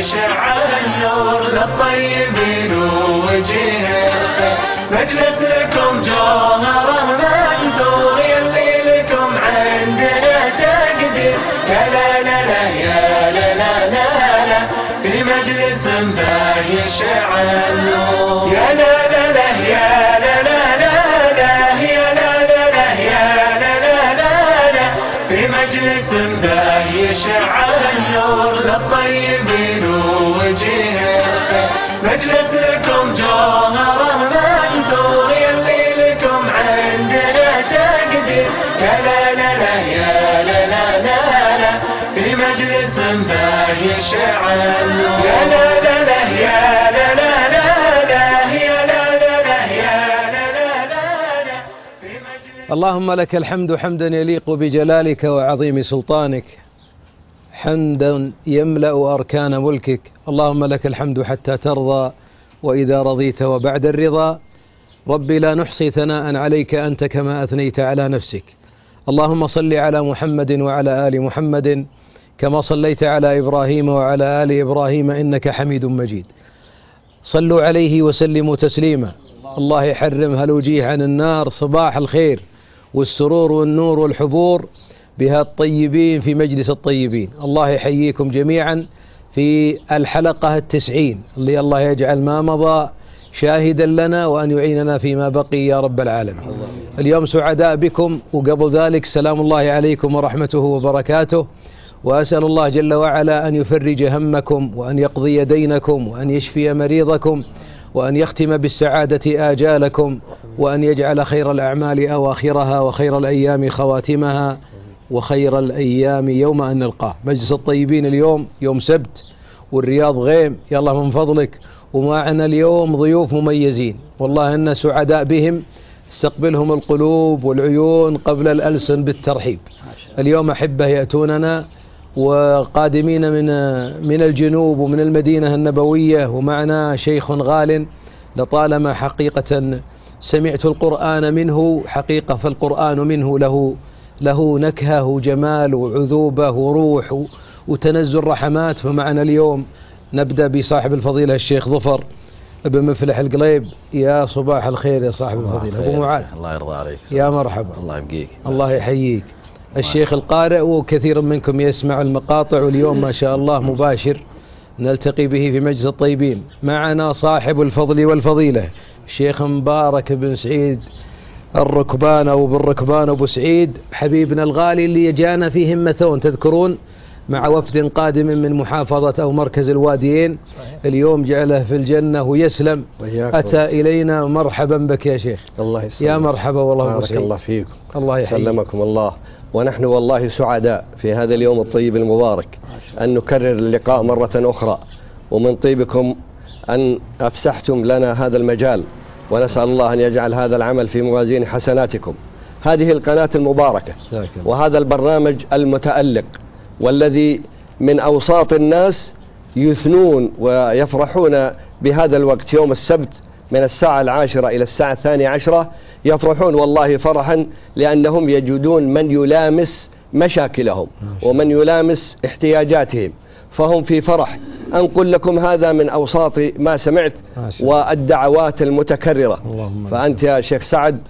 يشع النور للطيبين ووجيه الخير. مجلس لكم جوهره منثور يلي لكم عندنا تقدير. يا لا لا لا يا لا لا لا لا في مجلس ما يشع النور. يا لا لا لا يا لا لا لا لا يا لا لا لا يا لا لا لا لا في مجلس ما يشع النور للطيبين ووجيه الخير. مجلس لكم جوهره منثور يلي لكم عندنا تقدير. يا لا لا لا يا لا لا لا لا في مجلس ما يشع النور. يا لا لا لا يا لا لا لا لا يا لا لا لا يا لا لا لا لا في مجلس. اللهم لك الحمد حمدا يليق بجلالك وعظيم سلطانك، حمدا يملأ أركان ملكك. اللهم لك الحمد حتى ترضى، وإذا رضيت وبعد الرضا. ربي لا نحصي ثناء عليك أنت كما أثنيت على نفسك. اللهم صل على محمد وعلى آل محمد كما صليت على إبراهيم وعلى آل إبراهيم إنك حميد مجيد. صلوا عليه وسلموا تسليما. الله يحرم هالوجيه عن النار. صباح الخير والسرور والنور والحبور بها الطيبين في مجلس الطيبين. الله يحييكم جميعا في الحلقة 90 اللي الله يجعل ما مضى شاهدا لنا وأن يعيننا فيما بقي يا رب العالمين. اليوم سعداء بكم، وقبل ذلك سلام الله عليكم ورحمته وبركاته، وأسأل الله جل وعلا أن يفرج همكم وأن يقضي دينكم وأن يشفي مريضكم وأن يختم بالسعادة آجالكم وأن يجعل خير الأعمال أواخرها وخير الأيام خواتمها وخير الأيام يوم أن نلقاه. مجلس الطيبين اليوم يوم سبت والرياض غيم، يلا من فضلك. ومعنا اليوم ضيوف مميزين والله إن سعداء بهم، استقبلهم القلوب والعيون قبل الألسن بالترحيب. اليوم أحبة يأتوننا وقادمين من الجنوب ومن المدينة النبوية، ومعنا شيخ غال لطالما حقيقة سمعت القرآن منه حقيقة، فالقرآن منه له نكهة وجمال وعذوبة وروح وتنزل رحمات. فمعنا اليوم نبدأ بصاحب الفضيلة الشيخ ظفر ابن مفلح القليب. يا صباح الخير يا صاحب الفضيلة أبو معاذ. الله يرضى عليك. يا مرحبا. الله يبقيك. الله يحييك. الشيخ القارئ، وكثير منكم يسمع المقاطع، واليوم ما شاء الله مباشر نلتقي به في مجلس الطيبين. معنا صاحب الفضل والفضيلة الشيخ مبارك بن سعيد الركبان أو بالركبان أبو سعيد، حبيبنا الغالي اللي جانا في همثون تذكرون مع وفد قادم من محافظة أو مركز الواديين. اليوم جعله في الجنة ويسلم. أتى إلينا. مرحبا بك يا شيخ. الله يسلمك. يا مرحبا والله. بارك الله فيكم. الله يحييك. سلمكم الله. ونحن والله سعداء في هذا اليوم الطيب المبارك أن نكرر اللقاء مرة أخرى، ومن طيبكم أن أفسحتم لنا هذا المجال، ونسأل الله أن يجعل هذا العمل في موازين حسناتكم. هذه القناة المباركة وهذا البرنامج المتألق، والذي من أوساط الناس يثنون ويفرحون بهذا الوقت يوم السبت من الساعة 10 إلى الساعة 12، يفرحون والله فرحا لأنهم يجدون من يلامس مشاكلهم ومن يلامس احتياجاتهم، فهم في فرح. أنقل لكم هذا من أوساط ما سمعت والدعوات المتكررة. فأنت يا شيخ سعد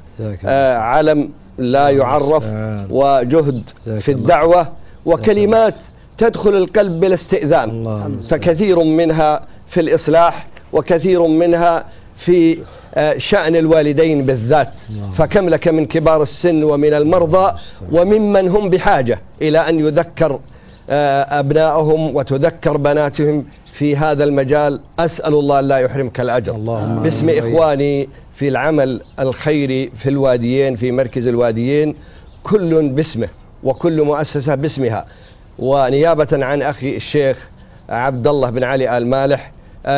علم لا يعرف، وجهد في الدعوة، وكلمات تدخل القلب بلا استئذان، فكثير منها في الإصلاح وكثير منها في شأن الوالدين بالذات. فكم لك من كبار السن ومن المرضى وممن هم بحاجة إلى أن يذكر أبنائهم وتذكر بناتهم في هذا المجال. أسأل الله لا يحرمك الأجر باسم إخواني في العمل الخيري في الواديين، في مركز الواديين، كل باسمه وكل مؤسسة باسمها، ونيابة عن أخي الشيخ عبد الله بن علي آل مالح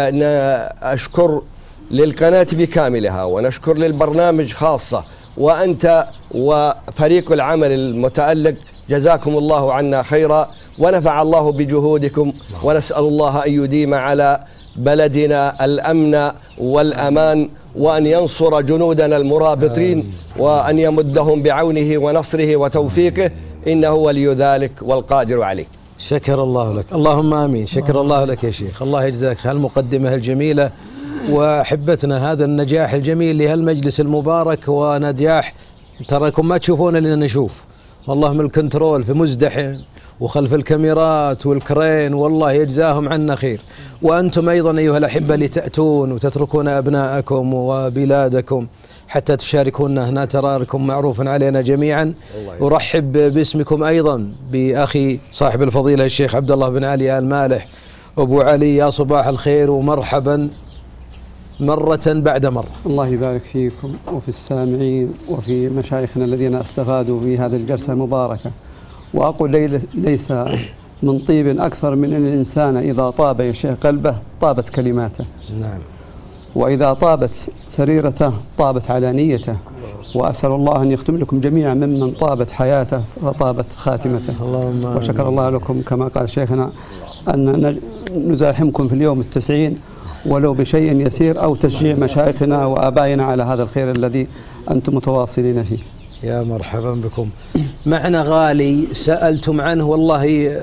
أشكر للقناة بكاملها، ونشكر للبرنامج خاصة، وأنت وفريق العمل المتألق جزاكم الله عنا خيرا، ونفع الله بجهودكم، ونسأل الله أن يديم على بلدنا الأمن والأمان، وأن ينصر جنودنا المرابطين، وأن يمدهم بعونه ونصره وتوفيقه، إنه ولي ذلك والقادر عليه. شكر الله لك، اللهم آمين. شكر الله لك يا شيخ، الله يجزاك هالمقدمة الجميلة وحبتنا هذا النجاح الجميل لهالمجلس المبارك، ونجاح تراكم ما تشوفون اللي نشوف والله من الكنترول في مزدحم وخلف الكاميرات والكرين، والله يجزاهم عنا خير. وأنتم أيضا أيها الأحبة اللي تأتون وتتركون أبناءكم وبلادكم حتى تشاركونا هنا، تراركم معروف علينا جميعا. أرحب باسمكم أيضا بأخي صاحب الفضيلة الشيخ عبد الله بن علي آل مالح أبو علي، يا صباح الخير ومرحبا مرة بعد مرة. الله يبارك فيكم وفي السامعين وفي مشايخنا الذين استفادوا في هذه الجلسة المباركة. وأقول ليس من طيب أكثر من أن الإنسان إذا طاب يا شيخ قلبه طابت كلماته. نعم. وإذا طابت سريرته طابت علانيته. وأسأل الله أن يختم لكم جميعا ممن طابت حياته وطابت خاتمته. اللهم وشكر الله لكم كما قال شيخنا أن نزاحمكم في اليوم 90 ولو بشيء يسير، أو تشجيع مشايخنا وآبائنا على هذا الخير الذي أنتم متواصلين فيه. يا مرحبا بكم. معنا غالي سألتم عنه، والله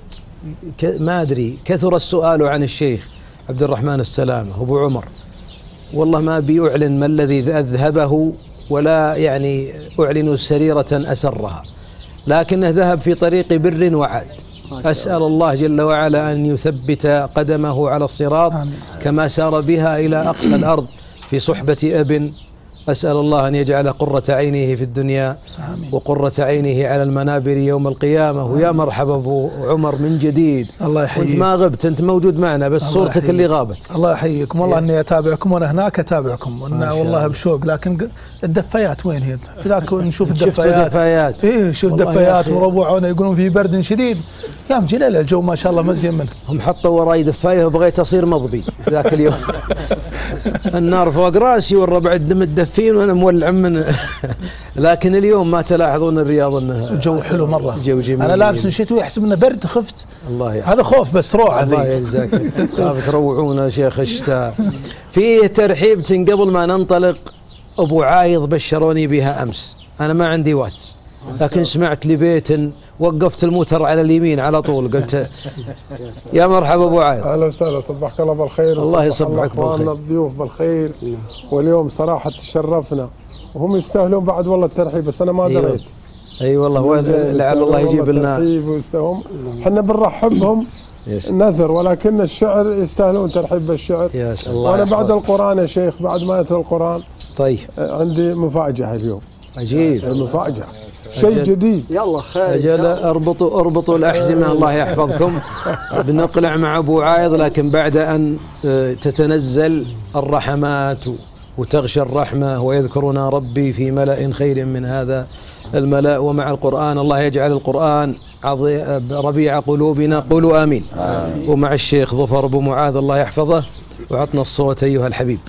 ما أدري كثر السؤال عن الشيخ عبد الرحمن السلامة أبو عمر، والله ما بيعلن ما الذي أذهبه ولا يعني أعلن سريرة أسرها، لكنه ذهب في طريق بر وعد. أسأل الله جل وعلا أن يثبت قدمه على الصراط كما سار بها إلى أقصى الأرض في صحبة أب. أسأل الله أن يجعل قرة عينه في الدنيا وقرة عينه على المنابر يوم القيامة. ويا مرحبا أبو عمر من جديد. الله يحييك. وانت ما غبت، أنت موجود معنا بس صورتك اللي غابت. الله يحييكم، والله أني أتابعكم وأنا هناك أتابعكم والله بشوق، لكن الدفايات وين هي؟ ذاك نشوف الدفايات. إيه شوف الدفايات وربوعنا يقولون في برد شديد. يا مجلال الجو ما شاء الله مزين منه. هم حطوا وراي دفاية وبغيت أصير مضبي ذاك اليوم. النار فوق راسي والربع الدم الدفين وانا مولع من لكن اليوم ما تلاحظون الرياض انها الجو حلو مره، جو جميل. انا لابس الشتوي احسب انه برد، خفت. الله هذا خوف بس روعه. الله يجزاك تروعونا يا شيخ الشتاء. فيه ترحيب قبل ما ننطلق. ابو عايض بشروني بها امس، انا ما عندي واتس لكن سمعت لبيت وقفت الموتر على اليمين على طول قلت يا مرحبا ابو عايض. اهلا وسهلا، صبحك الله بالخير. الله يصبحك بالخير. الضيوف بالخير. واليوم صراحه تشرفنا وهم يستاهلون بعد والله الترحيب، بس انا ما دريت. اي والله لعل الله يجيب لنا. احنا بنرحبهم نذر، ولكن الشعر يستاهلون ترحيب بالشعر. يا الله. وانا بعد القران يا شيخ، بعد ما يتلو القران طيب عندي مفاجاه اليوم. عجيب. المفاجاه شيء جديد. يلا خير. أجل اربطوا الأحزمة الله يحفظكم. بنقلع مع أبو عايض، لكن بعد أن تتنزل الرحمات وتغشى الرحمة ويذكرنا ربي في ملأ خير من هذا الملأ، ومع القرآن الله يجعل القرآن ربيع قلوبنا، قولوا آمين. ومع الشيخ ظفر أبو معاذ الله يحفظه. وعطنا الصوت أيها الحبيب.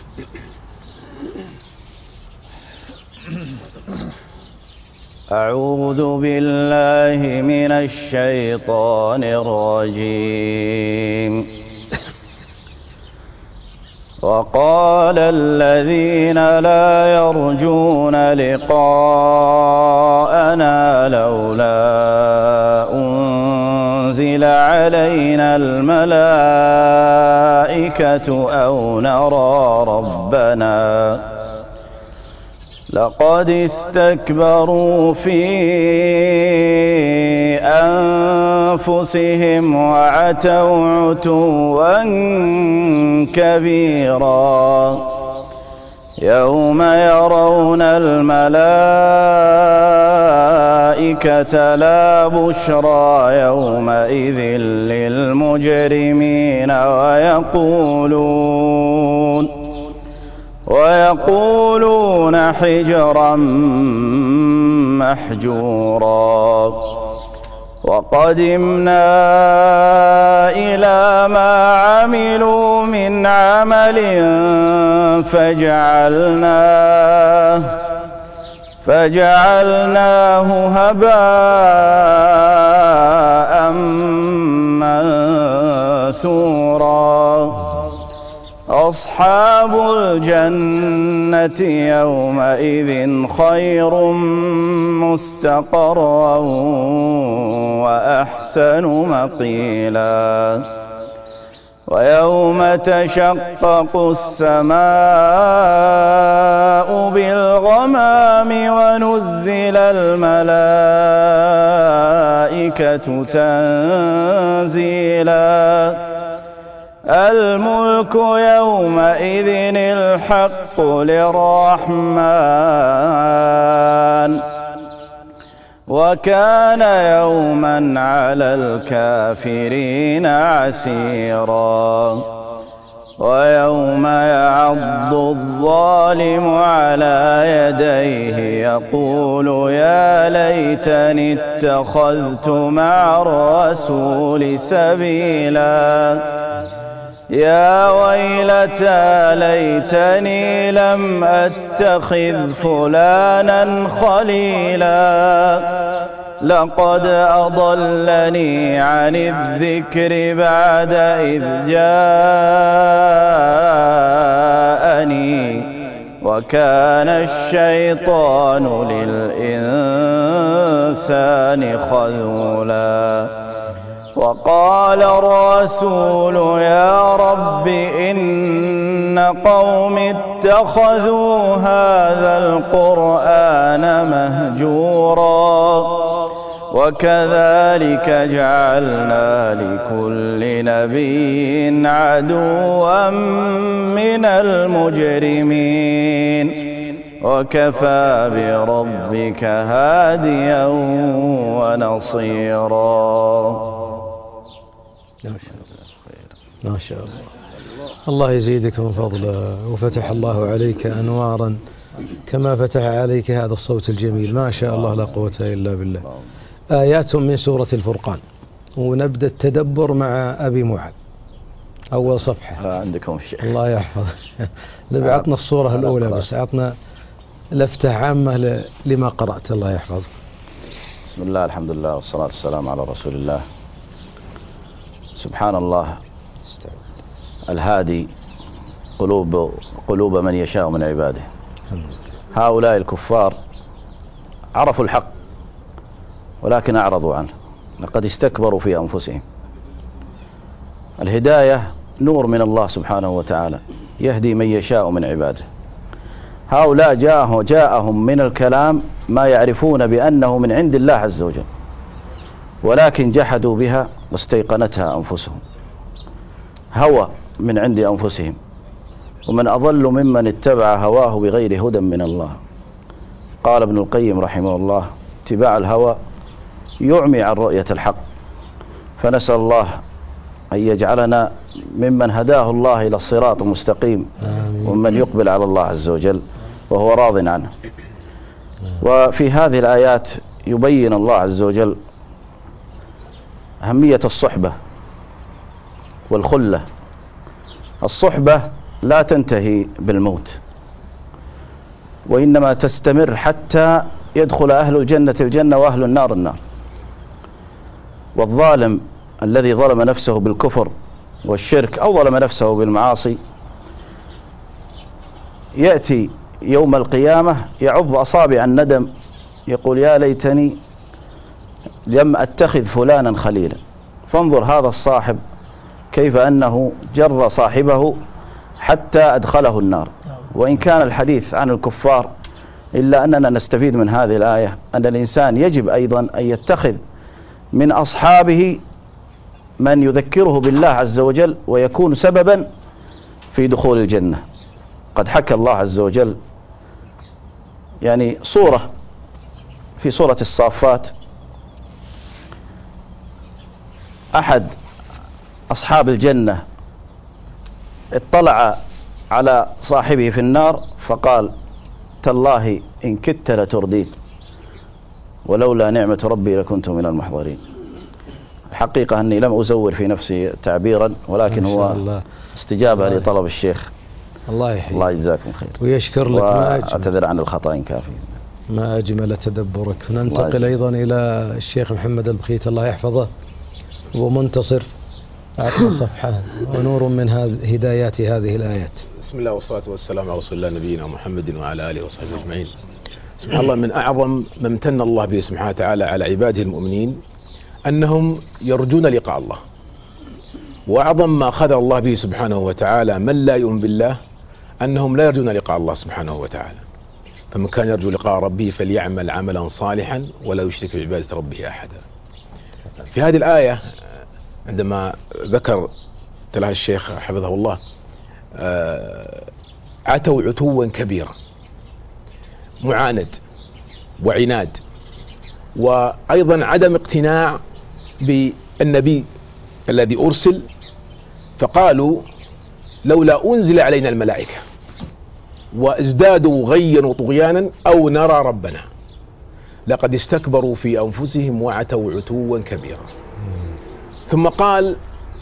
أعوذ بالله من الشيطان الرجيم. وقال الذين لا يرجون لقاءنا لولا أنزل علينا الملائكة أو نرى ربنا لقد استكبروا في أنفسهم وعتوا عتوا كبيرا يوم يرون الملائكة لا بشرى يومئذ للمجرمين ويقولون حجرا محجورا. وقدمنا إلى ما عملوا من عمل فجعلناه هباء منثورا. أصحاب الجنة يومئذ خير مستقرا وأحسن مقيلا ويوم تشقق السماء بالغمام ونزل الملائكة تنزيلا الملك يومئذ الحق للرحمن وكان يوما على الكافرين عسيرا ويوم يعض الظالم على يديه يقول يا ليتني اتخذت مع الرسول سبيلا يا ويلتى ليتني لم أتخذ فلانا خليلا لقد أضلني عن الذكر بعد إذ جاءني وكان الشيطان للإنسان خذولا وقال الرسول يا رب إن قوم اتخذوا هذا القرآن مهجورا وكذلك جعلنا لكل نبي عدوا من المجرمين وكفى بربك هاديا ونصيرا. ما شاء الله. الله يزيدك من فضله وفتح الله عليك أنوارا كما فتح عليك هذا الصوت الجميل. ما شاء الله لا قوة إلا بالله. آيات من سورة الفرقان ونبدأ التدبر مع أبي معاذ. أول صفحة عندكم شيء. الله يحفظك. نبي عطنا الصورة الأولى بس عطنا لفتة عامة لما قرأت. الله يحفظك. بسم الله الحمد لله والصلاة والسلام على رسول الله. سبحان الله الهادي قلوب من يشاء من عباده. هؤلاء الكفار عرفوا الحق ولكن أعرضوا عنه، لقد استكبروا في أنفسهم. الهداية نور من الله سبحانه وتعالى يهدي من يشاء من عباده. هؤلاء جاءهم من الكلام ما يعرفون بأنه من عند الله عز وجل، ولكن جحدوا بها واستيقنتها أنفسهم، هوى من عند أنفسهم. ومن أضل ممن اتبع هواه بغير هدى من الله. قال ابن القيم رحمه الله اتباع الهوى يعمي عن رؤية الحق، فنسأل الله أن يجعلنا ممن هداه الله إلى الصراط المستقيم ومن يقبل على الله عز وجل وهو راض عنه. وفي هذه الآيات يبين الله عز وجل أهمية الصحبة والخلة. الصحبة لا تنتهي بالموت، وإنما تستمر حتى يدخل أهل الجنة الجنة وأهل النار النار. والظالم الذي ظلم نفسه بالكفر والشرك أو ظلم نفسه بالمعاصي يأتي يوم القيامة يعض أصابع الندم يقول يا ليتني لم أتخذ فلانا خليلا. فانظر هذا الصاحب كيف أنه جر صاحبه حتى أدخله النار. وإن كان الحديث عن الكفار إلا أننا نستفيد من هذه الآية أن الإنسان يجب أيضا أن يتخذ من أصحابه من يذكره بالله عز وجل ويكون سببا في دخول الجنة. قد حكى الله عز وجل يعني صورة في سورة الصافات، أحد أصحاب الجنة اطلع على صاحبه في النار فقال تالله إن كدت لتردين ولولا نعمة ربي لكنت من المحضرين. الحقيقة أني لم أزور في نفسي تعبيرا، ولكن هو استجابة لطلب الشيخ. الله يحييك. الله يجزاكم خير ويشكر لك. ما أعتذر عن الخطأ إن كافي. ما أجمل تدبرك. ننتقل أيضا إلى الشيخ محمد البخيت الله يحفظه ومنتصر أعطنا صفحة ونور من هدايات هذه الآيات. بسم الله والصلاة والسلام على رسول الله نبينا محمد وعلى آله وصحبه أجمعين. سبحان الله، من أعظم ما امتن الله به سبحانه وتعالى على عباده المؤمنين أنهم يرجون لقاء الله، وأعظم ما خذل الله به سبحانه وتعالى من لا يؤمن بالله أنهم لا يرجون لقاء الله سبحانه وتعالى. فمن كان يرجو لقاء ربه فليعمل عملا صالحا ولا يشرك بعبادة ربه أحدا. في هذه الآية عندما ذكر تلاها الشيخ حفظه الله عتوا عتوا كبيرا، معاند وعناد، وأيضا عدم اقتناع بالنبي الذي أرسل، فقالوا لولا أنزل علينا الملائكة، وازدادوا غيا وطغيانا أو نرى ربنا، لقد استكبروا في أنفسهم وعتوا عتوا كبيرا. ثم قال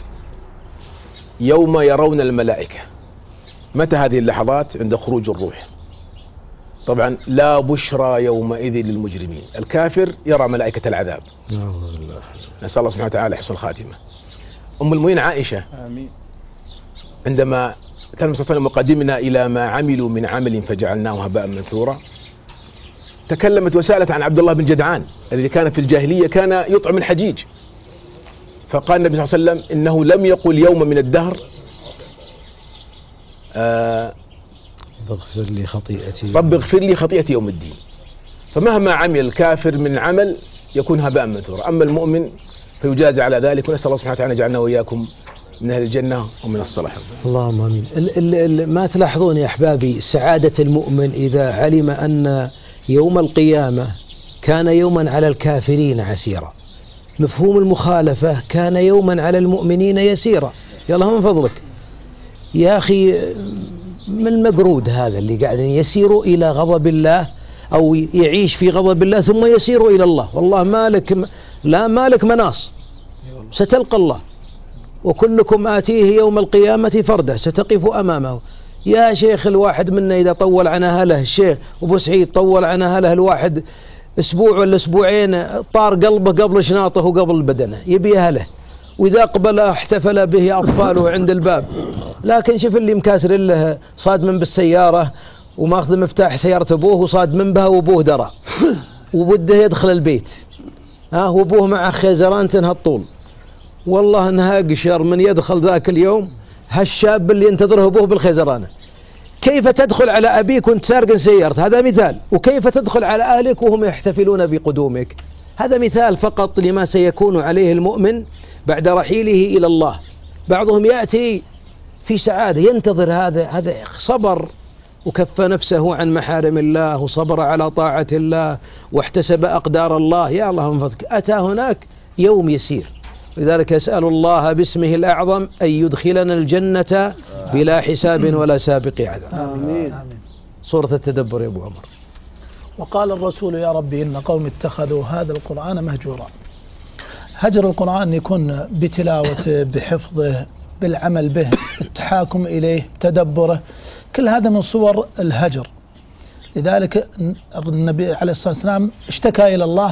يوم يرون الملائكة. متى هذه اللحظات؟ عند خروج الروح. طبعا لا بشرى يومئذ للمجرمين. الكافر يرى ملائكة العذاب، نسأل الله سبحانه وتعالى حسن الخاتمة. أم المؤمنين عائشة عندما كان صلى الله عليه وسلم مقدمنا إلى ما عملوا من عمل فجعلناه هباء منثورا، تكلمت وسألت عن عبد الله بن جدعان الذي كان في الجاهلية كان يطعم الحجيج، فقال النبي صلى الله عليه وسلم إنه لم يقل يوم من الدهر رب اغفر لي خطيئتي يوم الدين. فمهما عمل الكافر من عمل يكون هباء منثورا، أما المؤمن فيجازى على ذلك. ونسأل الله سبحانه وتعالى يجعلنا وإياكم من أهل الجنة ومن الصلاح. اللهم آمين. ما تلاحظون يا أحبابي سعادة المؤمن إذا علم أن يوم القيامة كان يوما على الكافرين عسيرا، مفهوم المخالفة كان يوما على المؤمنين يسيرا. يلا من فضلك يا أخي، من المقرود هذا اللي قاعد يسير إلى غضب الله أو يعيش في غضب الله ثم يسير إلى الله. والله مالك مناص، ستلقى الله وكلكم آتيه يوم القيامة فردا ستقف أمامه. يا شيخ الواحد منا إذا طول عن أهله، الشيخ أبو سعيد طول عن أهله الواحد أسبوع ولا أسبوعين طار قلبه قبل شناطه وقبل بدنه، يبي أهله، وإذا قبل احتفل به أطفاله عند الباب. لكن شوف اللي مكاسر له صادم بالسيارة وماخذ مفتاح سيارة أبوه وصادم بها وأبوه درى وبده يدخل البيت، وأبوه مع خيزران تنهى الطول. والله انها أقشر من يدخل ذاك اليوم هالشاب اللي ينتظره أبوه بالخيزرانة. كيف تدخل على أبيك وانت سارق سيارته؟ هذا مثال. وكيف تدخل على أهلك وهم يحتفلون بقدومك؟ هذا مثال فقط لما سيكون عليه المؤمن بعد رحيله إلى الله. بعضهم يأتي في سعادة ينتظر هذا صبر وكف نفسه عن محارم الله وصبر على طاعة الله واحتسب أقدار الله. يا الله من فضلك أتى هناك يوم يسير. لذلك يسأل الله باسمه الأعظم أن يدخلنا الجنة بلا حساب ولا سابق عذاب. آمين. سورة التدبر يا أبو عمر. وقال الرسول يا ربي إن قوم اتخذوا هذا القرآن مهجورا. هجر القرآن يكون بتلاوته، بحفظه، بالعمل به، التحاكم إليه، تدبره، كل هذا من صور الهجر. لذلك النبي عليه الصلاة والسلام اشتكى إلى الله،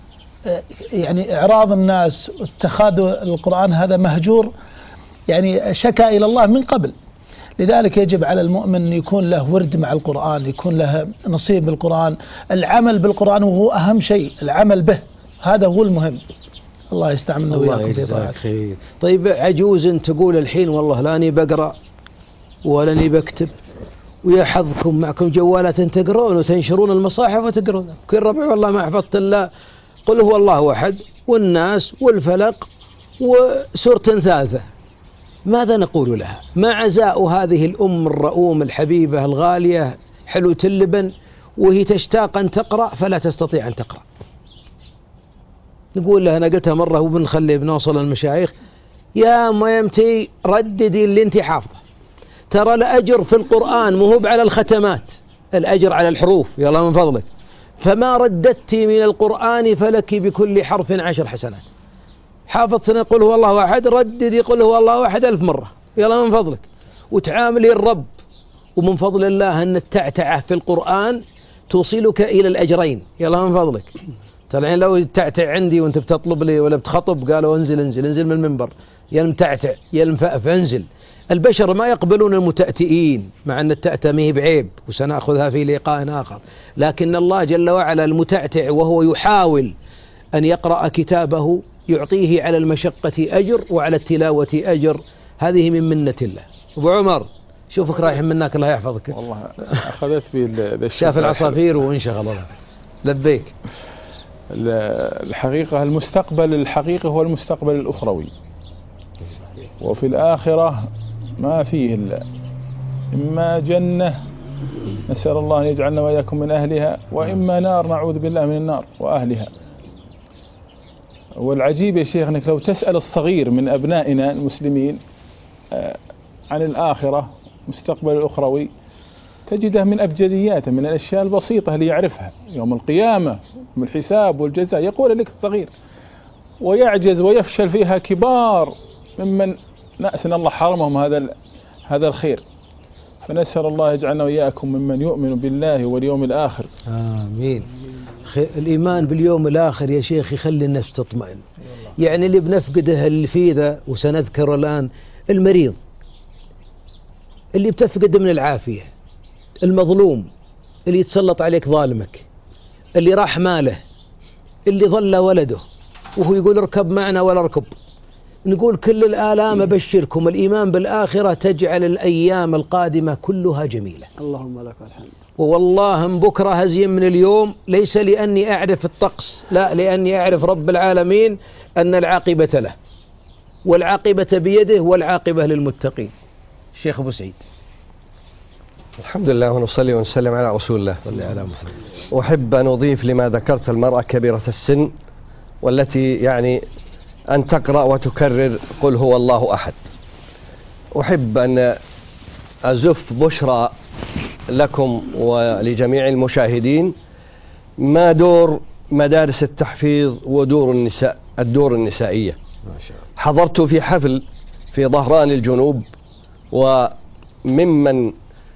يعني إعراض الناس واتخاذ القرآن هذا مهجور، يعني شكى إلى الله من قبل. لذلك يجب على المؤمن أن يكون له ورد مع القرآن، يكون له نصيب بالقرآن، العمل بالقرآن، وهو أهم شيء العمل به، هذا هو المهم. الله يستعملنا وياكم في طاعته. طيب عجوز تقول الحين والله لاني بقرأ ولاني بكتب، ويا حظكم معكم جوالات تقرون وتنشرون المصاحف وتقرون، كل ربع والله ما حفظت إلا قل هو الله أحد والناس والفلق وسورة ثالثة. ماذا نقول لها؟ ما عزاء هذه الأم الرؤوم الحبيبة الغالية حلوة اللبن وهي تشتاق أن تقرأ فلا تستطيع أن تقرأ؟ نقول لها، أنا قلتها مرة وبنخلي بنوصل المشايخ، يا ما يمتي رددي اللي انت حافظه، ترى الأجر في القرآن مهوب على الختمات، الأجر على الحروف. يلا من فضلك، فما رددت من القرآن فلك بكل حرف 10 حسنات. حافظت قل هو الله أحد، رددي قل هو الله أحد 1000 مرة. يلا من فضلك، وتعاملي الرب. ومن فضل الله أن التعتعة في القرآن توصلك إلى الأجرين. يلا من فضلك، الحين لو تعتع عندي وانت بتطلب لي ولا بتخطب قالوا انزل من المنبر، يا المتعتع يا المفأف انزل. البشر ما يقبلون المتأتئين، مع أن التأتأة ما هي بعيب وسنأخذها في لقاء آخر، لكن الله جل وعلا المتأتع وهو يحاول أن يقرأ كتابه يعطيه على المشقة أجر وعلى التلاوة أجر. هذه من منة الله. أبو عمر شوفك رايح منك، الله يحفظك. والله أخذت بي شاف العصافير وانشغل الله. لبيك. الحقيقة المستقبل الحقيقي هو المستقبل الأخروي، وفي الآخرة ما فيه إلا إما جنة نسأل الله أن يجعلنا وإياكم من أهلها، وإما نار نعوذ بالله من النار وأهلها. والعجيب يا شيخ أنك لو تسأل الصغير من أبنائنا المسلمين عن الآخرة مستقبل الأخروي تجده من أبجدياته، من الأشياء البسيطة اللي يعرفها، يوم القيامة يوم الحساب والجزاء يقول لك الصغير، ويعجز ويفشل فيها كبار ممن نأسنا الله حرمهم هذا الخير. فنسأل الله يجعلنا وإياكم ممن يؤمن بالله واليوم الآخر. آمين. الإيمان باليوم الآخر يا شيخ يخلي النفس تطمئن. يعني اللي بنفقده اللي فيه ذا، وسنذكر الآن المريض اللي بتفقد من العافية، المظلوم اللي يتسلط عليك ظالمك، اللي راح ماله، اللي ظل ولده وهو يقول اركب معنا ولا اركب. نقول كل الآلام أبشركم، الإيمان بالآخرة تجعل الأيام القادمة كلها جميلة. اللهم لك الحمد. والله من بكرة هزين من اليوم، ليس لأني أعرف الطقس، لا، لأني أعرف رب العالمين أن العاقبة له، والعاقبة بيده، والعاقبة للمتقين. الشيخ أبو سعيد. الحمد لله ونصلي ونسلم على رسول الله. صلى على محمد. أحب أن أضيف لما ذكرت المرأة كبيرة السن، والتي يعني أن تقرأ وتكرر قل هو الله أحد. أحب أن أزف بشرى لكم ولجميع المشاهدين ما دور مدارس التحفيظ ودور الدور النسائية. حضرت في حفل في ظهران الجنوب، وممن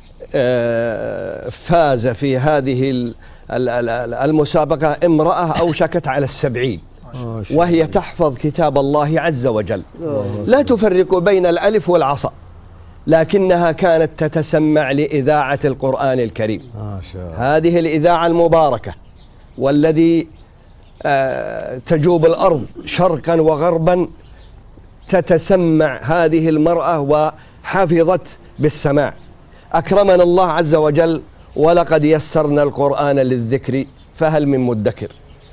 فاز في هذه المسابقة امرأة أوشكت على 70، وهي تحفظ كتاب الله عز وجل، لا تفرق بين الألف والعصا، لكنها كانت تتسمع لإذاعة القرآن الكريم. هذه الإذاعة المباركة والذي تجوب الأرض شرقا وغربا تتسمع هذه المرأة، وحفظت بالسماع. أكرمنا الله عز وجل، ولقد يسرنا القرآن للذكر فهل من مدكر.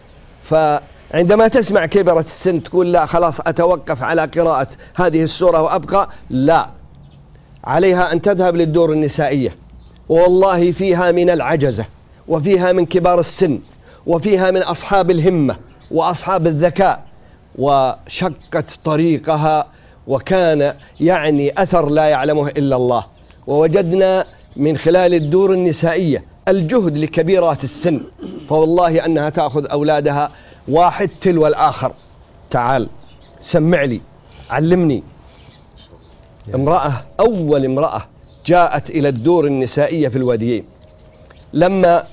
فعندما تسمع كبرة السن تقول لا خلاص أتوقف على قراءة هذه السورة وأبقى، لا، عليها أن تذهب للدور النسائية، والله فيها من العجزة، وفيها من كبار السن، وفيها من أصحاب الهمة وأصحاب الذكاء، وشقت طريقها وكان يعني أثر لا يعلمه إلا الله. ووجدنا من خلال الدور النسائية الجهد لكبيرات السن، فوالله أنها تأخذ أولادها واحد تلو الآخر، تعال سمع لي علمني. امرأة، أول امرأة جاءت إلى الدور النسائية في الواديين، لما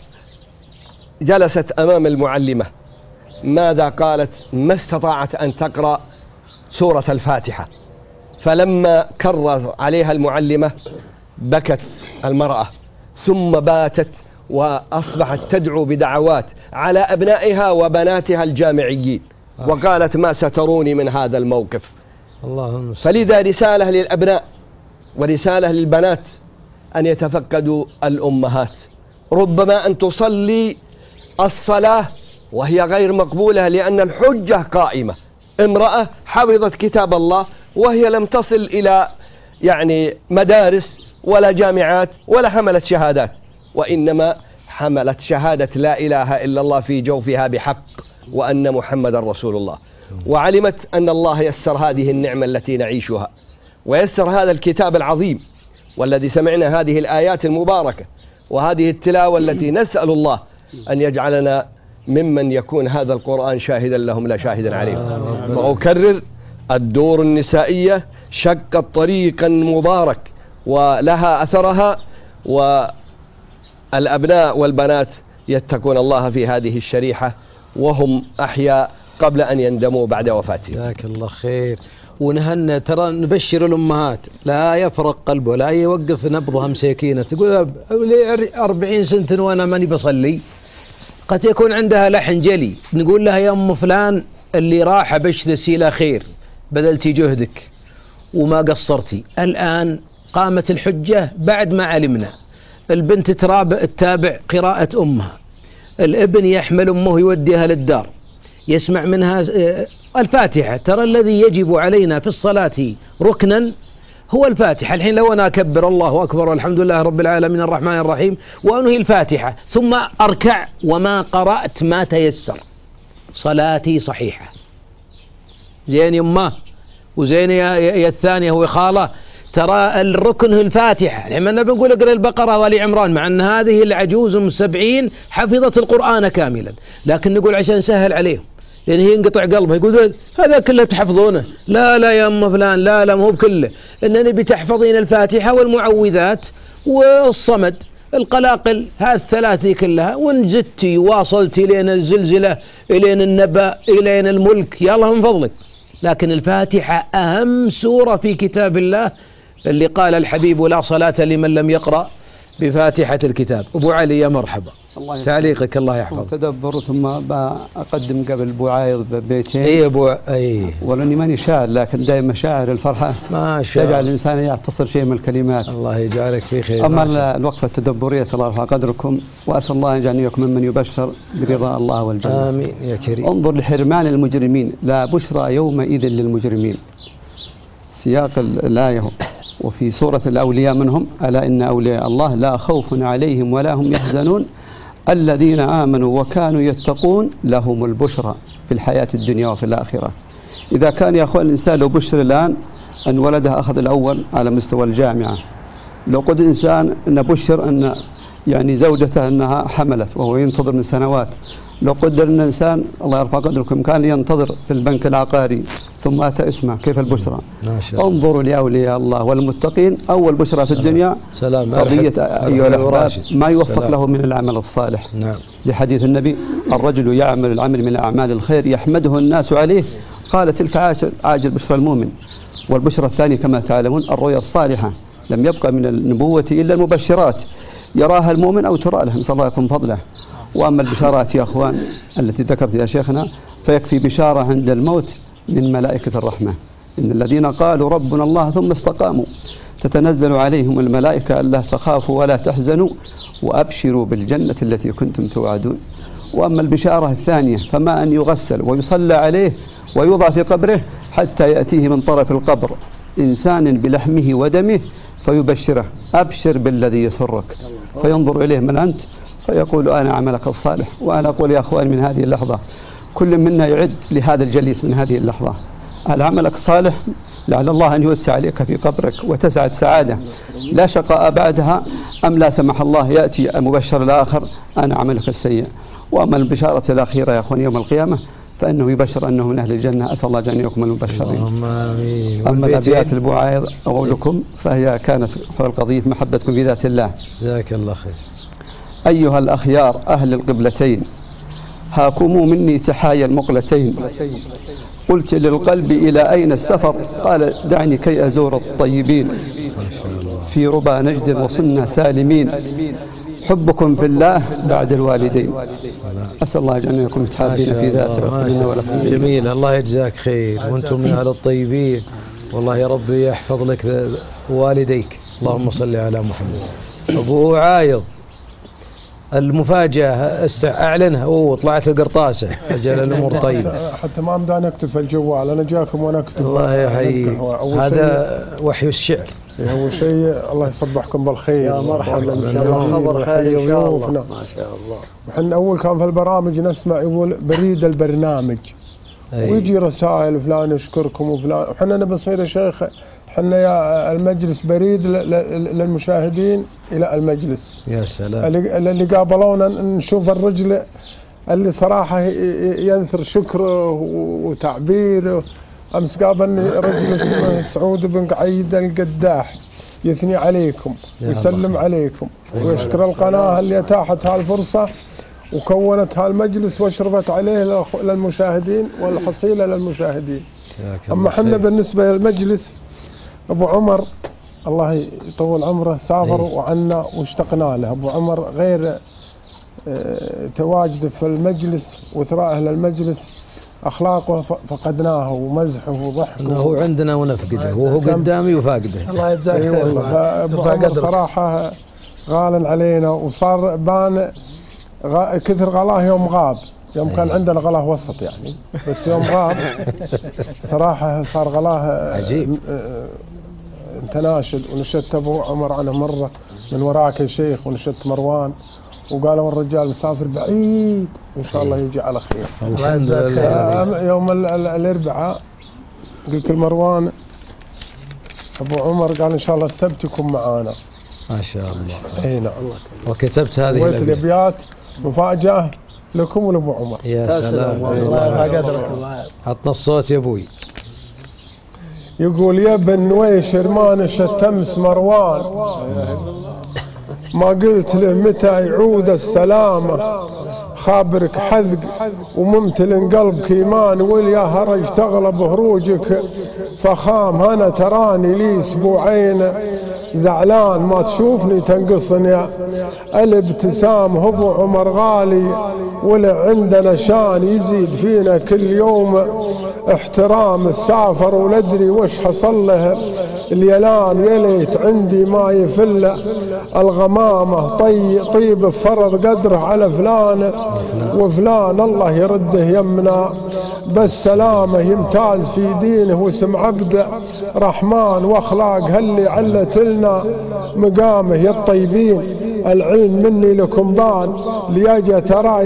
جلست أمام المعلمة ماذا قالت؟ ما استطاعت أن تقرأ سورة الفاتحة، فلما كرر عليها المعلمة بكت المرأة، ثم باتت وأصبحت تدعو بدعوات على أبنائها وبناتها الجامعيين، وقالت ما ستروني من هذا الموقف. فلذا رسالة للأبناء ورسالة للبنات أن يتفقدوا الأمهات. ربما أن تصلي الصلاة وهي غير مقبولة لأن الحجة قائمة. امرأة حفظت كتاب الله وهي لم تصل إلى يعني مدارس ولا جامعات ولا حملت شهادات، وإنما حملت شهادة لا إله إلا الله في جوفها بحق، وأن محمد رسول الله، وعلمت أن الله يسر هذه النعمة التي نعيشها، ويسر هذا الكتاب العظيم، والذي سمعنا هذه الآيات المباركة وهذه التلاوة التي نسأل الله أن يجعلنا ممن يكون هذا القرآن شاهدا لهم لا شاهدا عليهم. فأكرر الدور النسائية شقت طريقا مبارك ولها أثرها، والأبناء والبنات يتقون الله في هذه الشريحة وهم أحياء قبل أن يندموا بعد وفاتهم. جزاك الله خير. ونهنا ترى نبشر الأمهات لا يفرق قلبه لا يوقف نبضها مساكينة تقول لي 40 سنة وأنا ماني بصلي. قد يكون عندها لحن جلي نقول لها يا أم فلان اللي راح بشتسي إلى خير بذلتي جهدك وما قصرتي. الآن قامت الحجة بعد ما علمنا البنت تتابع قراءة أمها، الابن يحمل أمه يوديها للدار يسمع منها الفاتحة. ترى الذي يجب علينا في الصلاة ركنا هو الفاتحة. الحين لو أنا أكبر الله أكبر والحمد لله رب العالمين الرحمن الرحيم وأنهي الفاتحة ثم أركع وما قرأت ما تيسر صلاتي صحيحة. زين يمه وزين يا الثانية وخالة ترى الركن هو الفاتحة. لما النبي نقول اقرأ البقرة وآل عمران مع أن هذه العجوز 70 حفظت القرآن كاملا، لكن نقول عشان سهل عليهم لأن هي ينقطع قلبها يقول هذا كله تحفظونه. لا يا أم فلان لا مو بكله، إنني بتحفظين الفاتحة والمعوذات والصمد القلاقل هذه الثلاث كلها، وإن زدتي واصلتي لين الزلزلة إلين النبأ إلين الملك يا الله من فضلك. لكن الفاتحة أهم سورة في كتاب الله اللي قال الحبيب لا صلاة لمن لم يقرأ بفاتحة الكتاب. أبو علي يا مرحبا تعليقك الله يحفظ. تدبر ثم أقدم قبل أبو عايض ببيتين. أي ولاني ماني شاعر لكن دائما مشاعر الفرحة ما شاء تجعل الإنسان يعتصر شيء من الكلمات. الله يجعلك في خير. أما الوقفة التدبرية الله يرفع قدركم وأسأل الله أن يجعلكم ممن يبشر برضا الله والجنة. آمين يا كريم. انظر لحرمان المجرمين لا بشرى يومئذ للمجرمين. سياق الآية وفي سورة الأولياء منهم ألا إن أولياء الله لا خوف عليهم ولا هم يحزنون الذين آمنوا وكانوا يتقون لهم البشرى في الحياة الدنيا وفي الآخرة. إذا كان يا أخوان الإنسان لو بشر الآن أن ولده أخذ الأول على مستوى الجامعة، لو قد إنسان أن بشر أن يعني زوجته أنها حملت وهو ينتظر من سنوات، لو قدر أن إنسان الله يرفع قدركم كان ينتظر في البنك العقاري ثم أتى اسمه كيف البشرى. انظروا لأولياء الله والمتقين أول بشرى في الدنيا قضية أيها الأحباب ما يوفق له من العمل الصالح. لحديث النبي الرجل يعمل العمل من أعمال الخير يحمده الناس عليه قال تلك عاجل بشرى المؤمن. والبشرى الثانية كما تعلمون الرؤيا الصالحة لم يبقى من النبوة إلا المبشرات يراها المؤمن أو ترى له نسأل الله يكون فضله. وأما البشارات يا أخوان التي ذكرت يا شيخنا فيكفي بشارة عند الموت من ملائكة الرحمة إن الذين قالوا ربنا الله ثم استقاموا تتنزل عليهم الملائكة ألا تخافوا ولا تحزنوا وأبشروا بالجنة التي كنتم توعدون. وأما البشارة الثانية فما أن يغسل ويصلى عليه ويوضع في قبره حتى يأتيه من طرف القبر إنسان بلحمه ودمه فيبشره أبشر بالذي يسرك فينظر إليه من أنت فيقول أنا عملك الصالح. وأنا أقول يا أخوان من هذه اللحظة كل منا يعد لهذا الجليس من هذه اللحظة هل عملك صالح لعل الله أن يوسع عليك في قبرك وتسعد سعادة لا شقاء بعدها أم لا سمح الله يأتي المبشر الآخر أنا عملك السيء. وأما البشارة الأخيرة يا أخوان يوم القيامة فإنه يبشر أنه من أهل الجنة أسأل الله جميعكم المبشرين. أما الأبيات البعايض أقول لكم فهي كانت حول القضية محبتكم في ذات الله. جزاك الله خير. أيها الأخيار أهل القبلتين هاكموا مني تحايا المقلتين قلت للقلب إلى أين السفر قال دعني كي أزور الطيبين في ربى نجد وصلنا سالمين حبكم في الله بعد الوالدين. أسأل الله أن يكون متحابين في ذاته. جميل الله يجزاك خير وأنتم من أهل الطيبين والله يا رب يحفظ لك والديك اللهم صل على محمد. أبو عايض المفاجأة أعلنها وطلعت القرطاسة أجل الأمور طيبة حتى ما أمداني أكتب في الجوال أنا جاكم وأنا أكتب. الله يحييك هذا وحي الشعر. أول شيء الله يصبحكم بالخير يا مرحبا إن شاء الله خبر خير إن شاء الله ما شاء الله. وحنا أول كان في البرامج نسمع يقول بريد البرنامج ويجي رسائل فلان يشكركم وفلان وحنا نبي نصير يا شيخ حنا يا المجلس بريد للمشاهدين إلى المجلس. يا سلام. اللي قابلونا نشوف الرجل اللي صراحة ينثر شكره وتعبيره. أمس قابلني رجل اسمه سعود بن قعيد القداح يثني عليكم ويسلم عليكم ويشكر القناة اللي أتاحت هالفرصة وكونت هالمجلس واشرفت عليه للمشاهدين والحصيلة للمشاهدين. أما احنا بالنسبة للمجلس أبو عمر الله يطول عمره سافر وعنا واشتقنا له. أبو عمر غير تواجده في المجلس وثراء أهل المجلس أخلاقه فقدناه ومزحه وضحكه. هو عندنا ونفقده وهو قدامي وفاقده. الله يجزاك خير. أبو عمر صراحة غال علينا وصار بان كثر غلاه يوم غاب. يوم كان عندنا غلاه وسط يعني، بس يوم غاب صراحة صار غلاه عجيب. تناشد ونشدت أبو عمر عنه مرة من وراك يا شيخ، ونشدت مروان وقالوا الرجال مسافر بعيد إن شاء الله يجي على خير. الحمد لله. يوم الأربعاء قلت لمروان أبو عمر قال إن شاء الله السبت يكون معانا. ما شاء الله. اي نعم. وكتبت هذه الأبيات مفاجأة لكم ولأبو عمر. يا سلام. الله يقدرك. عطنا الصوت يا ابوي. يقول يا بن نويشر ما نشت تمس مروان، ما قلت له متى يعود السلامة، خابرك حذق وممتلن قلبك إيمان، واليا هرج تغلب هروجك فخام، أنا تراني لي أسبوعين زعلان، ما تشوفني تنقصني الابتسام، هبو عمر غالي ولا عندنا شان، يزيد فينا كل يوم احترام، السافر ولدري وش حصل له اليلان، يا ليت عندي ما يفل الغمامة، طيب فرض قدره على فلان وفلان، الله يرده يمنا بالسلامة، يمتاز في دينه واسم عبد رحمن، واخلاق هاللي علت لنا مقامه، يا الطيبين العلم مني لكم بان، لياجا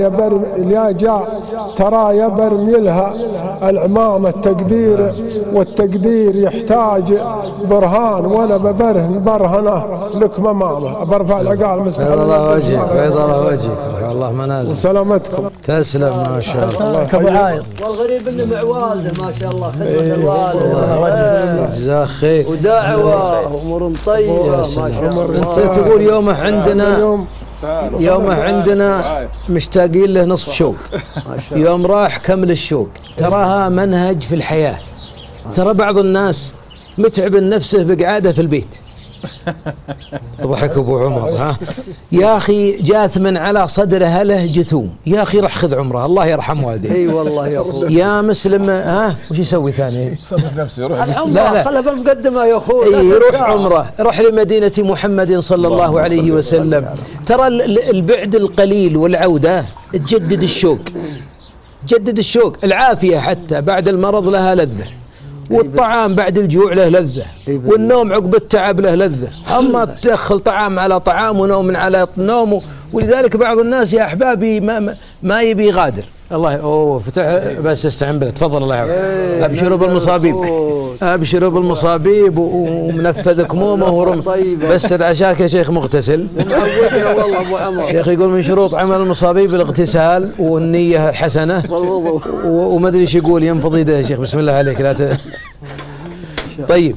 ترى برميلها العمامة، التقدير والتقدير يحتاج برهان، وانا برهنه لكم امامه، برفع العقال مسح الله وجهك بيض الله وجهك الله منازل وسلامتكم. تسلم ما شاء الله. ابو عايض والغريب انه مع والده ما شاء الله، خدمة الوالد جزاك خير ودعوة وامور طيبة ما شاء الله. انت تقول يومه عندنا مشتاقين له نصف شوق، يوم راح كمل الشوق. تراها منهج في الحياة. ترى بعض الناس متعب نفسه بقعاده في البيت. ضحك ابو عمر. ها يا اخي جاثما على صدره هله جثوم، يا اخي رح خذ عمره الله يرحم والديه. اي والله يا اخوي يا مسلم. ها وش يسوي ثاني؟ يصرف نفسه يروح العمره خلها بالمقدمه يا اخوي. يروح عمره، روح لمدينة محمد صلى الله عليه وسلم. ترى البعد القليل والعودة تجدد الشوق، جدد الشوق. العافية حتى بعد المرض لها لذة، والطعام بعد الجوع له لذة، والنوم عقب التعب له لذة. أما تدخل طعام على طعام ونوم على نوم، ولذلك بعض الناس يا أحبابي ما يبي يغادر. الله فتح بس استعن بالله. تفضل الله يعافيك. أبشروا بالمصابيب، أبشروا بالمصابيب ومنفذ كمومه ورم. بس العشاك يا شيخ مغتسل. والله ابو عمر شيخ يقول من شروط عمل المصابيب الاغتسال والنية حسنة وما ادري ايش يقول ينفض يده يا شيخ. بسم الله عليك لا طيب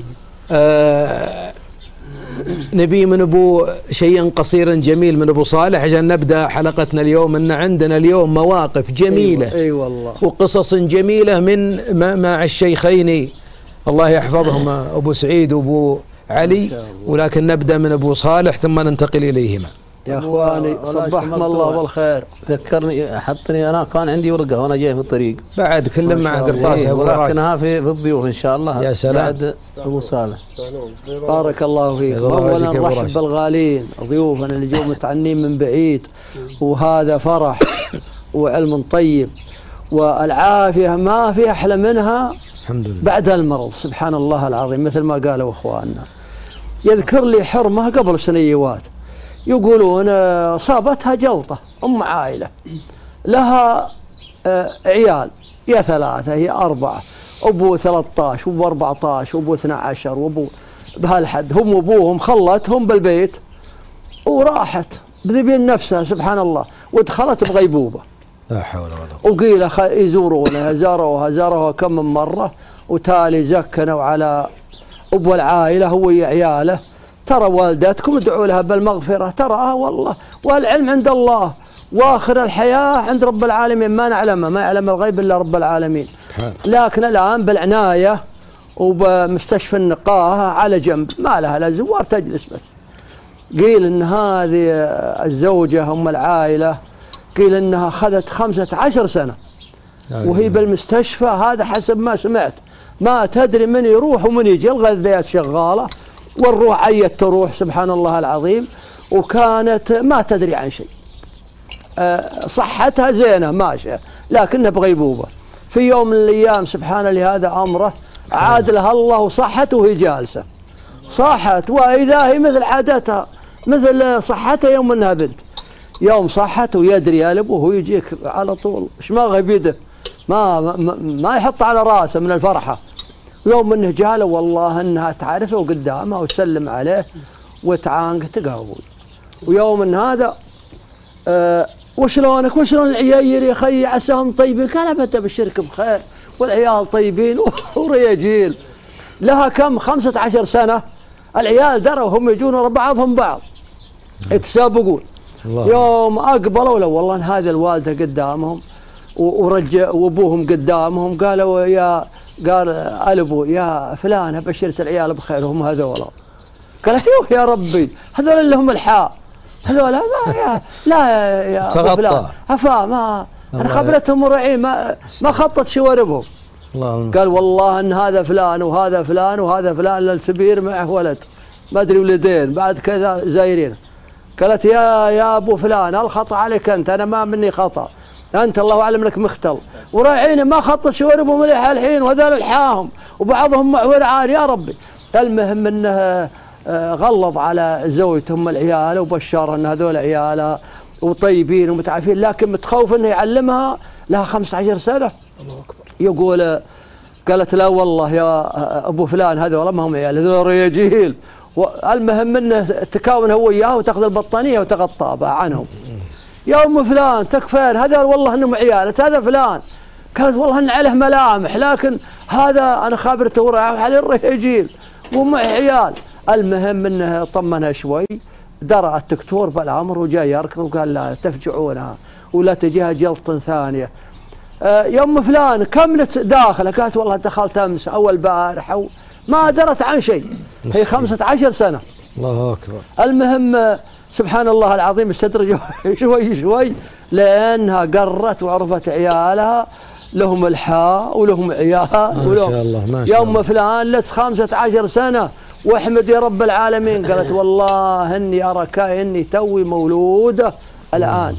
نبي من ابو شيء قصير جميل من ابو صالح عشان نبدا حلقتنا اليوم. ان عندنا اليوم مواقف جميله اي والله وقصص جميله من مع الشيخين الله يحفظهم ابو سعيد وابو علي، ولكن نبدا من ابو صالح ثم ننتقل اليهما. يا اخواني صبحكم الله بالخير. ذكرني حطني انا كان عندي ورقه وانا جاي في الطريق بعد كل مع قرطاسه ولكنها في الضيوف ان شاء الله. يا سلام. بعد ابو صالح بارك الله فيك. اولا نرحب بالغالين ضيوفنا اللي جو متعنين من بعيد، وهذا فرح وعلم طيب والعافيه ما في احلى منها الحمد لله بعد المرض. سبحان الله العظيم مثل ما قالوا اخواننا. يذكر لي حرمه قبل سنوات يقولون صابتها جلطة، أم عائلة لها عيال، يا 3 يا 4، أبو 13 وأبو 14 وأبو 12 وأبو بهالحد، هم وأبوهم خلتهم بالبيت وراحت بذبين نفسها سبحان الله، ودخلت بغيبوبة. لا حول ولا قوة. وقيل يزورونها، زاروها كم من مرة، وتالي زكنوا على أبو العائلة هو عياله. ترى والدتكم ادعوا لها بالمغفرة، ترى والله والعلم عند الله، واخر الحياة عند رب العالمين ما نعلمه، ما يعلم الغيب إلا رب العالمين. لكن الآن بالعناية وبمستشفى النقاهة على جنب، ما لها لا زوار، تجلس بس. قيل إن هذه الزوجة أم العائلة قيل إنها أخذت 15 سنة وهي بالمستشفى، هذا حسب ما سمعت، ما تدري من يروح ومن يجي، الغذيات شغالة والروح عيت تروح، سبحان الله العظيم، وكانت ما تدري عن شيء. صحتها زينة ماشية لكنها بغيبوبة. في يوم من الأيام سبحان لهذا أمره عاد لها الله وصحت وهي جالسة، صحت وإذا هي مثل عادتها مثل صحتها يوم أنها بنت. يوم صحت ويدري يالب وهو يجيك على طول شماغه بيده، ما يحط على راسه من الفرحة. يوم انه جاله والله انها تعرفه وقدامه وتسلم عليه وتعانق تقابل. ويوم ان هذا وشلونك وشلون العياير يا خي عساهم طيبين؟ قال ابدا بالشرك بخير والعيال طيبين ورياجيل. لها كم 15 سنة العيال دروا هم يجون بعضهم بعض يتسابقون. يوم أقبلوا لو والله إن هذه الوالدة قدامهم وأبوهم قدامهم، قالوا قال الأبو يا فلان بشرت العيال بخير هم هذولا. قالت يا ربي هذول اللي هم الحاء هذول لا يا أبو فلان عفا ما أنا خبرتهم مرعين ما خطت شواربهم. قال والله إن هذا فلان وهذا فلان وهذا فلان للسبير معه ولد ما أدري ولدين بعد كذا زايرين. قالت يا أبو فلان الخطأ عليك أنت، أنا ما مني خطأ، أنت الله أعلم لك مختل، ورايعين ما خطت شواربهم مليح الحين وهذول الحاهم وبعضهم معور عار يا ربي. المهم أنه غلظ على زوجتهم العيال وبشرها أن هذول عيالها وطيبين ومتعافين، لكن متخوف أنه يعلمها لها 15 سنة. يقول قالت لا والله يا أبو فلان هذول ما هم عيال هذول رياجيل. المهم أنه تكاون هو إياه وتأخذ البطانية وتغطى عنهم. يا أم فلان تكفين هذا والله إنهم عيالة هذا فلان. قالت والله إن عليه ملامح لكن هذا أنا خابرته رايح على الرياجيل ومعه عيال. المهم أنه طمنها شوي، درى الدكتور بالأمر وجاء يركض وقال لا تفجعونها ولا تجيها جلطة ثانية. يا أم فلان كملت داخله؟ قالت والله دخلت أمس أول بارحة ما درت عن شيء، هي 15 سنة. الله أكبر. المهم سبحان الله العظيم استدرج شوي شوي لأنها قرت وعرفت عيالها لهم الحاء ولهم عيال ولهم. ما شاء الله ما شاء الله. يوم فلان لت 15 سنة واحمد يا رب العالمين. قالت والله إني أراك إني توي مولودة الآن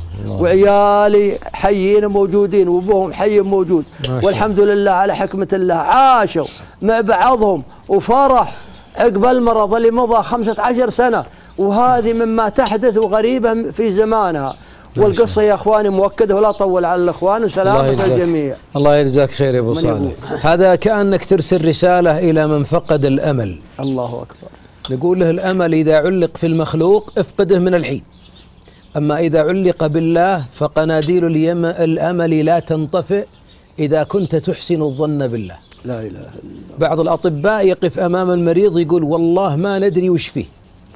وعيالي حيين موجودين وابوهم حي موجود والحمد لله على حكمة الله، عاشوا مع بعضهم وفرح عقب المرض اللي مضى 15 سنة، وهذه مما تحدث وغريبة في زمانها. والقصة يا أخواني مؤكدة ولا طول على الأخوان وسلامة الجميع. الله يجزاك خير يا أبو صالح. هذا كأنك ترسل رسالة إلى من فقد الأمل. الله أكبر. نقول له الأمل إذا علق في المخلوق افقده من الحين، أما إذا علق بالله فقناديل الأمل لا تنطفئ إذا كنت تحسن الظن بالله. لا إله إلا الله. بعض الأطباء يقف أمام المريض يقول والله ما ندري وش فيه،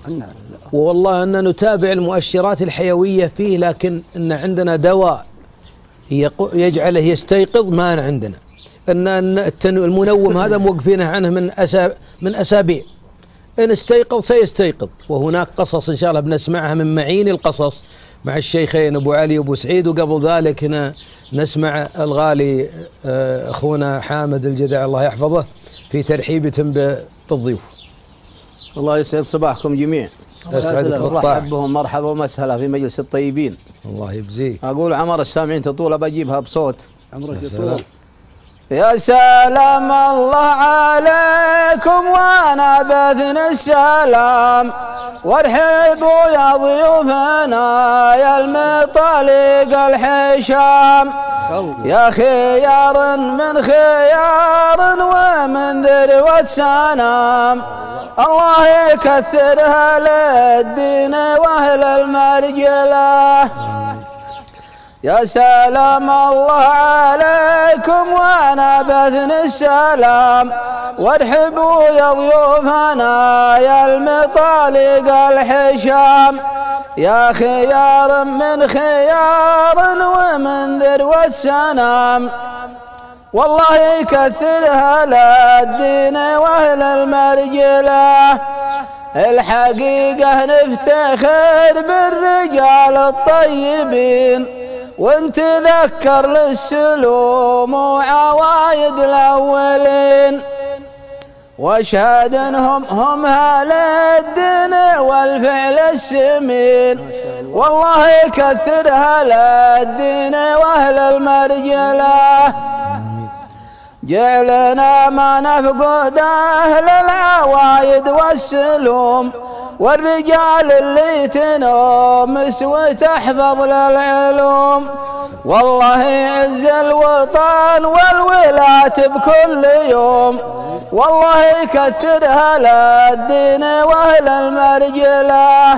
والله أننا نتابع المؤشرات الحيوية فيه لكن إن عندنا دواء يجعله يستيقظ ما عندنا، أن المنوم هذا موقفينه عنه من أسابيع، إن استيقظ سيستيقظ. وهناك قصص إن شاء الله بنسمعها من معين القصص مع الشيخين أبو علي وأبو سعيد، وقبل ذلك هنا نسمع الغالي أخونا حامد الجدع الله يحفظه في ترحيبهم بالضيوف. الله يسعد صباحكم جميع. أسعدك مرحب بهم مرحبا ومسهلا في مجلس الطيبين. الله يجزيك. أقول عمر السامعين تطول بجيبها بصوت. عمرك يطول. يا سلام الله عليكم وانا باذن السلام، وارحبوا يا ضيوفنا يا المطالق الحشام، يا خيار من خيار ومن ذروة سنام، الله يكثرها للدين واهل المرجله. يا سلام الله عليكم وانا باذن السلام، وارحبوا يا ضيوفنا يا المطالق الحشام، يا خيار من خيار ومن ذروة السنام، والله يكثرها للدين وأهل المرجلة. الحقيقة نفتخر بالرجال الطيبين، ونتذكر للسلوم وعوايد الأولين، واشهد انهم هم اهل الدين والفعل السمين، والله يكثرها للدين واهل المرجله. جعلنا ما نفقد اهل العوايد والسلوم، والرجال اللي تنومس وتحفظ للعلوم، والله يعز الوطن والولاة بكل يوم، والله يكثرها للدين واهل المرجله.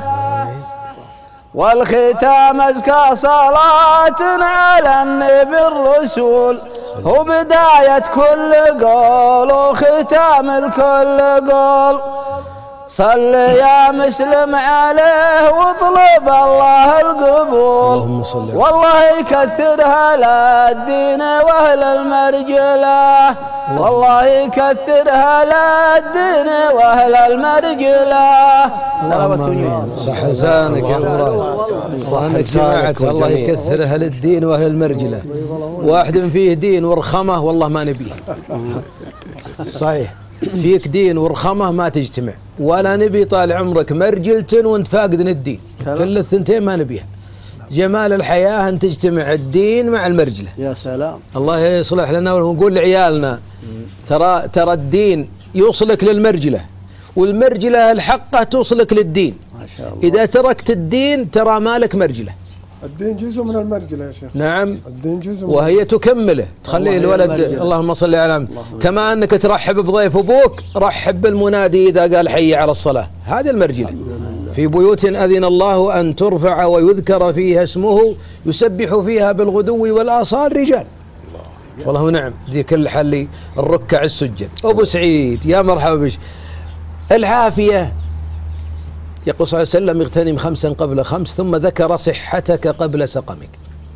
والختام أزكى صلاة على النبي الرسول، هو بداية كل قول وختام الكل قول. صل يا مسلم عليه واطلب الله القبول، والله يكثرها للدين واهل المرجله، والله يكثرها للدين واهل المرجله. صح لسانك يا مراد، انك جماعة الله يكثرها للدين واهل المرجله. واحد فيه دين ورخمه والله ما نبيه. صحيح، فيك دين ورخمه ما تجتمع، ولا نبي طال عمرك مرجلة وانت فاقد الدين، كل الثنتين ما نبيها. جمال الحياة أن تجتمع الدين مع المرجلة. يا سلام، الله يصلح لنا ونقول لعيالنا ترى الدين يوصلك للمرجلة، والمرجلة الحقة توصلك للدين. ما شاء الله. إذا تركت الدين ترى مالك مرجلة. الدين جزء من المرجلة يا شيخ. نعم، الدين جزء وهي تكمله، تخليه الولد. اللهم صل على محمد. كما أنك ترحب بضيف أبوك، رحب بالمنادي إذا قال حي على الصلاة. هذه المرجلة. في بيوت أذن الله أن ترفع ويذكر فيها اسمه يسبح فيها بالغدو والآصال رجال. والله نعم، ذيك الحل الركع السجد. أبو سعيد يا مرحبا بش. العافية، يقول صلى الله عليه وسلم اغتنم 5 قبل 5، ثم ذكر صحتك قبل سقمك.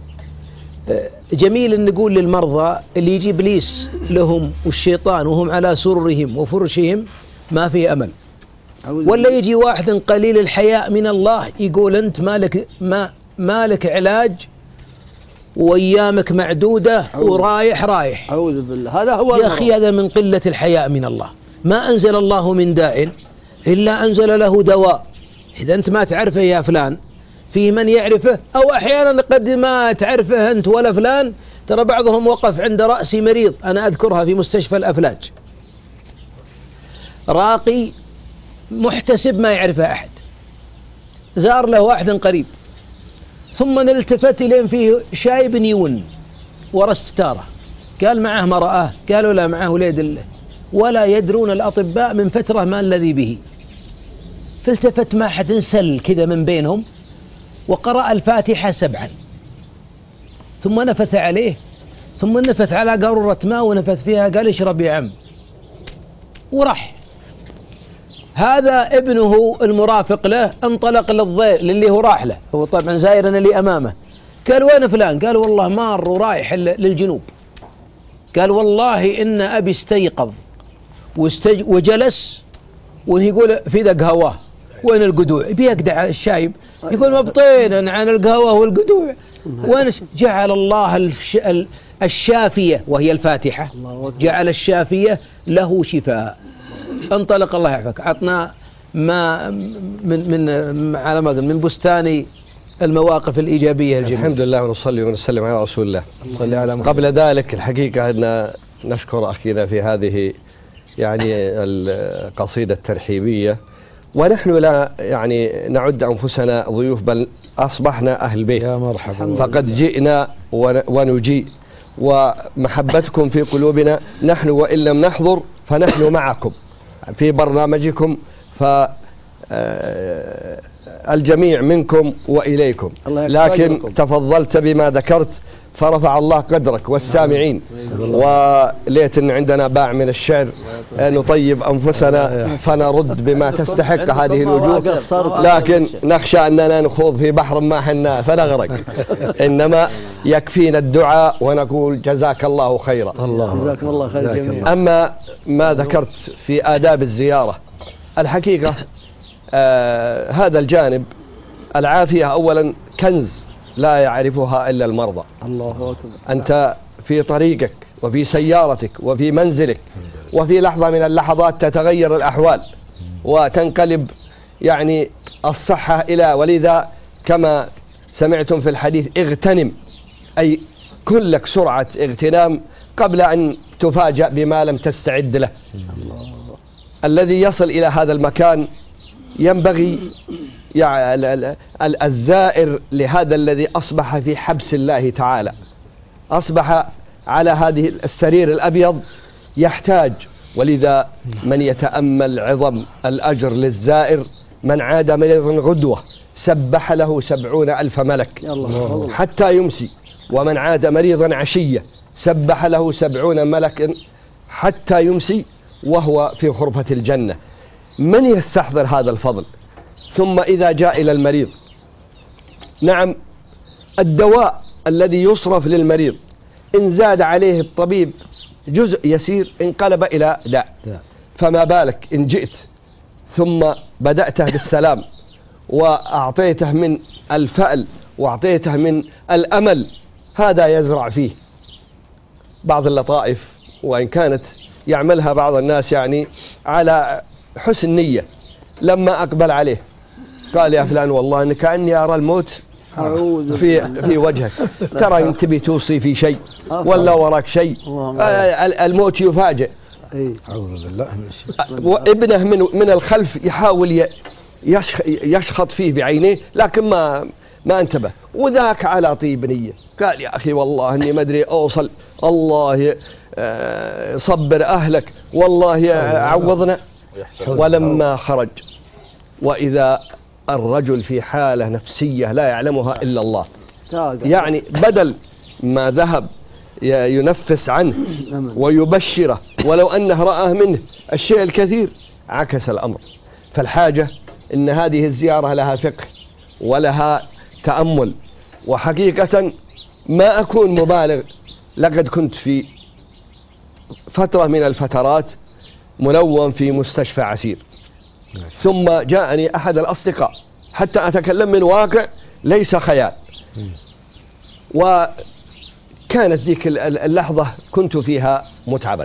جميل أن نقول للمرضى اللي يجي إبليس لهم والشيطان وهم على سررهم وفرشهم ما في أمل، ولا يجي واحد قليل الحياء من الله يقول أنت مالك علاج وأيامك معدودة ورايح. أعوذ بالله، هذا هو يا أخي، هذا من قلة الحياء من الله. ما أنزل الله من داء إلا أنزل له دواء. إذا أنت ما تعرفه يا فلان، في من يعرفه، أو أحيانا قد ما تعرفه أنت ولا فلان. ترى بعضهم وقف عند رأس مريض، أنا أذكرها في مستشفى الأفلاج، راقي محتسب ما يعرفه أحد، زار له واحد قريب، ثم نلتفت إليه فيه شايب يون ورا الستارة، قال معه مرأة، قالوا لا معه وليد الله، ولا يدرون الأطباء من فترة ما الذي به. فالتفت ما حد انسل كذا من بينهم وقرأ الفاتحة 7، ثم نفث عليه، ثم نفث على قارورة ماء ونفث فيها، قال اشرب يا عم، وراح. هذا ابنه المرافق له انطلق للضيف للي هو راح له، هو طبعا زائرا اللي أمامه، قال وين فلان؟ قال والله مار ورايح للجنوب. قال والله إن أبي استيقظ وجلس ويقول في ذا قهوة، وين القدوع؟ بيقدع الشايب، يقول مبطين عن القهوة والقدوع، وين؟ جعل الله الشافية وهي الفاتحة، جعل الشافية له شفاء. انطلق الله يعافيك. عطنا ما من على ما من بستان المواقف الإيجابية الجميلة. الحمد لله، ونصلي ونسلم على رسول الله. صلي على محمد. قبل ذلك الحقيقة أن نشكر أخينا في هذه يعني القصيدة الترحيبية، ونحن لا يعني نعد أنفسنا ضيوف، بل أصبحنا أهل بيت. يا مرحبا. فقد جئنا ونجيء، ومحبتكم في قلوبنا، نحن وإن لم نحضر فنحن معكم في برنامجكم، فالجميع منكم وإليكم. لكن تفضلت بما ذكرت، فرفع الله قدرك والسامعين. وليت أن عندنا باع من الشعر نطيب أنفسنا فنرد بما تستحق هذه الوجوه، لكن نخشى أننا نخوض في بحر ما حنا فنغرق. إنما يكفينا الدعاء ونقول جزاك الله خيرا. جزاكم الله خير جميعا. أما ما ذكرت في آداب الزيارة، الحقيقة هذا الجانب، العافية أولا كنز لا يعرفها إلا المرضى. الله أكبر. أنت في طريقك وفي سيارتك وفي منزلك، وفي لحظة من اللحظات تتغير الأحوال وتنقلب يعني الصحة إلى، ولذا كما سمعتم في الحديث اغتنم، أي كلك سرعة اغتنام قبل أن تفاجأ بما لم تستعد له. الذي يصل إلى هذا المكان ينبغي يعني الزائر لهذا الذي أصبح في حبس الله تعالى، أصبح على هذه السرير الأبيض، يحتاج. ولذا من يتأمل عظم الأجر للزائر، من عاد مريضا غدوة سبح له 70,000 ملك حتى يمسي، ومن عاد مريضا عشية سبح له 70 ملك حتى يمسي وهو في غرفة الجنة. من يستحضر هذا الفضل؟ ثم إذا جاء إلى المريض، نعم الدواء الذي يصرف للمريض إن زاد عليه الطبيب جزء يسير انقلب إلى داء، فما بالك إن جئت ثم بدأته بالسلام وأعطيته من الفأل وأعطيته من الأمل، هذا يزرع فيه بعض اللطائف، وإن كانت يعملها بعض الناس يعني على حسن نية. لما أقبل عليه قال يا فلان والله إن كأني أرى الموت في وجهك، ترى إن تبي توصي في شيء ولا وراك شيء، الموت يفاجئ. أعوذ بالله من الشيطان. وابنه من الخلف يحاول يشخط فيه بعينيه، لكن ما انتبه، وذاك على طيب نية قال يا أخي والله إني ما أدري أوصل، الله صبر أهلك، والله عوضنا. ولما خرج وإذا الرجل في حالة نفسية لا يعلمها إلا الله، يعني بدل ما ذهب ينفس عنه ويبشره ولو أنه رأى منه الشيء الكثير، عكس الأمر. فالحاجة إن هذه الزيارة لها فقه ولها تأمل. وحقيقة ما أكون مبالغ، لقد كنت في فترة من الفترات منوم في مستشفى عسير، ثم جاءني أحد الأصدقاء، حتى أتكلم من واقع ليس خيال، وكانت ذيك اللحظة كنت فيها متعبا.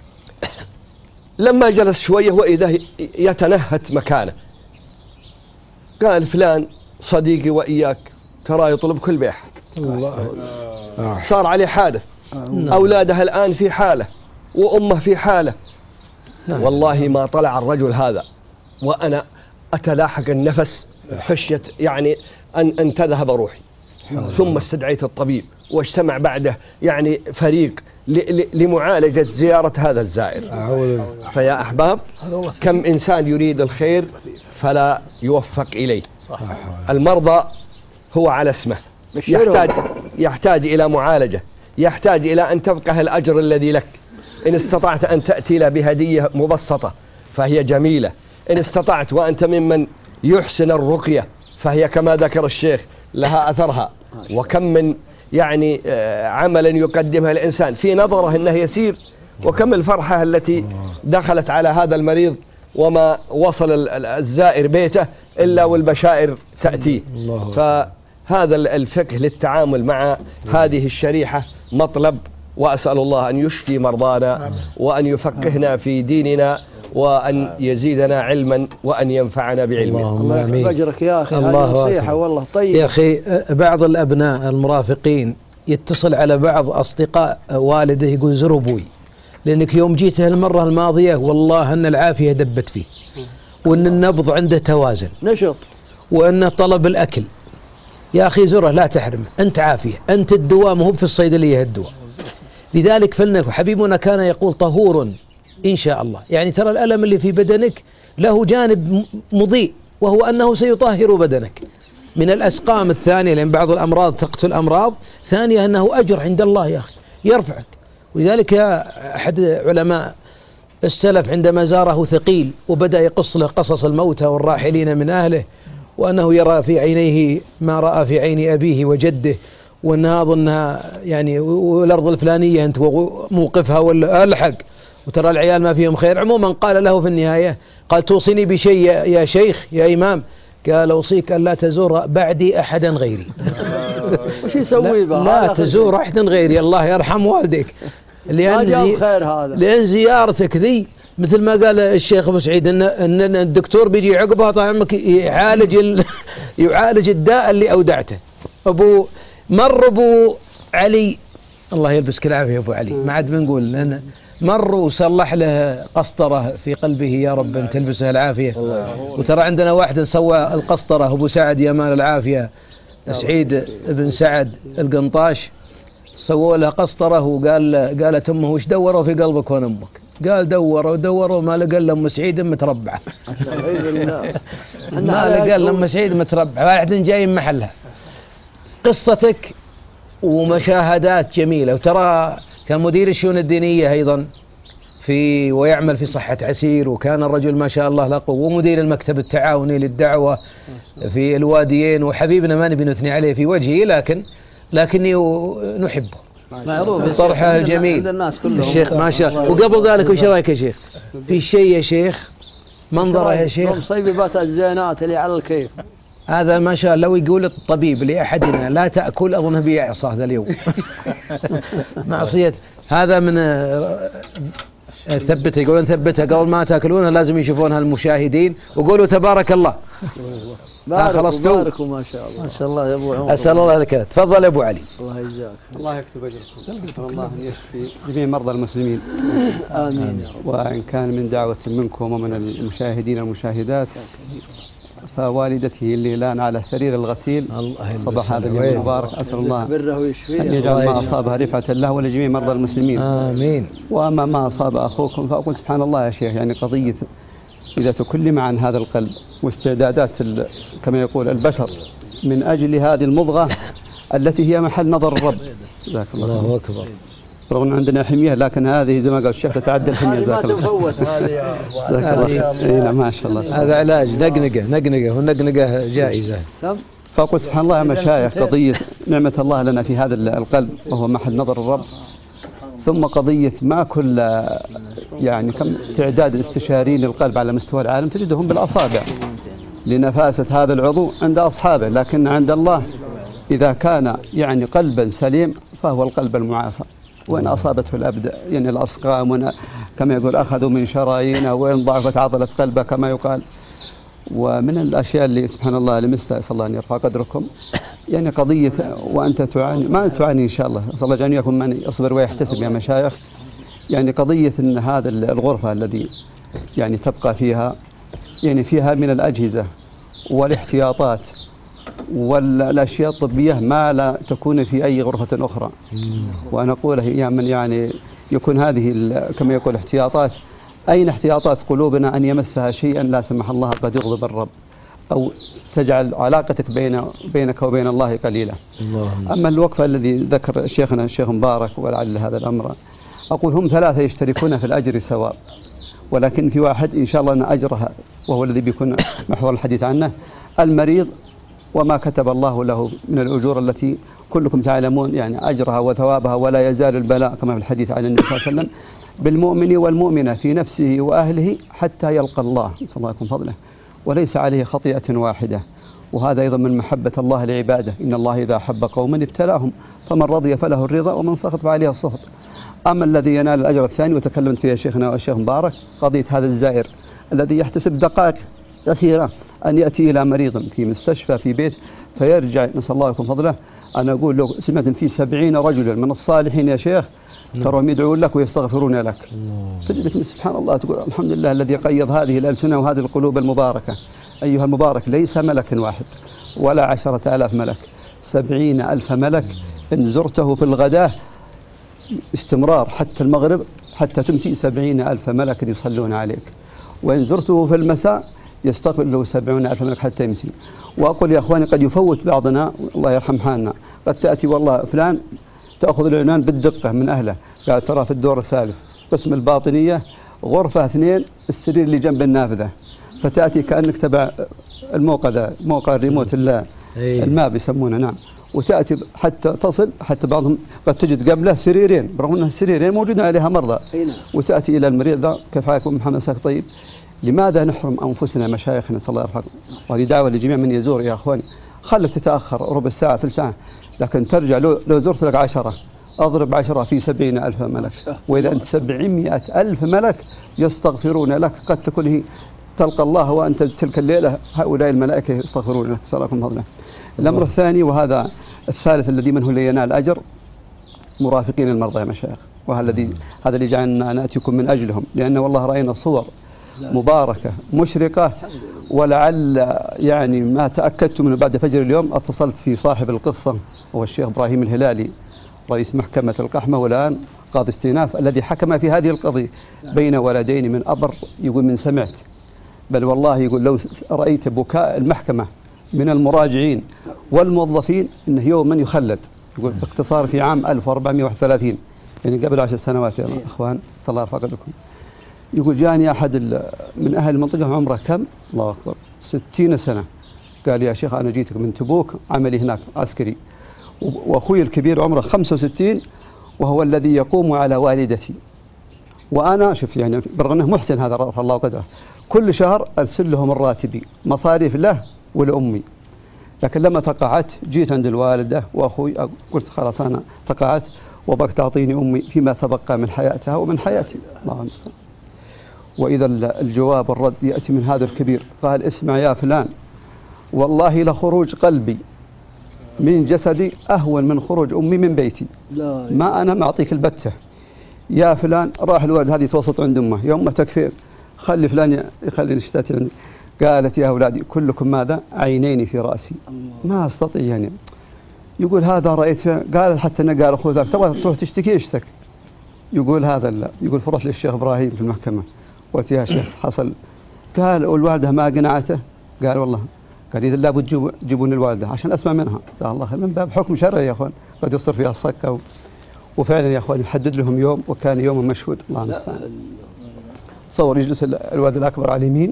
لما جلس شوية وإذا يتنهت مكانه، قال فلان صديقي وإياك ترى يطلبك البيح، صار عليه حادث، أولاده الآن في حالة وأمه في حالة. والله ما طلع الرجل هذا وأنا أتلاحق النفس خشية يعني أن تذهب روحي. ثم استدعيت الطبيب واجتمع بعده يعني فريق لمعالجة زيارة هذا الزائر. فيا أحباب، كم إنسان يريد الخير فلا يوفق إليه. المرضى هو على اسمه، يحتاج إلى معالجة، يحتاج إلى أن تبقى الأجر الذي لك. إن استطعت أن تأتي له بهدية مبسطة فهي جميلة، إن استطعت وأنت ممن يحسن الرقية فهي كما ذكر الشيخ لها أثرها. وكم من يعني عملا يقدمها الإنسان في نظره أنه يسير، وكم الفرحة التي دخلت على هذا المريض وما وصل الزائر بيته إلا والبشائر تأتيه. فهذا الفقه للتعامل مع هذه الشريحة مطلب، وأسأل الله أن يشفي مرضانا وأن يفقهنا في ديننا وأن يزيدنا علما وأن ينفعنا بعلمه. الله يحفظ أجرك يا أخي، هذه نصيحة والله طيب. يا أخي بعض الأبناء المرافقين يتصل على بعض أصدقاء والده يقول زر أبوي، لأنك يوم جيته المرة الماضية والله أن العافية دبت فيه، وأن النبض عنده توازن نشط، وأن طلب الأكل. يا أخي زره لا تحرمه، أنت عافية، أنت الدواء مو في الصيدلية الدواء. لذلك حبيبنا كان يقول طهور إن شاء الله، يعني ترى الألم اللي في بدنك له جانب مضيء وهو أنه سيطهر بدنك. من الأسقام الثانية، لأن بعض الأمراض تقتل أمراض ثانية، أنه أجر عند الله يا أخي يرفعك. ولذلك أحد علماء السلف عندما زاره ثقيل وبدأ يقص له قصص الموتى والراحلين من أهله، وأنه يرى في عينيه ما رأى في عين أبيه وجده، وأنها أظنها يعني والأرض الفلانية أنت موقفها ولا ألحق، وترى العيال ما فيهم خير. عموما قال له في النهاية، قال توصيني بشيء يا شيخ يا إمام؟ قال أوصيك أن لا تزور بعدي أحدا غيري. وش يسوي بها؟ لا تزور أحدا غيري، الله يرحم والديك، لأن زيارتك ذي مثل ما قال الشيخ أبو سعيد أن الدكتور بيجي عقبها طعمك يعالج الداء اللي أودعته. مر أبو علي، الله يلبسك العافية أبو علي، ما عاد بنقول، لأن مر وصلح له قسطرة في قلبه، يا رب أن تلبسها العافية. وترى عندنا واحد سوى القسطرة، أبو سعد يا مال العافية، سعيد بن سعد القنطاش، سووا له قسطرة، قالت أمه وش دوروا في قلبك وأنا أمك؟ قال دوروا ما لقى إلا أم سعيد متربعة. ما لقى إلا أم سعيد متربعة، واحد جاي محلها. قصتك ومشاهدات جميلة. وترى كان مدير الشؤون الدينية أيضا ويعمل في صحة عسير، وكان الرجل ما شاء الله له قوة، ومدير المكتب التعاوني للدعوة في الواديين، وحبيبنا ما نبي نثني عليه في وجهه، لكني نحبه طرحه الجميل الشيخ ما شاء الله. وقبل ذلك وش رايك يا شيخ في شيء يا شيخ، منظره يا شيخ، مصيبات الزينات اللي على الكيف هذا ما شاء الله. ويقول الطبيب لأحدنا لا تأكل، أظنه بيعصى هذا اليوم معصية. هذا من ثبته، يقولون ثبتها قبل ما تأكلونها، لازم يشوفونها المشاهدين وقولوا تبارك الله. بارك ما شاء الله. ما شاء الله يا أبو عمر. أسأل الله لك. تفضل يا أبو علي. الله يجزاك. الله يكتب أجركم. الله يشفي جميع مرضى المسلمين. آمين. وإن كان من دعوة منكم ومن المشاهدين والمشاهدات، فوالدته اللي الآن على سرير الغسيل صباح هذا اليوم المبارك، أسأل الله أن يجعل ما أصابها رفعة له ولجميع مرضى المسلمين. آمين. وأما ما أصاب أخوكم فأقول سبحان الله يا شيخ، يعني قضية إذا تكلم عن هذا القلب واستعدادات كما يقول البشر من أجل هذه المضغة التي هي محل نظر الرب. جزاك الله أكبر. رغم عندنا حمية، لكن هذه زي ما قال الشيخ تتعدى الحمية. جزاك الله. ما شاء الله. هذا علاج نقنقة والنقنقة جائزة. فأقول سبحان الله يا مشايخ، قضية نعمة الله لنا في هذا القلب وهو محل نظر الرب، ثم قضية ما كل يعني كم تعداد الاستشاريين للقلب على مستوى العالم تجدهم بالأصابع لنفاسة هذا العضو عند أصحابه، لكن عند الله إذا كان يعني قلبا سليم فهو القلب المعافى. وإن أصابته الأبد يعني الأسقام كما يقول أخذوا من شرايينه، وإن ضعفت عضلة قلبه كما يقال. ومن الأشياء اللي سبحان الله لمسها، أسأل الله أن يرفع قدركم، يعني قضية وأنت تعاني، ما تعاني إن شاء الله، أسأل الله أن يكون من يصبر ويحتسب يا مشايخ، يعني قضية أن هذا الغرفة الذي يعني تبقى فيها، يعني فيها من الأجهزة والاحتياطات والأشياء الطبية ما لا تكون في أي غرفة أخرى. وأنا أقول يا من يعني يكون هذه كما يقول احتياطات، أين احتياطات قلوبنا أن يمسها شيئا لا سمح الله قد يغضب الرب، أو تجعل علاقتك بينك وبين الله قليلة. أما الوقفة الذي ذكر شيخنا الشيخ مبارك ولعل هذا الأمر، أقول هم ثلاثة يشتركون في الأجر سواء، ولكن في واحد إن شاء الله أن أجرها وهو الذي بيكون محور الحديث عنه، المريض وما كتب الله له من الأجور التي كلكم تعلمون يعني أجرها وثوابها، ولا يزال البلاء كما في الحديث عن النبي صلى الله عليه وسلم بالمؤمن والمؤمنة في نفسه وأهله حتى يلقى الله، نسأل الله يكون فضله، وليس عليه خطيئة واحدة. وهذا أيضا من محبة الله لعباده، إن الله إذا أحب قوما ابتلاهم فمن رضي فله الرضا ومن سخط فعليه السخط. أما الذي ينال الأجر الثاني وتكلمت فيه شيخنا والشيخ مبارك، قضية هذا الزائر الذي يحتسب دقائق يسيرة أن يأتي إلى مريض في مستشفى في بيت فيرجع، نسأل الله يكون فضله. أنا أقول لو سمعت في 70 رجلا من الصالحين يا شيخ ترهم يدعون لك ويستغفرون لك، تجدك سبحان الله تقول الحمد لله الذي قيض هذه الألسنة وهذه القلوب المباركة. أيها المبارك، ليس ملك واحد ولا 10,000 ملك، 70,000 ملك إن زرته في الغداة استمرار حتى المغرب حتى تمسي 70,000 ملك يصلون عليك، وإن زرته في المساء يستقبل له 70,000 ملك حتى يمسي. وأقول يا أخواني قد يفوت بعضنا، الله يرحم حالنا، قد تأتي والله فلان تأخذ العنوان بالدقة من أهله، قال ترى في الدور الثالث قسم الباطنية غرفة 2 السرير اللي جنب النافذة، فتأتي كأنك تبع الموقع ذا، موقع الريموت الماب يسمونه، نعم، وتأتي حتى تصل، حتى بعضهم قد تجد قبله سريرين برغم أن السريرين موجودين عليها مرضى، وتأتي إلى المريض ذا كيف حالكم محمد ساك طيب. لماذا نحرم أنفسنا مشايخنا الله يرحمهم؟ وهذه دعوة لجميع من يزور يا أخواني. خلك تتأخر ربع ساعة ثلث ساعة، لكن ترجع لو زرت لك 10 أضرب 10 في 70,000 ملك، وإذا أنت 700,000 ملك يستغفرون لك، قد تكون هي تلقى الله وأنت تلك الليلة هؤلاء الملائكة يستغفرون لك، صلى الله عليه وسلم. الأمر الثاني وهذا الثالث الذي منه لا ينال أجر، مرافقين المرضى يا مشايخ، وهذا اللي جعلنا نأتيكم من أجلهم، لأن والله رأينا صور مباركة مشرقة، ولعل يعني ما تأكدت منه بعد فجر اليوم اتصلت في صاحب القصة هو الشيخ إبراهيم الهلالي رئيس محكمة القحمة والآن قاضي استئناف الذي حكم في هذه القضية بين ولدين من أبر، يقول من سمعت، بل والله يقول لو رأيت بكاء المحكمة من المراجعين والموظفين إنه يوما يخلد، يقول باختصار في عام 1431 يعني قبل 10 سنوات يا أخوان صلى الله عليه وسلم. يقول جاني أحد من أهل المنطقة عمره كم؟ الله أكبر 60 سنة، قال يا شيخ أنا جيتك من تبوك عملي هناك عسكري، وأخوي الكبير عمره 65 وهو الذي يقوم على والدتي، وأنا شوف يعني برغم أنه محسن هذا رفع الله قدره، كل شهر أرسل لهم الراتبي مصاريف له ولأمي، لكن لما تقاعدت جيت عند الوالدة وأخوي قلت خلاص أنا تقاعدت وبك تعطيني أمي فيما تبقى من حياتها ومن حياتي، الله المستعان. وإذا الجواب الرد يأتي من هذا الكبير، قال اسمع يا فلان والله لخروج قلبي من جسدي أهون من خروج أمي من بيتي، ما أنا معطيك البتة يا فلان. راح الوالد هذه توسط عند أمه، يا أمه تكفير خلي فلان يخلي نشتاتي عندي. قالت يا أولادي كلكم ماذا؟ عينين في رأسي ما أستطيع يعني. يقول هذا رأيت، قال حتى أنا قال أخوه ذاك تبغى تروح تشتكي اشتك، يقول هذا لا، يقول فرص للشيخ إبراهيم في المحكمة، قلت يا شيخ حصل، قال والوالدة ما قنعته، قال والله، قال إذا لابد تجيبون الوالدة عشان أسمع منها، جزاه الله خير، من باب حكم شرعي يا أخوان قد يصير فيها الصكة. وفعلا يا أخوان يحدد لهم يوم وكان يوم مشهود، الله المستعان. تصور يجلس الولد الأكبر على اليمين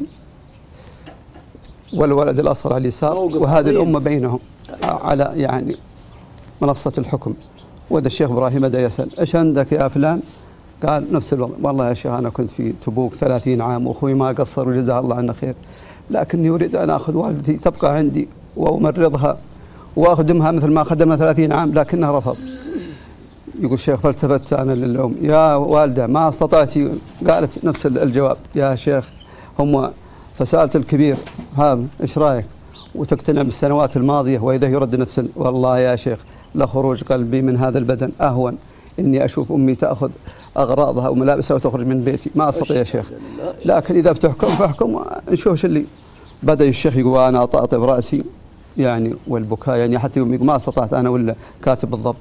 والولد الأصغر على اليسار، وهذه الأمة بينهم على يعني منصة الحكم. وهذا الشيخ إبراهيم بدأ يسأل إيش عندك يا فلان؟ قال نفس الوضع، والله يا شيخ أنا كنت في تبوك 30 عام وأخوي ما قصر وجزاه الله عنا خير، لكني أريد أن أخذ والدتي تبقى عندي وأمرضها وأخدمها مثل ما خدمها 30 عام لكنها رفض. يقول الشيخ فالتفت أنا للأم، يا والدة ما استطعتي؟ قالت نفس الجواب، يا شيخ هم، فسألت الكبير هذا إيش رأيك؟ وتقتنع بالسنوات الماضية وإذا يرد نفس والله يا شيخ لخروج قلبي من هذا البدن أهون إني أشوف أمي تأخذ أغراضها وملابسها وتخرج من بيتي، ما أستطيع يا شيخ، لكن إذا بتحكم فاحكم نشوف اللي. بدأ الشيخ يقول أنا أطأطب رأسي يعني والبكاء يعني حتى يوم يقول ما استطعت أنا ولا كاتب بالضبط.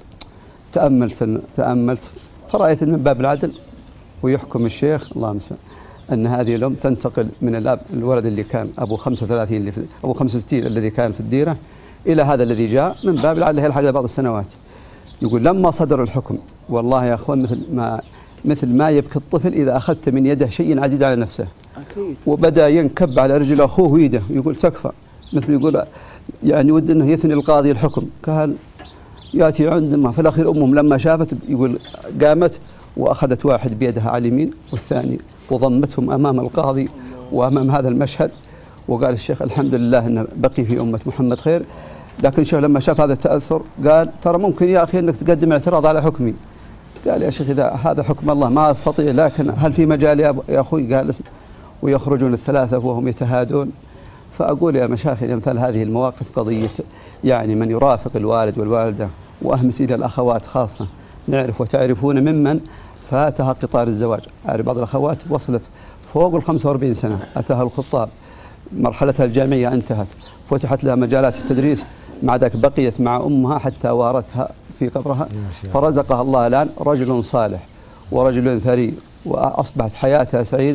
تأملت فرأيت من باب العدل ويحكم الشيخ الله المستعان أن هذه الأم تنتقل من الأب الولد اللي كان أبو 35 اللي في أبو 65 الذي كان في الديرة إلى هذا الذي جاء من باب العدل هي الحاجة بعض السنوات. يقول لما صدر الحكم والله يا أخوان مثل ما يبكي الطفل إذا أخذت من يده شيء عزيز على نفسه أكيد. وبدأ ينكب على رجل أخوه ويده يقول تكفى، مثل يقول يعني ود أنه يثني القاضي الحكم. قال يأتي عندما في الأخير أمهم لما شافت يقول قامت وأخذت واحد بيدها على اليمين والثاني وضمتهم أمام القاضي وأمام هذا المشهد، وقال الشيخ الحمد لله أنه بقي في أمة محمد خير. لكن الشيخ لما شاف هذا التأثر قال ترى ممكن يا أخي أنك تقدم اعتراض على حكمي. قال يا شيخ إذا هذا حكم الله ما أستطيع، لكن هل في مجال يا أخوي؟ قال ويخرجون الثلاثة وهم يتهادون. فأقول يا مشايخ أمثال هذه المواقف قضية يعني من يرافق الوالد والوالدة، وأهمس إلى الأخوات خاصة، نعرف وتعرفون ممن فاتها قطار الزواج. أعرف بعض الأخوات وصلت فوق 45 سنة أتاها الخطاب، مرحلتها الجامعية انتهت، فتحت لها مجالات التدريس، مع ذلك بقيت مع أمها حتى وارتها في قبرها، فرزقها الله الآن رجل صالح ورجل ثري وأصبحت حياتها سعيدة،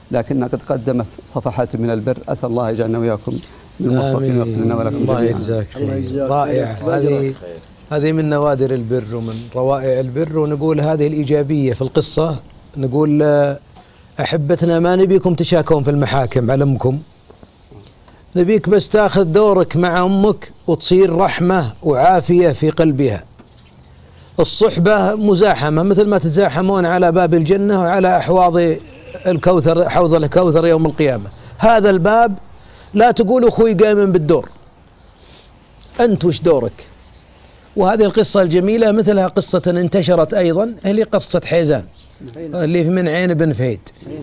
لكنها قد قدمت صفحات من البر. أسأل الله يجعلنا وإياكم من الموفقين ويغفر لنا ولكم الله يجزاك رائع. هذه من نوادر البر ومن روائع البر. ونقول هذه الإيجابية في القصة، نقول أحبتنا ما نبيكم تشاكون في المحاكم على أمكم، نبيك بس تاخذ دورك مع أمك وتصير رحمة وعافية في قلبها. الصحبة مزاحمة مثل ما تتزاحمون على باب الجنة وعلى أحواض الكوثر، حوض الكوثر يوم القيامة. هذا الباب لا تقول أخوي قائم بالدور، أنت وش دورك؟ وهذه القصة الجميلة مثلها قصة انتشرت أيضا اللي قصة حيزان اللي من عين بن فهيد.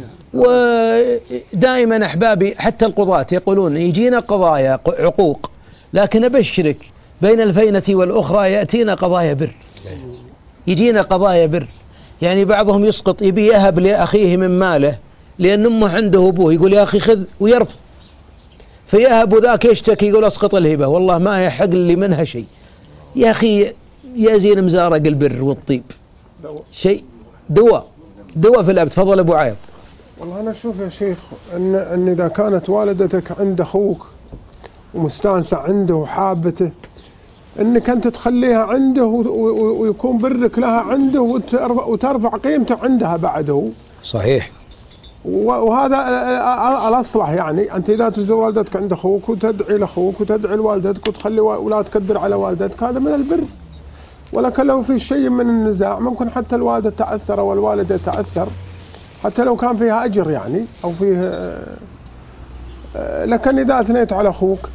ودائما أحبابي حتى القضاة يقولون يجينا قضايا عقوق، لكن أبشرك بين الفينة والأخرى يأتينا قضايا بر، يجينا قضايا بر. يعني بعضهم يسقط يبي يهب لأخيه من ماله لأن أمه عنده أبوه، يقول يا أخي خذ ويرفض، فيهب ذاك يشتكي يقول أسقط الهبة والله ما يحق لي منها شيء. يا أخي يا زين مزارق البر والطيب شيء دواء في الأب. تفضل أبو عايض. والله أنا أشوف يا شيخ أن إذا كانت والدتك عند أخوك ومستانسة عنده وحابته، أنك أنت تخليها عنده ويكون برك لها عنده وترفع قيمته عندها بعده. صحيح. وهذا الأصلح. يعني أنت إذا تزور والدتك عند أخوك وتدعي لأخوك وتدعي لوالدتك وتخلي ولا تكدر على والدتك، هذا من البر. ولكن لو في شيء من النزاع ممكن حتى الوالدة تأثر والوالدة تأثر حتى لو كان فيها أجر يعني أو فيه، لكن إذا أثنيت على أخوك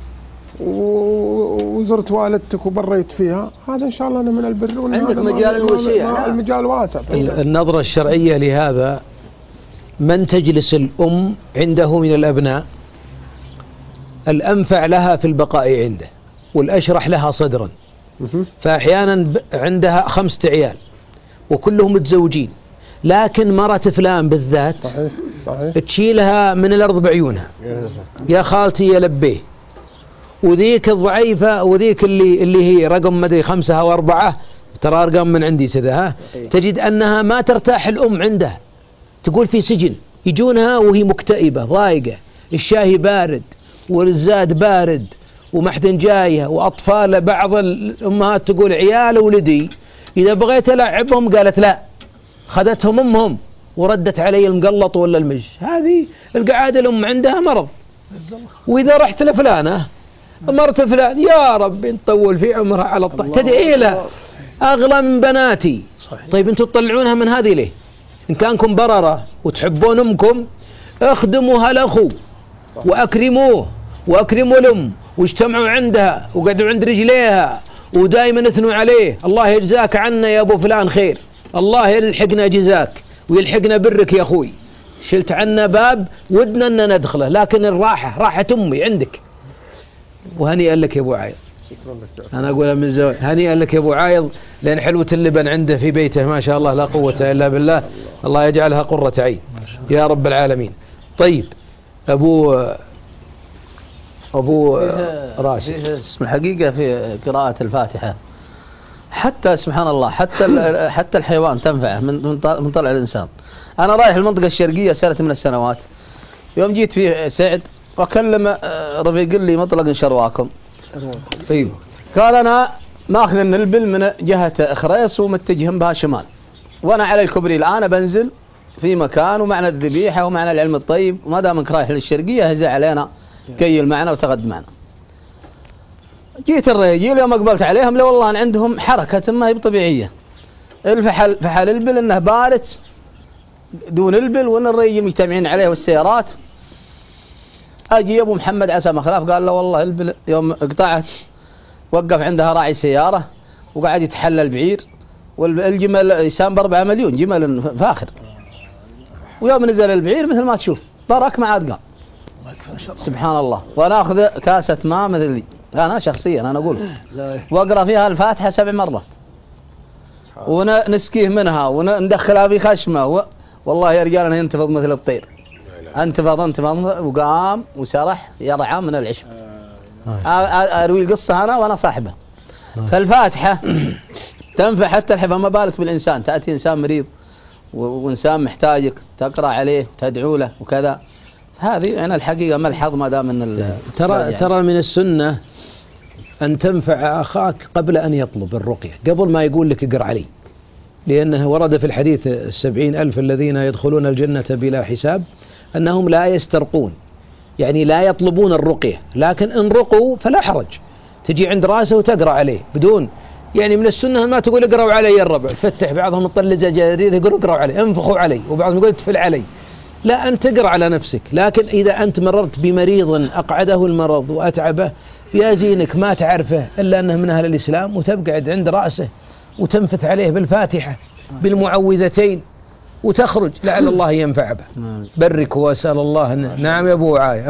وزرت والدتك وبريت فيها، هذا إن شاء الله أنا من البر. عندك مجال وسيع، المجال واسع. النظرة الشرعية لهذا من تجلس الأم عنده من الأبناء الأنفع لها في البقاء عنده والأشرح لها صدرا. فأحيانا عندها 5 عيال وكلهم متزوجين، لكن مرة فلان بالذات صحيح تشيلها من الأرض بعيونها، يا خالتي يا لبيه. وذيك الضعيفة وذيك اللي هي رقم مدري 5 أو 4، ترى أرقام من عندي كذا، تجد أنها ما ترتاح الأم عندها، تقول في سجن. يجونها وهي مكتئبة ضايقة، الشاي بارد والزاد بارد ومحدن جاية وأطفال. بعض الأمهات تقول عيال ولدي إذا بغيت ألعبهم قالت لا، خذتهم أمهم وردت علي المقلط ولا المج. هذه القعادة الأم عندها مرض. وإذا رحت لفلانة مرت فلان يا رب نطول في عمرها على الطاعة، تدعي له أغلى من بناتي. طيب أنتم تطلعونها من هذه ليه؟ إن كانكم بررة وتحبون أمكم اخدموا هالأخو وأكرموه وأكرموا الأم واجتمعوا عندها وقعدوا عند رجليها ودائما اثنوا عليه. الله يجزاك عنا يا أبو فلان خير، الله يلحقنا جزاك ويلحقنا برك يا أخوي، شلت عنا باب ودنا أن ندخله، لكن الراحة راحة أمي عندك. وهنيئا لك يا أبو عايض، أنا أقولها من الزواج، هنيئا لك يا أبو عايض، لأن حلوة اللبن عنده في بيته ما شاء الله لا قوة إلا بالله. الله يجعلها قرة عين يا رب العالمين. طيب أبو راشد، اسم الحقيقة في قراءة الفاتحة حتى سبحان الله حتى الحيوان تنفعه من طلع الإنسان. أنا رايح المنطقة الشرقية سنة من السنوات، يوم جيت في سعد وأكلم رفيق لي مطلق شرواكم. طيب قال أنا ماخذ النلبل من جهة خريص ومتجهم بها شمال، وأنا على الكوبري الآن بنزل في مكان ومعنى الذبيحة ومعنى العلم الطيب، وما دامك رايح للشرقية هزع علينا كيل معنا وتغد معنا. جيت الرجال يوم أقبلت عليهم لا والله أن عندهم حركة ما هي طبيعية. فحل البل إنه بارد دون البل، وإن الرجال مجتمعين عليه والسيارات. أجي أبو محمد عسى مخلاف قال له والله البل يوم اقطعت وقف عندها راعي سيارة وقعد يتحلل بعير، والجمل يسام ب4 مليون جمل فاخر، ويوم نزل البعير مثل ما تشوف برك ما عاد قام. سبحان الله. وانا اخذ كاسة ماء مثل لي انا شخصيا انا اقول واقرا فيها الفاتحة 7 مرات ونسقيه منها وندخلها في خشمه والله يا رجال انا ينتفض مثل الطير، انتفض وقام وسرح يرعى من العشب. اروي القصة انا وانا صاحبه. فالفاتحة تنفع حتى الحفظ، ما بالك بالانسان. تاتي انسان مريض وإنسان محتاجك تقرأ عليه وتدعو له وكذا. هذه أنا الحقيقة ملحظ ما دام من ترى من السنة أن تنفع أخاك قبل أن يطلب الرقية، قبل ما يقول لك اقرأ علي، لأنه ورد في الحديث 70,000 الذين يدخلون الجنة بلا حساب أنهم لا يسترقون، يعني لا يطلبون الرقية، لكن إن رقوا فلا حرج، تجي عند راسه وتقرأ عليه بدون، يعني من السنة ما تقول اقرأوا علي الربع، تفتح بعضهم يطلع جرير يقول اقرأوا علي، انفخوا علي، وبعضهم يقول اتفل علي. لا، أنت تقرأ على نفسك. لكن إذا أنت مررت بمريض أقعده المرض وأتعبه يازينك ما تعرفه إلا أنه من أهل الإسلام، وتبقعد عند رأسه وتنفث عليه بالفاتحة بالمعوذتين وتخرج لعل الله ينفع به. برك وأسأل الله. نعم يا أبو عاي،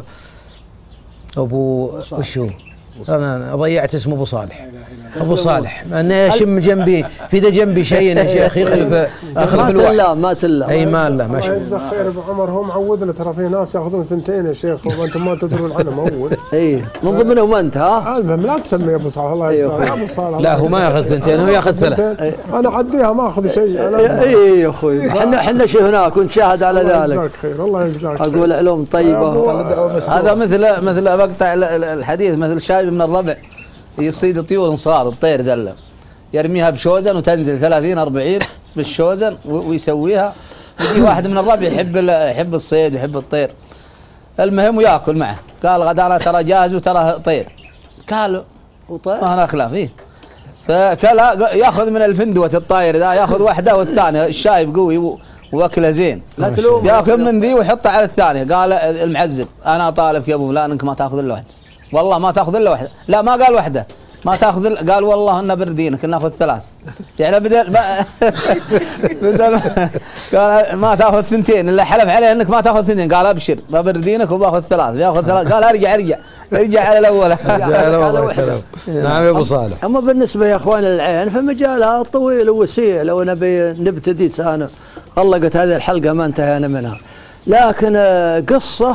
أبو وشو أنا ضيعت اسمه أبو صالح. أبو صالح أنا يشم جنبي في ذا جنبي شيء يا شيخ يخلف الواحد. ما تلا أي ما لا ما شاء الله. خير أبو عمر، هو معودنا ترى في ناس يأخذون 2 يا شيخ وأنتم ما تدرون عنهم أول. إي من ضمنهم أنت. ها المهم لا تسمي أبو صالح الله يجزاك. أبو صالح لا هو ما يأخذ 2 هو يأخذ 3. أنا عديها ما أخذ شيء. إي يا أخوي إحنا شفناك ونشاهد على ذلك. الله يجزاك خير. الله يجزاك. أقول علوم طيبة. هذا مثل مقطع الحديث مثل شايب من الربع يصيد طيور صغار الطير دلة يرميها بشوزن وتنزل 30-40 بالشوزن ويسويها. يجي واحد من الربع يحب الصيد ويحب الطير، المهم وياكل معه. قال غدانا ترى جاهز وترى طير. قال ما هنا خلاف فيه. فكلا ياخذ من الفندوة الطاير ذا ياخذ واحدة والثانية الشايب قوي واكله زين، ياخذ من ذي ويحطها على الثانية. قال المعذب أنا طالبك يا أبو فلان إنك ما تأخذ إلا واحدة، والله ما تأخذ إلا واحدة. لا ما قال واحدة ما تأخذ قال والله إن بردينك ناخذ 3. يعني بدل قال ما تأخذ 2 إلا حلف عليه إنك ما تأخذ 2. قال أبشر ما بردينك وباخذ 3 يأخذ 3. قال ارجع على الأول. نعم يا أبو صالح. أما بالنسبة يا أخوان العين فمجالها طويل ووسيع، لو نبتدي سنة خلقت هذه الحلقة ما انتهينا منها. لكن قصة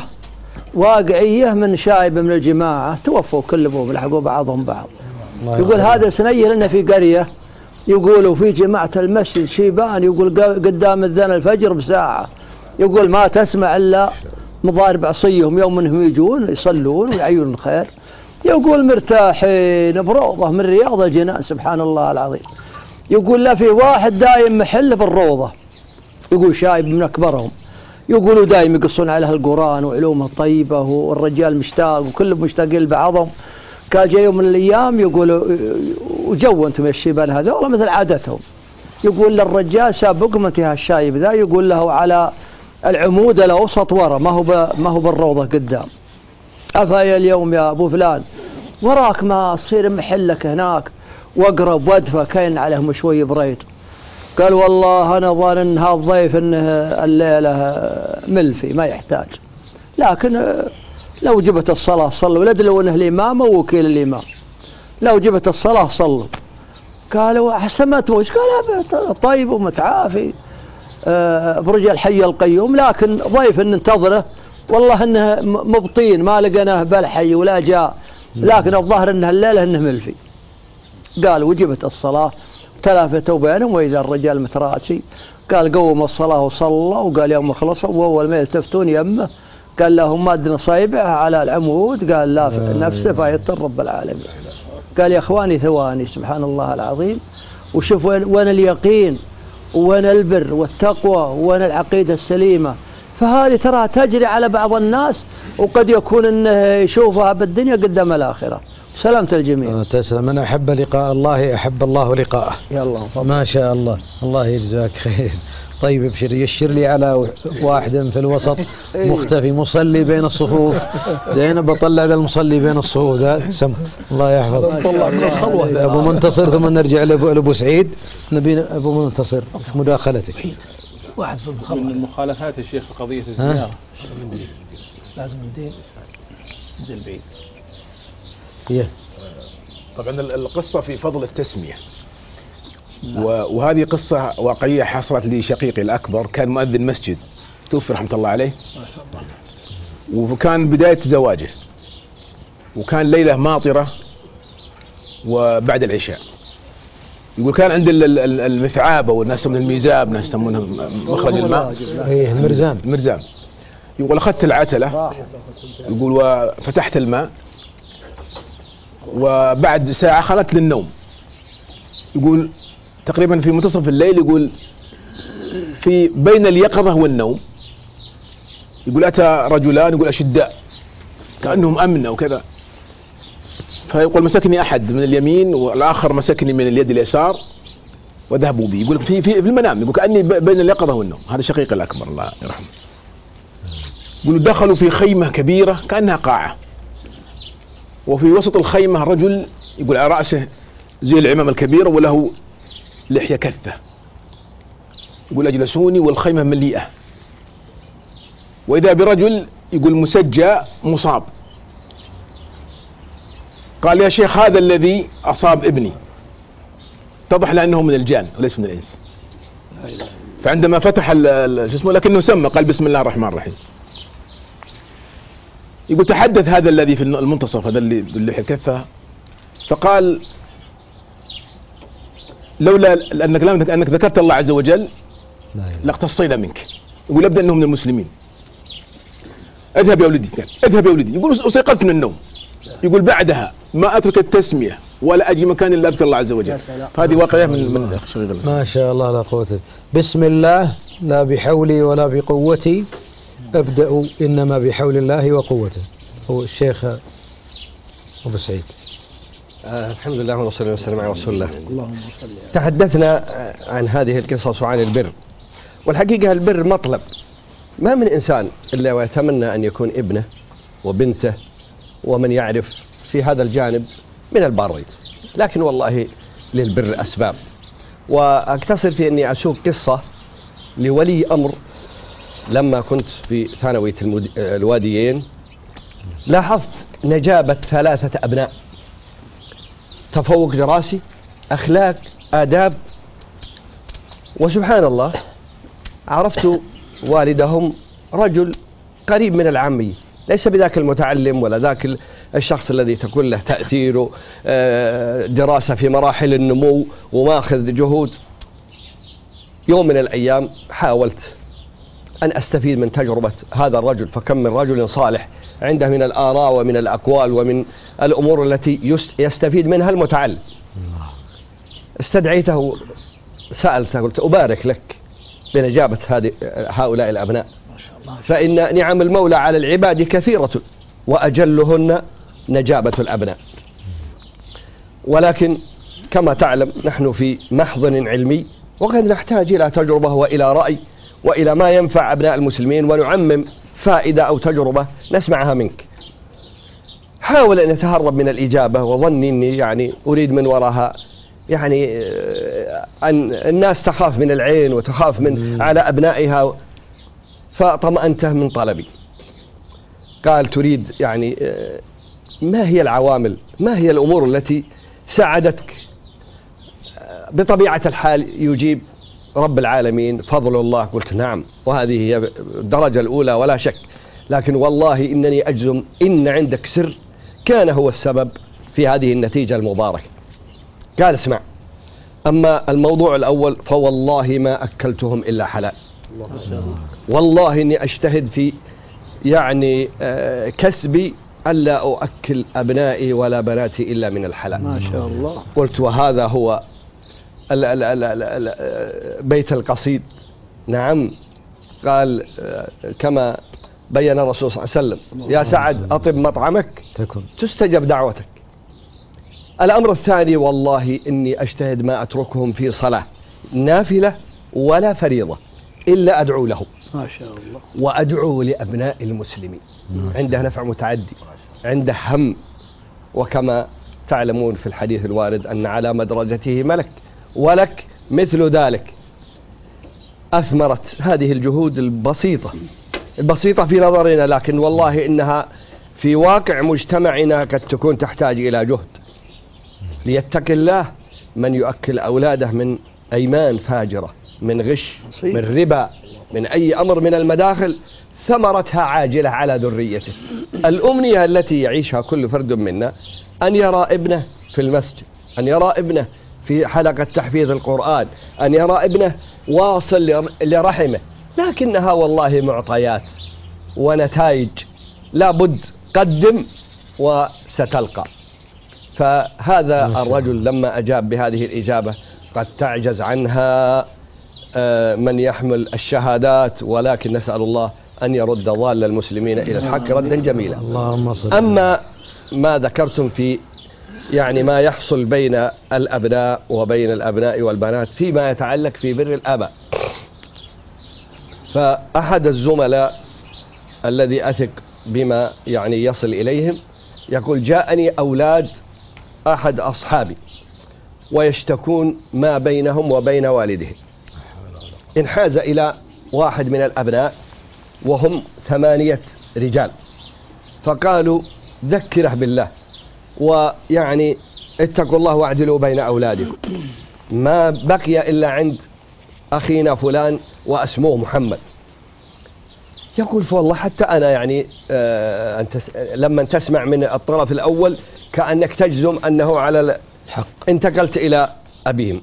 واقعية من شايب من الجماعة توفوا كلهم لحقوا بعضهم بعض. يقول هذا سنية لنا في قرية، يقولوا في جماعة المسجد شيبان، يقول قدام الذن الفجر بساعة، يقول ما تسمع إلا مضارب عصيهم يوم انهم يجون يصلون ويعيون الخير. يقول مرتاحين بروضة من رياض الجنان سبحان الله العظيم. يقول لا في واحد دايم محل بالروضة، يقول شايب من أكبرهم، يقولوا دايم يقصون على القرآن وعلومه الطيبة والرجال مشتاق وكلهم مشتاقين لبعضهم. كان جاء يوم من الأيام يقولوا وجو أنتم يا الشيبان هذا والله مثل عادتهم، يقول للرجال سابقهم انتهى الشايب ذا، يقول له على العمود الأوسط ورا ما هو بالروضة قدام. أفايا اليوم يا أبو فلان وراك ما تصير محلك هناك واقرب وادفى كاين عليهم شوي بريد. قال والله أنا ظن أن هذا الضيف أنه الليلة ملفي ما يحتاج، لكن لو جبت الصلاة صلوا، لا لو أنه الإمام أو وكيل الإمام، لو جبت الصلاة صلوا. قالوا أحسن ما توش. قال طيب ومتعافي برجع الحي القيوم، لكن ضيف أن ننتظره والله أنه مبطين ما لقناه بالحي ولا جاء، لكن الظاهر أنه الليلة أنه ملفي. قال وجبت الصلاة تلافتوا بينهم وإذا الرجال متراتي. قال قوم الصلاة وصلى، وقال يوم خلصوا وأول ما يلتفتون يمه قال لهم ما أدنى صيبعه على العمود، قال لا نفسه فيطر رب العالمين. قال يا إخواني ثواني سبحان الله العظيم، وشوف وين اليقين وين البر والتقوى وين العقيدة السليمة. فهذه ترى تجري على بعض الناس وقد يكون أنه يشوفها بالدنيا قدام الآخرة. سلامة الجميع. تسلم. من أحب لقاء الله أحب الله لقاءه. يا الله ما شاء الله. الله يجزاك خير. طيب ابشر يشر لي على واحد في الوسط مختفي مصلي بين الصفوف. زين بطلع ذا المصلي بين الصفوف ذا سم الله يحفظ. أبو منتصر ثم نرجع لأبو سعيد. نبي أبو منتصر مداخلتك. واحد من المخالفات الشيخ قضية الزيارة لازم ندين بعيد. طبعا القصة في فضل التسمية، وهذه قصة واقعية حصلت لي شقيقي الأكبر، كان مؤذن مسجد توفي رحمة الله عليه، وكان بداية زواجه، وكان ليلة ماطرة وبعد العشاء، يقول كان عند المثعاب او الناس يسمونها الميزاب، ناس يسمونها مخرج الماء، ايه مرزام. يقول اخذت العتله، يقول وفتحت الماء، وبعد ساعه خلت للنوم. يقول تقريبا في منتصف الليل، يقول في بين اليقظه والنوم، يقول اتى رجلان يقول اشداء كانهم امنه وكذا، فيقول مسكني احد من اليمين والاخر مسكني من اليد اليسار وذهبوا بي. يقول في المنام، يقول كاني بين اليقظه والنوم. هذا شقيق الاكبر الله يرحمه. يقول دخلوا في خيمه كبيره كانها قاعه، وفي وسط الخيمه رجل يقول على راسه زي العمامه الكبيره وله لحيه كثه. يقول اجلسوني والخيمه مليئه، واذا برجل يقول مسجى مصاب. قال يا شيخ هذا الذي اصاب ابني، اتضح لانه من الجان وليس من الانس. فعندما فتح شو اسمه لكنه سمى قال بسم الله الرحمن الرحيم. يقول تحدث هذا الذي في المنتصف، هذا اللي باللحيه الكثه، فقال لولا انك ذكرت الله عز وجل لاقتصينا منك. يقول ابدا انه من المسلمين. اذهب يا ولدي، اذهب يا ولدي. يقول استيقظت من النوم، يقول بعدها ما اترك التسميه ولا اجي مكان الا اذكر الله عز وجل. هذه واقعيه من شغيل الله. ما شاء الله لا قوه. بسم الله لا بحولي ولا بقوتي ابدا، انما بحول الله وقوته. هو الشيخ ابو سعيد. الحمد لله والصلاه والسلام على رسول الله. تحدثنا عن هذه القصص وعن البر، والحقيقه البر مطلب. ما من انسان الا ويتمنى ان يكون ابنه وبنته ومن يعرف في هذا الجانب من البارين، لكن والله للبر أسباب. وأقتصر في أني أسوق قصة لولي أمر. لما كنت في ثانوية الواديين لاحظت نجابة 3 أبناء، تفوق دراسي، أخلاق، آداب. وسبحان الله عرفت والدهم رجل قريب من العامية، ليس بذاك المتعلم ولا ذاك الشخص الذي تكون له تأثير دراسة في مراحل النمو وماخذ جهود. يوم من الأيام حاولت أن أستفيد من تجربة هذا الرجل، فكم من رجل صالح عنده من الآراء ومن الأقوال ومن الأمور التي يستفيد منها المتعلم. استدعيته، سألته، قلت أبارك لك بنجابة هؤلاء الأبناء، فإن نعم المولى على العباد كثيرة وأجلهن نجابة الأبناء. ولكن كما تعلم نحن في محضن علمي، وقد نحتاج إلى تجربة وإلى رأي وإلى ما ينفع أبناء المسلمين، ونعمم فائدة أو تجربة نسمعها منك. حاول أن يتهرب من الإجابة، وظني أني يعني أريد من وراها يعني أن الناس تخاف من العين وتخاف من على أبنائها، فطمأنته من طلبي. قال تريد يعني ما هي العوامل، ما هي الأمور التي ساعدتك؟ بطبيعة الحال يجيب رب العالمين فضل الله. قلت نعم، وهذه هي الدرجة الأولى ولا شك، لكن والله إنني أجزم إن عندك سر كان هو السبب في هذه النتيجة المباركة. قال اسمع، أما الموضوع الأول فوالله ما أكلتهم إلا حلال. والله إني أجتهد في يعني كسبي ألا أؤكل أبنائي ولا بناتي إلا من الحلال. ما شاء الله. قلت وهذا هو بيت القصيد. نعم. قال كما بين الرسول صلى الله عليه وسلم يا سعد أطب مطعمك تستجب دعوتك. الأمر الثاني والله إني أجتهد ما أتركهم في صلاة نافلة ولا فريضة إلا أدعو لهم. ما شاء الله. وأدعو لأبناء المسلمين، عنده نفع متعدي، عنده هم. وكما تعلمون في الحديث الوارد أن على مدرجته ملك، ولك مثل ذلك. أثمرت هذه الجهود البسيطة في نظرنا، لكن والله إنها في واقع مجتمعنا قد تكون تحتاج إلى جهد. ليتق الله من يؤكل أولاده من أيمان فاجرة، من غش، من ربا، من أي أمر من المداخل، ثمرتها عاجلة على ذريته. الأمنية التي يعيشها كل فرد منا أن يرى ابنه في المسجد، أن يرى ابنه في حلقة تحفيظ القرآن أن يرى ابنه واصل لرحمه، لكنها والله معطيات ونتائج لابد قدم وستلقى. فهذا الرجل لما أجاب بهذه الإجابة قد تعجز عنها من يحمل الشهادات، ولكن نسأل الله أن يرد ضال المسلمين إلى الحق ردا جميلا. أما ما ذكرتم في يعني ما يحصل بين الأبناء وبين الأبناء والبنات فيما يتعلق في بر الآباء، فأحد الزملاء الذي أثق بما يعني يصل إليهم يقول: جاءني أولاد أحد أصحابي ويشتكون ما بينهم وبين والدهم. انحاز إلى واحد من الأبناء وهم 8 رجال، فقالوا: ذكره بالله، ويعني اتقوا الله واعدلوا بين أولادكم. ما بقي إلا عند أخينا فلان واسمه محمد. يقول: فوالله حتى أنا يعني لما تسمع من الطرف الأول كأنك تجزم أنه على الحق. انتقلت إلى أبيهم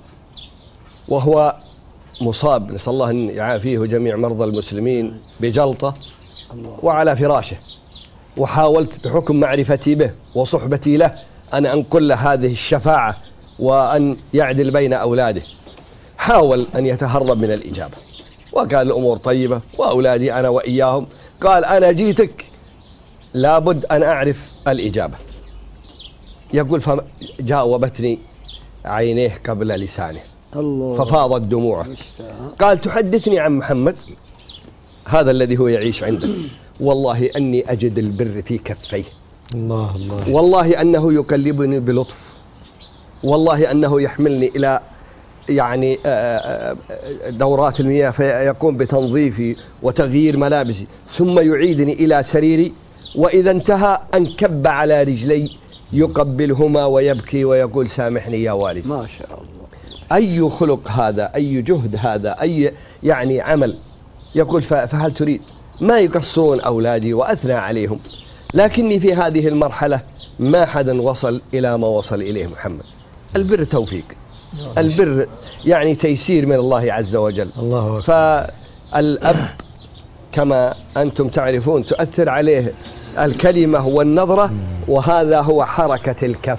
وهو مصاب، نسأل الله أن يعافيه جميع مرضى المسلمين، بجلطة وعلى فراشه، وحاولت بحكم معرفتي به وصحبتي له أن أنقل له هذه الشفاعة وأن يعدل بين أولاده. حاول أن يتهرب من الإجابة وقال: الأمور طيبة وأولادي أنا وإياهم. قال: أنا جيتك لابد أن أعرف الإجابة. يقول: فجاوبتني عينيه قبل لسانه ففاضت دموعه. قال: تحدثني عن محمد هذا الذي هو يعيش عندك، والله أني أجد البر في كفيه، الله الله، والله أنه يقلبني بلطف، والله أنه يحملني إلى يعني دورات المياه فيقوم بتنظيفي وتغيير ملابسي، ثم يعيدني إلى سريري، وإذا انتهى أنكب على رجلي يقبلهما ويبكي ويقول: سامحني يا والد. ما شاء الله. أي خلق هذا، أي جهد هذا، أي يعني عمل. يقول: فهل تريد؟ ما يقصرون أولادي وأثنى عليهم، لكني في هذه المرحلة ما حدا وصل إلى ما وصل إليه محمد. البر توفيق، البر يعني تيسير من الله عز وجل. الله. فالأب كما أنتم تعرفون تؤثر عليه الكلمة والنظرة، وهذا هو حركة الكف،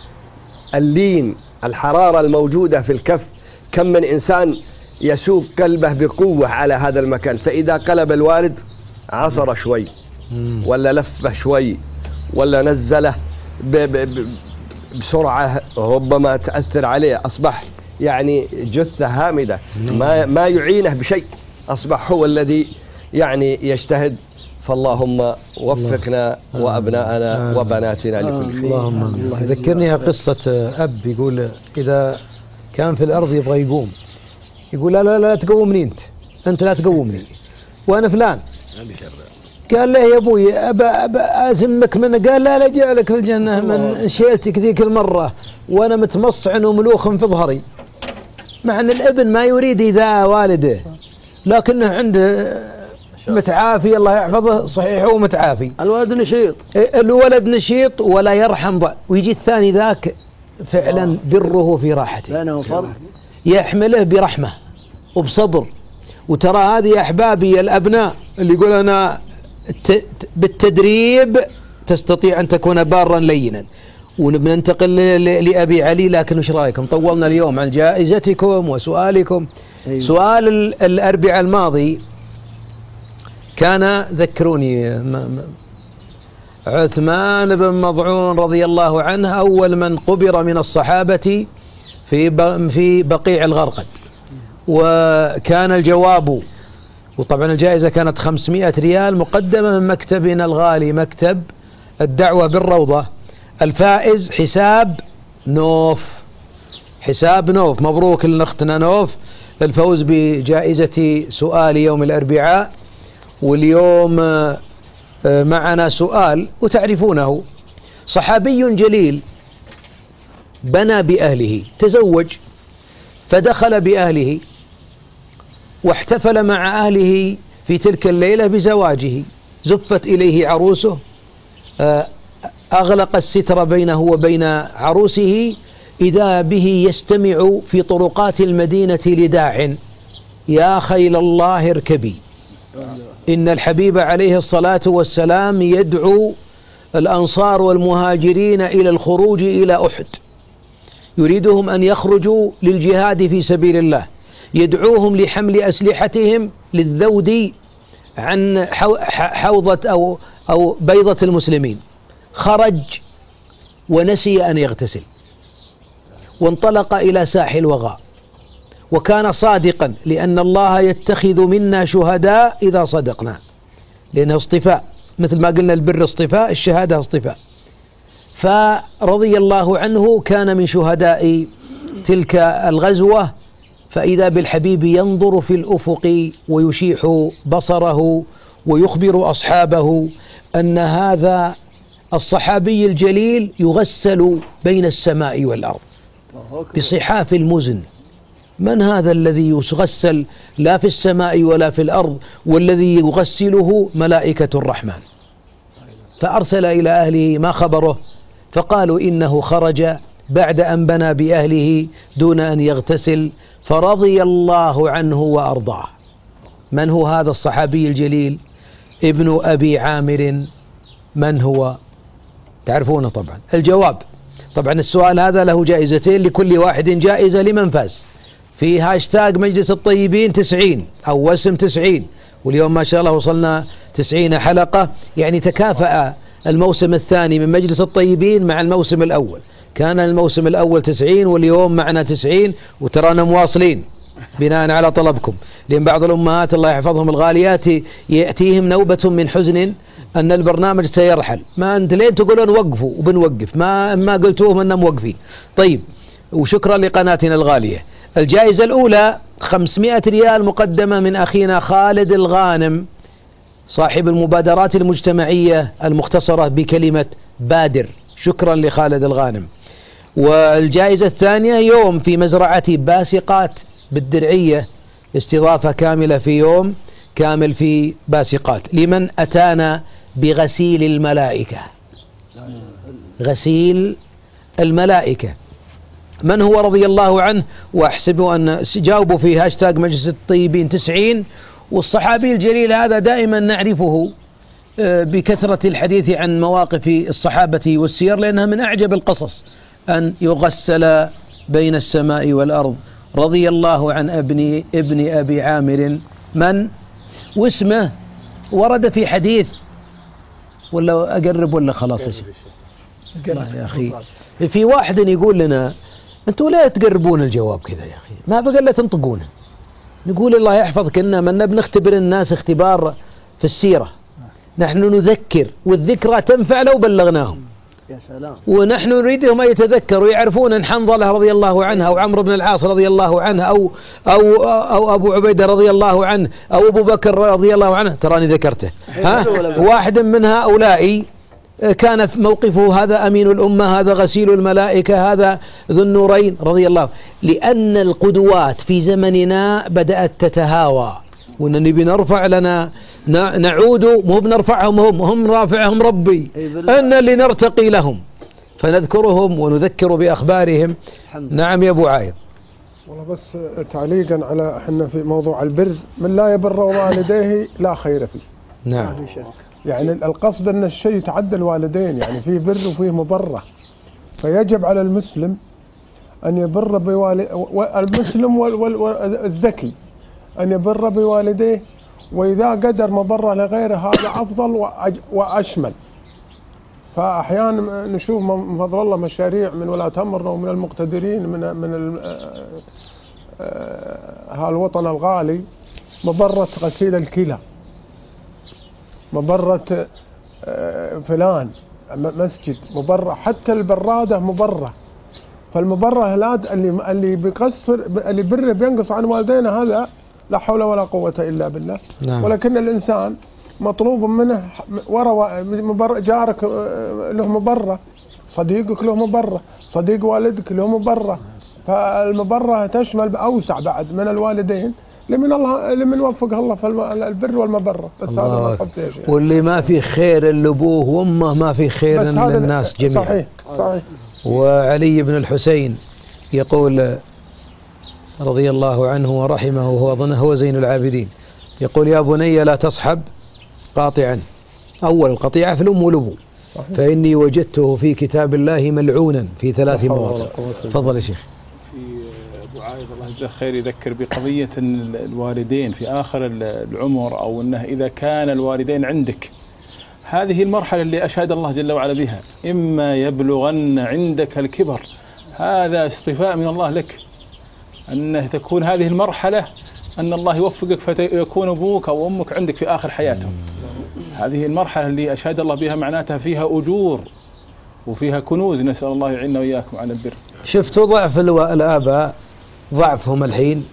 اللين، الحرارة الموجودة في الكف. كم من إنسان يسوق قلبه بقوة على هذا المكان، فإذا قلب الوالد عصر شوي ولا لفه شوي ولا نزله بسرعة ربما تأثر عليه، أصبح يعني جثة هامدة ما يعينه بشيء، أصبح هو الذي يعني يجتهد. فاللهم وفقنا وأبناءنا وبناتنا لكل خير. اللهم ذكرني قصة أب يقول إذا كان في الأرض يبغى يقوم، يقول: لا تقومني، أنت لا تقومني، وأنا فلان. قال له: يا أبوي أبا أزمك منه. قال: لا جعلك في الجنة من شيلتك ذيك المرة وأنا متمصعن وملوخ في ظهري. مع أن الابن ما يريد إذا والده، لكنه عنده متعافي الله يحفظه، صحيح هو متعافي، الولد نشيط، الولد نشيط ولا يرحم ضع. ويجي الثاني ذاك فعلا بره في راحته، بينهم فرق، يحمله برحمة وبصبر. وترى هذه يا أحبابي الأبناء اللي يقول أنا بالتدريب تستطيع أن تكون بارا لينا. وننتقل لأبي علي، لكن وش رأيكم؟ طولنا اليوم عن جائزتكم وسؤالكم. أيوة. سؤال الأربعاء الماضي كان، ذكروني، عثمان بن مضعون رضي الله عنه أول من قبر من الصحابة في بقيع الغرقد، وكان الجواب، وطبعا الجائزة كانت 500 ريال مقدمة من مكتبنا الغالي مكتب الدعوة بالروضة. الفائز حساب نوف، حساب نوف. مبروك لأختنا نوف الفوز بجائزة سؤال يوم الأربعاء. واليوم معنا سؤال وتعرفونه. صحابي جليل بنى بأهله، تزوج فدخل بأهله واحتفل مع أهله في تلك الليلة بزواجه. زفت إليه عروسه، أغلق الستر بينه وبين عروسه إذا به يستمع في طرقات المدينة لداع: يا خيل الله اركبي. إن الحبيب عليه الصلاة والسلام يدعو الأنصار والمهاجرين إلى الخروج إلى أحد، يريدهم أن يخرجوا للجهاد في سبيل الله، يدعوهم لحمل أسلحتهم للذود عن حوضة أو بيضة المسلمين. خرج ونسي أن يغتسل وانطلق إلى ساحل وغاء، وكان صادقا، لأن الله يتخذ منا شهداء إذا صدقنا، لأنه اصطفاء، مثل ما قلنا البر اصطفاء، الشهادة اصطفاء. فرضي الله عنه كان من شهداء تلك الغزوة، فإذا بالحبيب ينظر في الأفق ويشيح بصره ويخبر أصحابه أن هذا الصحابي الجليل يغسل بين السماء والأرض بصحاف المزن. من هذا الذي يغسل لا في السماء ولا في الأرض، والذي يغسله ملائكة الرحمن؟ فأرسل إلى أهله ما خبره، فقالوا إنه خرج بعد أن بنى بأهله دون أن يغتسل، فرضي الله عنه وأرضاه. من هو هذا الصحابي الجليل؟ ابن أبي عامر. من هو؟ تعرفونه طبعا. الجواب طبعا السؤال هذا له جائزتين، لكل واحد جائزة لمن فاز. في هاشتاج مجلس الطيبين 90 أو وسم 90، واليوم ما شاء الله وصلنا 90 حلقة، يعني تكافأ الموسم الثاني من مجلس الطيبين مع الموسم الأول. كان الموسم الأول 90 واليوم معنا 90، وترانا مواصلين بناء على طلبكم، لأن بعض الأمهات الله يحفظهم الغاليات يأتيهم نوبة من حزن أن البرنامج سيرحل. ما أنت لين تقولون وقفوا وبنوقف، ما قلتوهم أننا موقفين. طيب، وشكرا لقناتنا الغالية. الجائزة الأولى 500 ريال مقدمة من أخينا خالد الغانم، صاحب المبادرات المجتمعية المختصرة بكلمة بادر. شكرا لخالد الغانم. والجائزة الثانية يوم في مزرعة باسقات بالدرعية، استضافة كاملة في يوم كامل في باسقات لمن أتانا بغسيل الملائكة. غسيل الملائكة من هو رضي الله عنه؟ وأحسب أن جاوبوا في هاشتاج مجلس الطيبين 90. والصحابي الجليل هذا دائما نعرفه بكثرة الحديث عن مواقف الصحابة والسير، لأنها من أعجب القصص أن يغسل بين السماء والأرض. رضي الله عن ابن أبي عامر. من؟ واسمه ورد في حديث، ولا أقرب ولا خلاص يا أخي؟ في واحد يقول لنا أنتوا لا تقربون الجواب كذا يا أخي، ما بقى لا تنطقونه. نقول الله يحفظك إننا من بنختبر الناس اختبار في السيرة، نحن نذكر، والذكرى تنفع لو بلغناهم. يا سلام. ونحن نريدهم أن يتذكروا، يعرفون أن حنظلة رضي الله عنها أو عمرو بن العاص رضي الله عنه أو أبو عبيدة رضي الله عنه أو أبو بكر رضي الله عنه، تراني ذكرته. واحد من هؤلاء كان في موقفه هذا أمين الأمة، هذا غسيل الملائكة، هذا ذو النورين رضي الله. لأن القدوات في زمننا بدأت تتهاوى، ونبي نرفع لنا نعود، مو بنرفعهم هم رافعهم ربي، أن اللي نرتقي لهم فنذكرهم ونذكر بأخبارهم. نعم يا أبو عايض. والله بس تعليقا على احنا في موضوع البر، من لا يبر والديه لا خير فيه. نعم. يعني القصد أن الشيء يتعدى الوالدين، يعني فيه بر وفيه مبرة، فيجب على المسلم أن يبر المسلم والذكي أن يبر بوالديه، وإذا قدر مبرة لغيره هذا أفضل وأشمل. فأحيانا نشوف من فضل الله مشاريع من ولاة أمرنا ومن المقتدرين من هالوطن الغالي، مبرة غسيل الكلى، مبرة فلان مسجد، مبرة حتى البرادة مبرة. فالمبرة اللي بيقصر اللي بره بينقص عن والدينا، هذا لا حول ولا قوة إلا بالله. نعم. ولكن الإنسان مطلوب منه جارك له مبرة، صديقك له مبرة، صديق والدك له مبرة. فالمبرة تشمل أوسع بعد من الوالدين، لمن وفق الله في البر والمبرة. بس هذا واللي ما في خير إلا أبوه وأمه ما في خير إلا الناس جميعا. صحيح. وعلي بن الحسين يقول رضي الله عنه ورحمه هو زين العابدين، يقول: يا بني لا تصحب قاطعا. أول القطيعة في الأم والأبو، فإني وجدته في كتاب الله ملعونا في 3 مواضع. تفضل يا شيخ. في أبو عايض الله يجزاه خير يذكر بقضية أن الوالدين في آخر العمر، أو أنه إذا كان الوالدين عندك، هذه المرحلة اللي أشهد الله جل وعلا بها: إما يبلغن عندك الكبر. هذا اصطفاء من الله لك، أنه تكون هذه المرحلة أن الله يوفقك فيكون أبوك أو أمك عندك في آخر حياتهم. هذه المرحلة اللي أشهد الله بها معناتها فيها أجور وفيها كنوز، نسأل الله يعيننا وإياكم على البر. شفتوا ضعف الآباء، ضعفهم الحين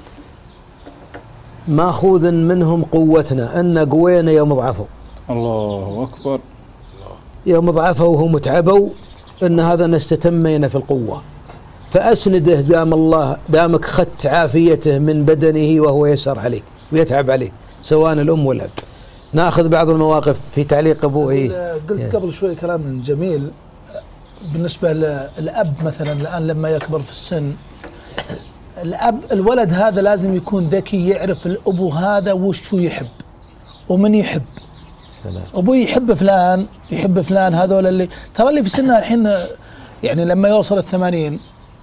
ماخوذ منهم قوتنا، أن قوينا يوم ضعفوا. الله أكبر. يوم ضعفوا وهم تعبوا، أن هذا نستتمينا في القوة، فأسنده دام الله دامك خدت عافيته من بدنه وهو يسر عليك ويتعب عليك، سواء الأم والأب. نأخذ بعض المواقف في تعليق أبوه. قلت قبل شوي كلام جميل بالنسبة للأب مثلا الآن لما يكبر في السن، الولد هذا لازم يكون ذكي، يعرف الأبو هذا وش هو يحب ومن يحب. أبوي يحب فلان يحب فلان، هذول اللي ترى اللي في سنها الحين يعني لما يوصل 80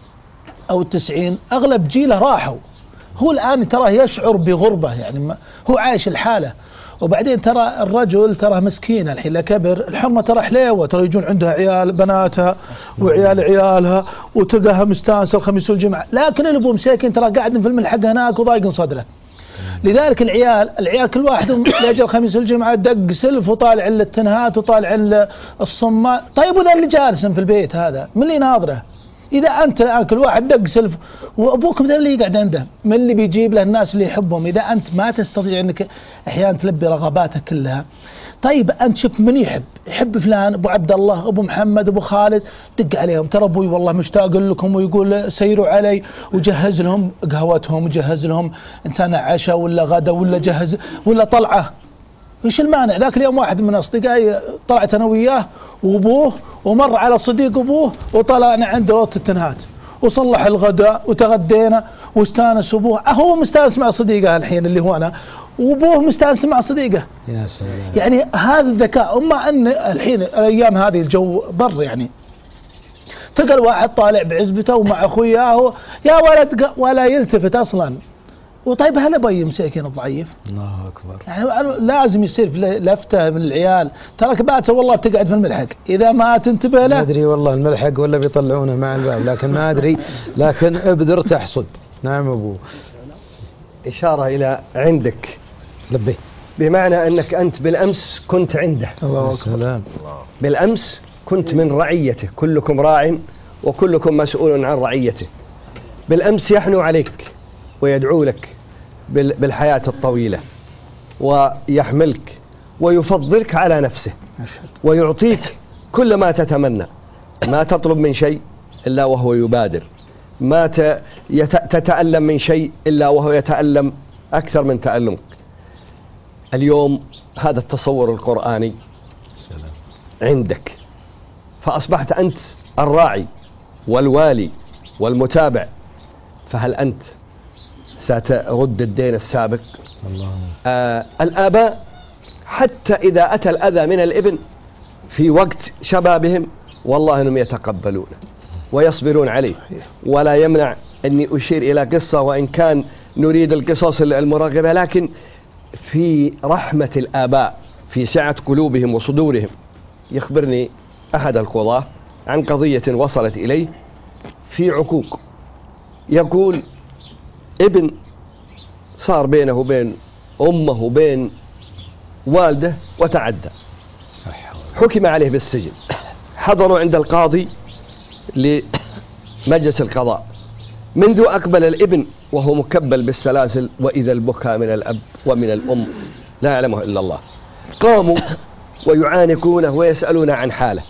أو 90 أغلب جيله راحوا. هو الآن ترى يشعر بغربة، يعني هو عايش الحالة. وبعدين ترى الرجل ترى مسكين الحين لكبر، الحرمة ترى حليوة، ترى يجون عندها عيال بناتها وعيال عيالها وتلقاها مستانسة الخميس والجمعة، لكن الأبو مساكين ترى قاعد في الملحق هناك وضايق صدره. لذلك العيال كل واحد لاجل الخميس والجمعة دق سلف وطالع التنهات وطالع الصماء. طيب وذا اللي جالس في البيت هذا من اللي ناظره؟ إذا أنت الآن كل واحد دق سلف وأبوك من اللي يقعد عنده، من اللي بيجيب له الناس اللي يحبهم؟ إذا أنت ما تستطيع أنك أحيانا تلبي رغباتك كلها، طيب أنت شفت من يحب فلان، أبو عبد الله، أبو محمد، أبو خالد، دق عليهم: ترى أبوي والله مشتاق لكم، ويقول سيروا علي، وجهز لهم قهوتهم وجهز لهم إنسان عشاء ولا غدا ولا جهز ولا طلعة. وش المانع؟ ذاك اليوم واحد من أصدقائي طلعت أنا وياه وأبوه، ومر على صديق أبوه وطلعنا عنده وقت التنهات وصلح الغداء وتغدينا واستانس أبوه. هو مستانس مع صديقه الحين اللي هو أنا، وأبوه مستانس مع صديقه. يا سلام. يعني هذا الذكاء. أما أن الحين الأيام هذه الجو بر، يعني تلقى الواحد طالع بعزبته ومع أخوياه يا ولد ولا يلتفت أصلا. وطيب هل أبي مساكين الضعيف؟ الله أكبر. يعني لازم يصير لفتة من العيال، تراك بات والله بتقعد في الملحق إذا ما تنتبه له. ما أدري والله الملحق ولا بيطلعونه مع الباب، لكن ما أدري، لكن ابذر تحصد. نعم أبو. إشارة إلى عندك. لبي. بمعنى أنك أنت بالأمس كنت عنده. الله أكبر. بالأمس كنت من رعيته، كلكم راع وكلكم مسؤول عن رعيته. بالأمس يحنو عليك ويدعو لك بالحياة الطويلة، ويحملك ويفضلك على نفسه، ويعطيك كل ما تتمنى، ما تطلب من شيء إلا وهو يبادر، ما تتألم من شيء إلا وهو يتألم أكثر من تألمك. اليوم هذا التصور القرآني عندك، فأصبحت أنت الراعي والوالي والمتابع، فهل أنت سترد الدين السابق؟ الآباء حتى إذا أتى الأذى من الابن في وقت شبابهم والله أنهم يتقبلونه ويصبرون عليه. ولا يمنع أني أشير إلى قصة، وإن كان نريد القصص المرغبة، لكن في رحمة الآباء في سعة قلوبهم وصدورهم. يخبرني أحد القضاة عن قضية وصلت إليه في عقوق. يقول ابن صار بينه وبين أمه وبين والده وتعدى، حكم عليه بالسجن. حضروا عند القاضي لمجلس القضاء، منذ أقبل الابن وهو مكبل بالسلاسل، وإذا البكاء من الأب ومن الأم لا يعلمه إلا الله. قاموا ويعانقونه ويسألون عن حاله.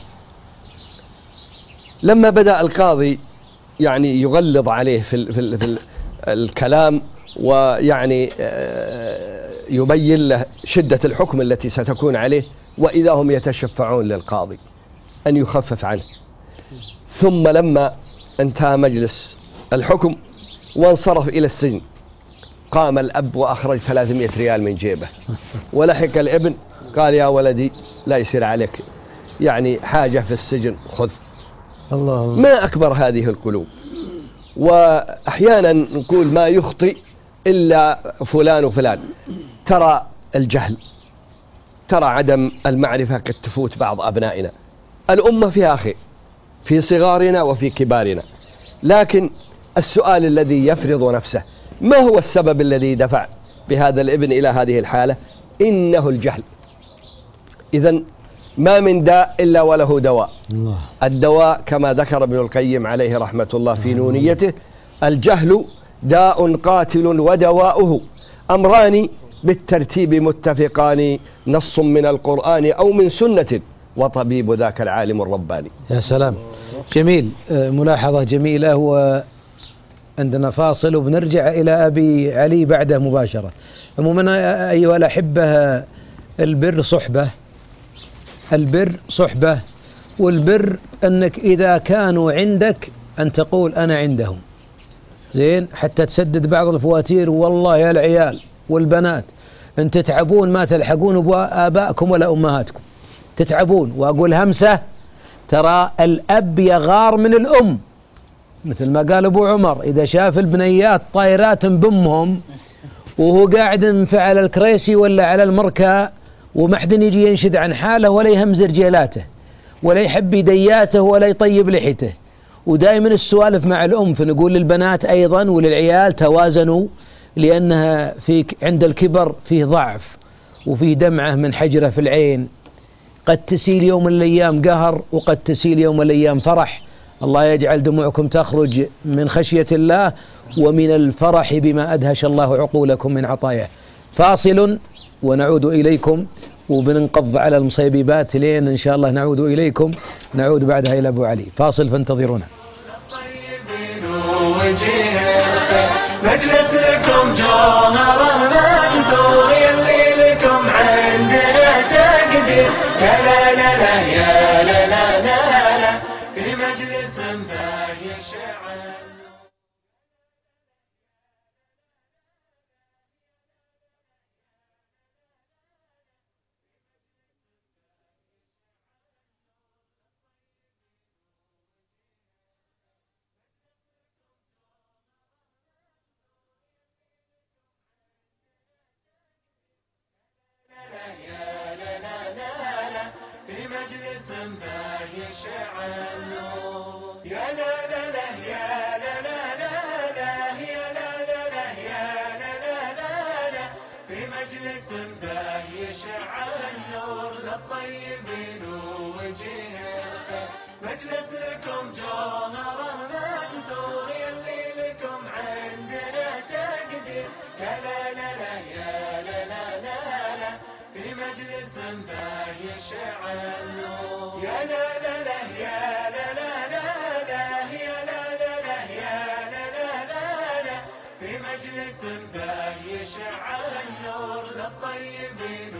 لما بدأ القاضي يعني يغلظ عليه في الكلام، ويعني يبين له شدة الحكم التي ستكون عليه، وإذا هم يتشفعون للقاضي أن يخفف عنه. ثم لما انتهى مجلس الحكم وانصرف إلى السجن. قام الأب وأخرج 300 ريال من جيبه، ولحق الابن قال يا ولدي لا يصير عليك يعني حاجة في السجن، خذ. الله. ما أكبر هذه القلوب. وأحيانا نقول ما يخطئ إلا فلان وفلان. ترى الجهل، ترى عدم المعرفة قد تفوت بعض أبنائنا. الأمة فيها خير في صغارنا وفي كبارنا، لكن السؤال الذي يفرض نفسه ما هو السبب الذي دفع بهذا الابن إلى هذه الحالة؟ إنه الجهل. إذن ما من داء إلا وله دواء. الدواء كما ذكر ابن القيم عليه رحمة الله في نونيته: الجهل داء قاتل ودواؤه أمران بالترتيب متفقان، نص من القرآن أو من سنة، وطبيب ذاك العالم الرباني. يا سلام، جميل. ملاحظة جميلة. وعندنا فاصل وبنرجع إلى أبي علي بعده مباشرة. عموما أيها الأحبة، البر صحبة، البر صحبة، والبر أنك إذا كانوا عندك أن تقول أنا عندهم، زين، حتى تسدد بعض الفواتير. والله يا العيال والبنات أن تتعبون ما تلحقون بآبائكم ولا أمهاتكم، تتعبون. وأقول همسة، ترى الأب يغار من الأم، مثل ما قال أبو عمر إذا شاف البنيات طايرات بأمهم وهو قاعد انفعل الكريسي ولا على المركة وما حد يجي ينشد عن حاله ولا يهمز رجالاته ولا يحب يدياته ولا يطيب لحيته. ودائما السوالف مع الأم. فنقول للبنات أيضا وللعيال توازنوا، لأنها عند الكبر فيه ضعف وفيه دمعة من حجرة في العين، قد تسيل يوم من الأيام قهر وقد تسيل يوم من الأيام فرح. الله يجعل دموعكم تخرج من خشية الله ومن الفرح بما أدهش الله عقولكم من عطاياه. فاصل ونعود إليكم، وبننقض على المصيبات لين إن شاء الله نعود إليكم. نعود بعدها إلى أبو علي. فاصل فانتظرونا. مجلس لكم جوهره منثور، يلي لكم عندنا تقدير. يا لا لا لا يا لا لا لا لا، في مجلس باهي شعر. مجلس لكم جوهره منثور، يلي لكم عندنا تقدير. يا لا لا لا يا لا لا لا لا، في مجلس باهي شعر النور. يا لا لا لا يا لا لا لا لا، يا لا لا لا يا لا لا لا لا، في مجلس باهي شعر النور للطيبين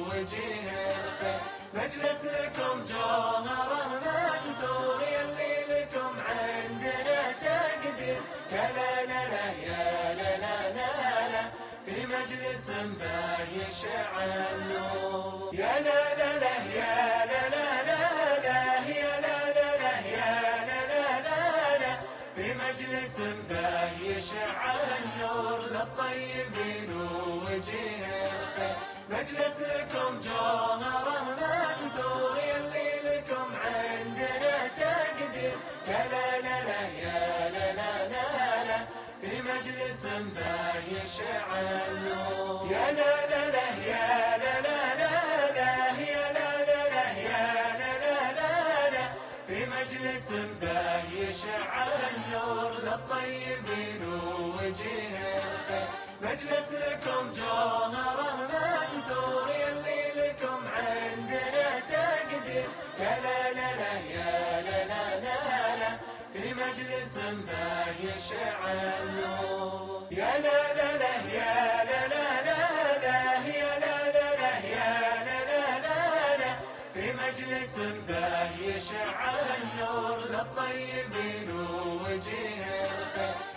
ووجيه الخير. مجلس لكم جوهره منثور، يلي لكم عندنا تقدير. يا لا لا لا يا لا لا لا لا، في مجلس باهي شعر النور. يا لا لا لا يا لا لا لا لا، يا لا لا لا يا لا لا لا لا، في مجلس باهي شعر النور للطيبين ووجيه الخير. مجلس لكم جوهره منثور، يلي لكم عندنا تقدير. يا لا لا لا يا لا لا لا لا، في مجلس باهي شعر النور. يا لا لا لا يا لا لا لا لا، يا لا لا لا يا لا لا لا لا، في مجلس باهي شعر النور للطيبين ووجيه الخير. مجلس لكم جوهره منثور، يلي لكم عندنا تقدير. يا لا لا لا يا لا لا لا لا، في مجلس باهي شعر النور. يا لا لا لا يا لا لا لا لا، يا لا لا لا يا لا لا لا لا، في مجلس باهي شعر النور للطيبين ووجيه الخير.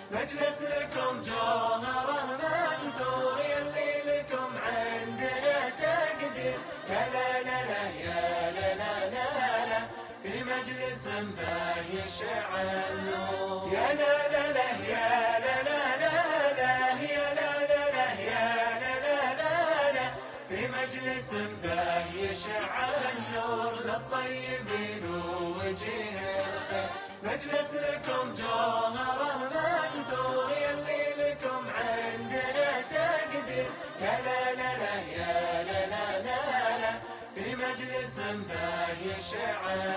النور. يا لا لا لا يا لا لا لا لا يا لا لا لا يا لا لا لا لا في مجلس به يشع النور للطيبين ووجيه الخير. مجلس لكم جوهره منثور يلي لكم عندنا تقدير. يا لا لا لا يا لا لا لا لا في مجلس به يشع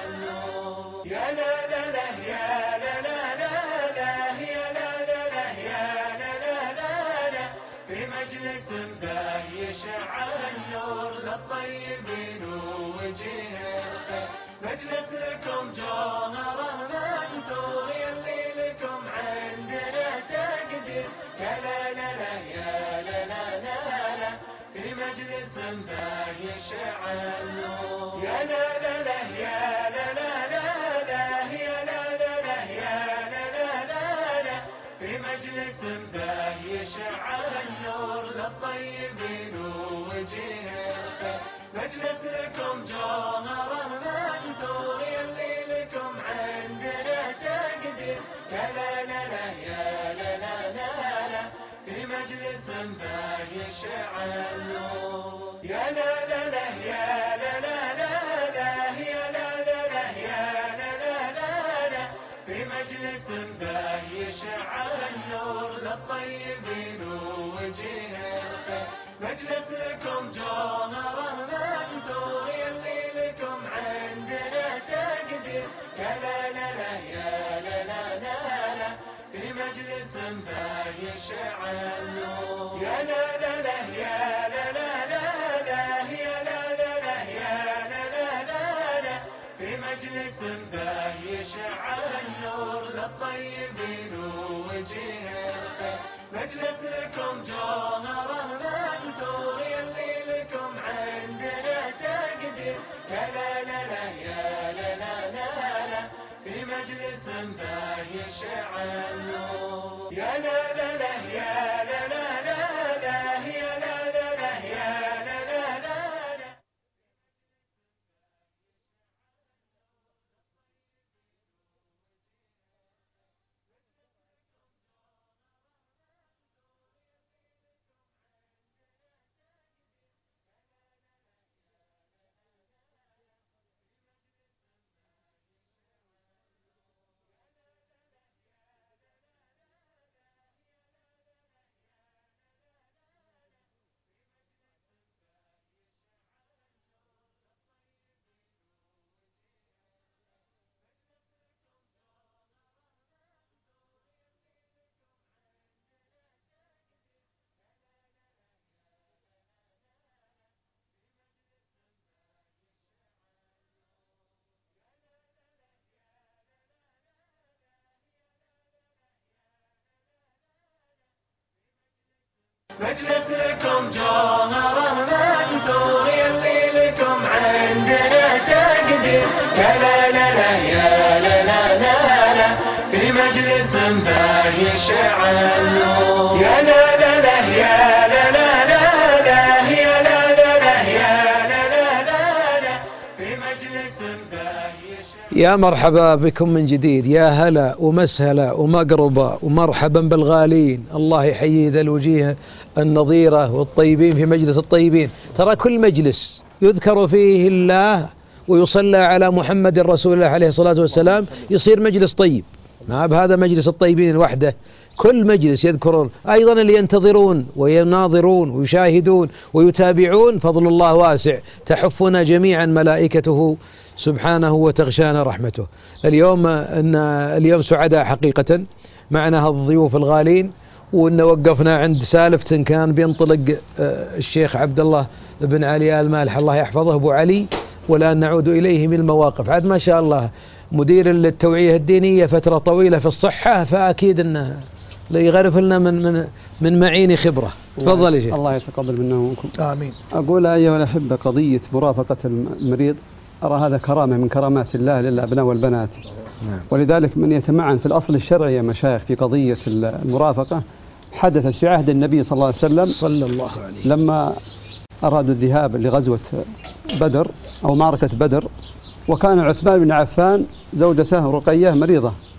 النور. يا لا لا لا يا لا لا لا لا يا لا لا لا يا لا لا لا لا في مجلس به يشع النور للطيبين ووجيه الخير. مجلس لكم جوهره منثور يلي لكم عندنا تقدير. يا لا لا لا يا لا لا لا لا في مجلس به يشع النور. يا لا لا لا يا لا لا لا لا يا لا لا لا يا لا لا لا لا في مجلس به يشع النور للطيبين ووجيه الخير. مجلس لكم جوهره منثور يلي لكم عندنا تقدير. يا لا لا لا يا لا لا لا لا في مجلس به يشع النور. يا لا لا لا يا لا لا لا لا يا لا لا لا يا لا لا لا لا في مجلس به يشع النور للطيبين ووجيه الخير. مجلس لكم جوهره منثور يلي لكم عندنا تقدير. يا لا لا لا يا لا لا لا لا في مجلس به يشع النور. يا لا لا لا يا لا لا لا لا يا لا لا لا يا لا لا لا لا في مجلس به يشع النور للطيبين ووجيه الخير. مجلس لكم جوهره منثور يلي لكم عندنا تقدير. يا لا لا لا يا لا لا لا لا في مجلس به يشع النور. يا لا لا لا يا لا لا لا لا يا لا لا لا يا لا لا لا لا مجلس لكم جوهره منثور يلي لكم عندنا تقدير. يا لا لا لا يا لا لا لا لا في مجلس به يشع النور. يا لا لا لا يا لا لا لا لا يا لا لا لا يا لا لا لا لا في مجلس به يشع. يا مرحبا بكم من جديد. يا هلا ومسهلا ومقربا ومرحبا بالغالين. الله يحيي ذا الوجيه النظيرة والطيبين في مجلس الطيبين. ترى كل مجلس يذكر فيه الله ويصلى على محمد رسول الله عليه الصلاة والسلام يصير مجلس طيب. ما بهذا مجلس الطيبين وحده، كل مجلس يذكرون أيضا اللي ينتظرون ويناظرون ويشاهدون ويتابعون. فضل الله واسع، تحفنا جميعا ملائكته سبحانه وتغشانا رحمته. اليوم سعداء حقيقة معنا الضيوف الغالين، وإن وقفنا عند سالفة كان بينطلق الشيخ عبد الله بن علي المالح الله يحفظه أبو علي، والآن نعود إليه من المواقف. عاد ما شاء الله مدير التوعية الدينية فترة طويلة في الصحة، فأكيد أنه يغرف لنا من معين خبرة. تفضل يا شيخ. الله يتقبل منا ومنكم. آمين. أقول أيها الأحبة، قضية مرافقة المريض أرى هذا كرامة من كرامات الله للأبناء والبنات. نعم. ولذلك من يتمعن في الأصل الشرعي يا مشايخ في قضية المرافقة حدثت في عهد النبي صلى الله عليه وسلم صلى الله عليه وسلم لما أرادوا الذهاب لغزوة بدر أو معركة بدر، وكان عثمان بن عفان زوجته رقية مريضة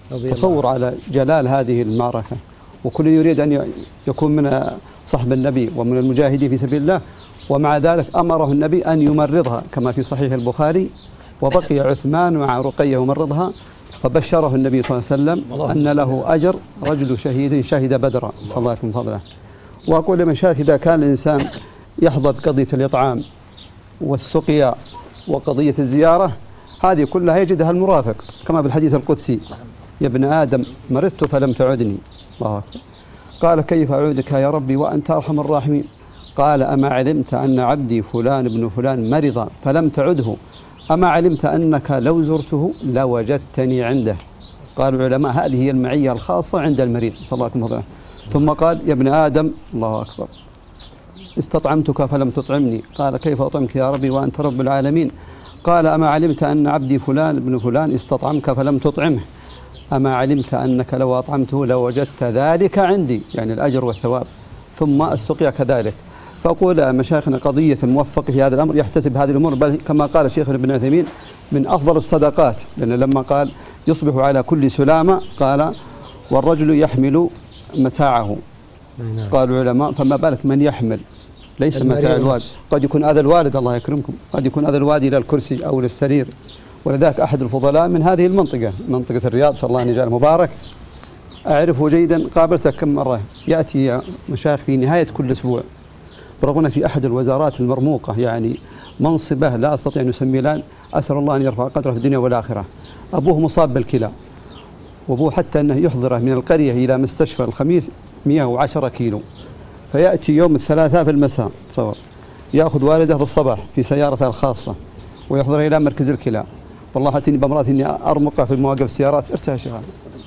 تصور على جلال هذه المعركة، وكل يريد أن يكون من صحب النبي ومن المجاهدين في سبيل الله، ومع ذلك أمره النبي أن يمرضها كما في صحيح البخاري، وبقي عثمان مع رقية يمرضها، فبشره النبي صلى الله عليه وسلم أن له أجر رجل شهيد شهد بدرا صلى الله عليه وسلم. وأقول لمشايخ إذا كان الإنسان يحظى بقضية الإطعام والسقيا وقضية الزيارة، هذه كلها يجدها المرافق كما بالحديث القدسي: يا ابن آدم مرضت فلم تعدني. الله أكبر. قال: كيف أعودك يا ربي وأنت أرحم الراحمين؟ قال: أما علمت أن عبدي فلان ابن فلان مرض فلم تعده؟ أما علمت أنك لو زرته لوجدتني عنده؟ قال العلماء: هذه هي المعية الخاصة عند المريض صلى الله عليه وسلم. ثم قال: يا ابن آدم، الله أكبر، استطعمتك فلم تطعمني. قال: كيف أطعمك يا ربي وأنت رب العالمين؟ قال: أما علمت أن عبدي فلان ابن فلان استطعمك فلم تطعمه؟ أما علمت أنك لو أطعمته لوجدت ذلك عندي، يعني الأجر والثواب. ثم السقيا كذلك. فأقول مشايخنا قضية الموفق في هذا الأمر يحتسب هذه الأمور، بل كما قال الشيخ ابن عثيمين من أفضل الصدقات، لأن لما قال يصبح على كل سلامة قال: والرجل يحمل متاعه. قال العلماء: فما بالك من يحمل ليس متاع الوالد، قد يكون هذا الوالد الله يكرمكم، قد يكون هذا الوالد إلى الكرسي أو للسرير. ولذلك أحد الفضلاء من هذه المنطقة، منطقة الرياض، صلى الله أن يجعله مبارك، أعرفه جيدا، قابلته كم مرة، يأتي مشايخ في نهاية كل أسبوع، برغم في أحد الوزارات المرموقة، يعني منصبه لا أستطيع أن يسمي الآن، أسأل الله أن يرفع قدره في الدنيا والآخرة. أبوه مصاب بالكلى، وأبوه حتى أنه يحضره من القرية إلى مستشفى الخميس 110 كيلو، فيأتي يوم الثلاثاء في المساء تصور، يأخذ والده في الصباح في سيارته الخاصة ويحضره إلى مركز الكلى. والله حتى بمرات إني أرمقه في مواقف السيارات، ارتاح شغال،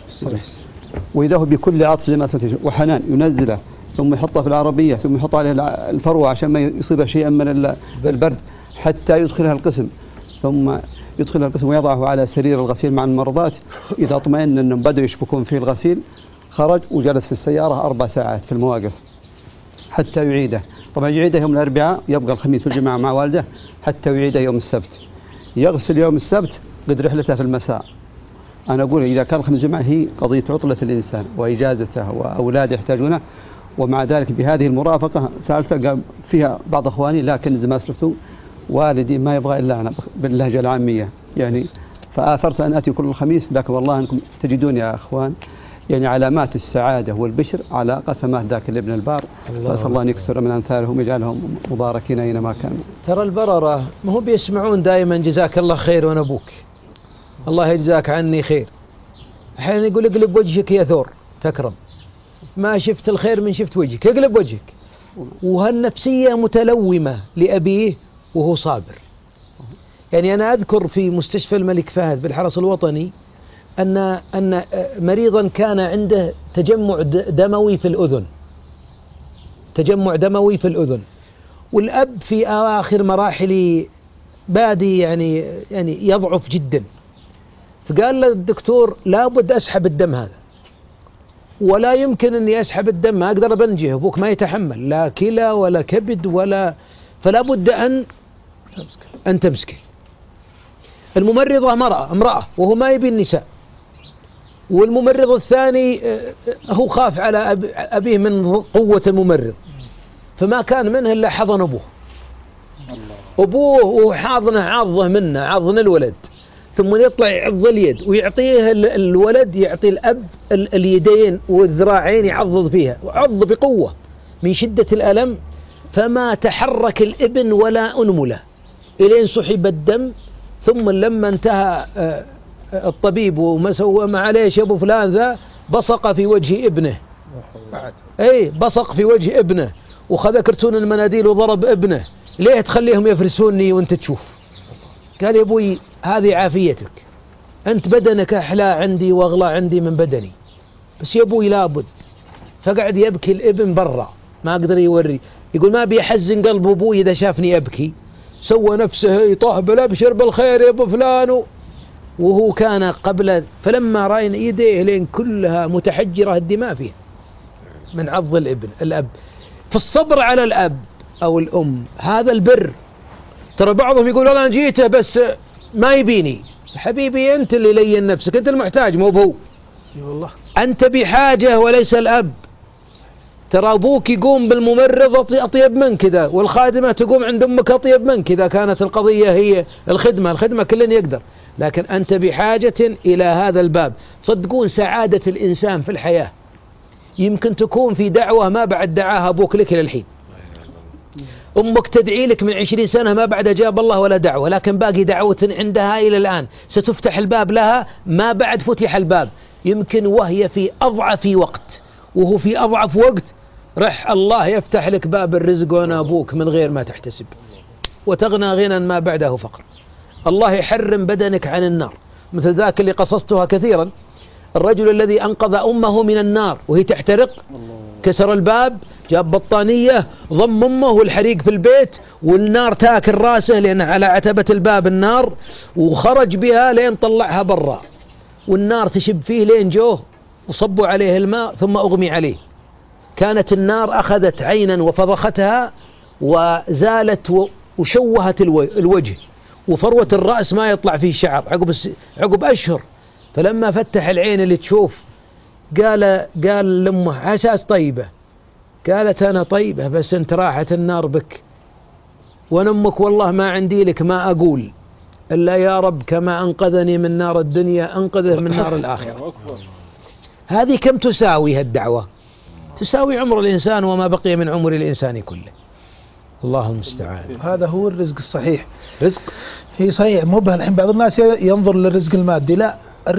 وإذا هو بكل عطس زي ما وحنان ينزله، ثم يحطه في العربية، ثم يحط عليه الفروة عشان ما يصيبه شيئا من البرد، حتى يدخلها القسم، ثم يدخلها القسم ويضعه على سرير الغسيل مع الممرضات. إذا اطمئن أنهم بدأوا يشبكون فيه الغسيل، خرج وجلس في السيارة 4 ساعات في المواقف حتى يعيده. طبعا يعيده يوم الأربعاء، يبقى الخميس في الجماعة مع والده حتى يعيده يوم السبت، يغسل يوم السبت قد رحلته في المساء. أنا أقول إذا كان الخميس الجمعة هي قضية عطلة الإنسان وإجازته وأولاده يحتاجونه، ومع ذلك بهذه المرافقة سألت قال فيها بعض أخواني، لكن زي ما أسلفتوا والدي ما يبغى إلا أنا باللهجة العامية يعني، فآثرت أن أتي كل الخميس، لكن والله أنكم تجدون يا أخوان يعني علامات السعادة والبشر على قسمات ذاك الابن البار. فأسأل الله أن يكثر من أمثالهم ويجعلهم مباركين أينما كانوا. ترى البررة ما هو بيسمعون دائما جزاك الله خير وأنا أبوك، الله يجزاك عني خير. أحيانا يقول اقلب وجهك يا ثور تكرم، ما شفت الخير من شفت وجهك، اقلب وجهك. وهالنفسية متلومة لأبيه وهو صابر. يعني أنا أذكر في مستشفى الملك فهد بالحرس الوطني أن مريضا كان عنده تجمع دموي في الأذن، تجمع دموي في الأذن، والأب في آخر مراحل بادي يعني يضعف جدا. فقال له الدكتور لابد أسحب الدم هذا، ولا يمكن أني أسحب الدم، ما أقدر بنجه، أبوك ما يتحمل لا كلى ولا كبد ولا، فلا بد أن تمسكه. الممرضة امرأة وهو ما يبي النساء، والممرض الثاني هو خاف على أبيه من قوة الممرض، فما كان منه إلا حضن أبوه وحاضنه عضه منه عضن الولد، ثم يطلع يعض اليد ويعطيه الولد، يعطي الأب اليدين والذراعين يعضض فيها، وعض بقوة من شدة الألم، فما تحرك الابن ولا أنمله إلين سحب الدم. ثم لما انتهى الطبيب وما سوى ما عليه أبو فلان ذا، بصق في وجه ابنه، بصق في وجه ابنه، وخذ كرتون المناديل وضرب ابنه. ليه تخليهم يفرسوني وانت تشوف؟ قال يا أبوي هذه عافيتك، أنت بدنك أحلى عندي وأغلى عندي من بدني، بس يا أبوي لابد. فقعد يبكي الابن برا، ما قدر يوري، يقول ما بيحزن قلب أبوي إذا شافني أبكي، سوى نفسه يطهبل أبشر بالخير يا أبو فلان، وهو كان قبل. فلما رأينا يديه لين كلها متحجرة الدماء فيها من عض الأب. فالصبر على الأب أو الأم هذا البر. ترى بعضهم يقول أنا جيته بس ما يبيني، حبيبي أنت اللي لين نفسك، أنت المحتاج مو هو. والله أنت بحاجة وليس الأب. ترى أبوك يقوم بالممرض أطيب منك كذا، والخادمة تقوم عند أمك أطيب منك إذا كانت القضية هي الخدمة كل يقدر، لكن أنت بحاجة إلى هذا الباب. صدقون سعادة الإنسان في الحياة يمكن تكون في دعوة ما بعد دعاها أبوك لك للحين. أمك تدعي لك من 20 سنة ما بعد أجاب الله ولا دعوة، لكن باقي دعوة عندها إلى الآن، ستفتح الباب لها ما بعد فتح الباب. يمكن وهي في أضعف وقت وهو في أضعف وقت رح الله يفتح لك باب الرزق وأنا أبوك من غير ما تحتسب، وتغنى غنى ما بعده فقر. الله يحرم بدنك عن النار، مثل ذاك اللي قصصتها كثيرا، الرجل الذي أنقذ أمه من النار وهي تحترق، كسر الباب، جاب بطانية، ضم أمه والحريق في البيت، والنار تاكل راسه لأنه على عتبة الباب النار، وخرج بها لين طلعها برا، والنار تشب فيه لين جوه وصبوا عليه الماء ثم أغمي عليه. كانت النار أخذت عينا وفضختها وزالت وشوهت الوجه، وفروة الرأس ما يطلع فيه شعر عقب أشهر. فلما فتح العين اللي تشوف قال لأمه عساس طيبة، قالت أنا طيبة بس أنت راحت النار بك، وأنا أمك والله ما عندي لك ما أقول إلا يا رب كما أنقذني من نار الدنيا أنقذه من نار الآخرة. هذه كم تساوي هالدعوة؟ تساوي عمر الإنسان وما بقي من عمر الإنسان كله. الله المستعان. هذا هو الرزق الصحيح. رزق هي صحيح، مو الحين بعض الناس ينظر للرزق المادي، لا،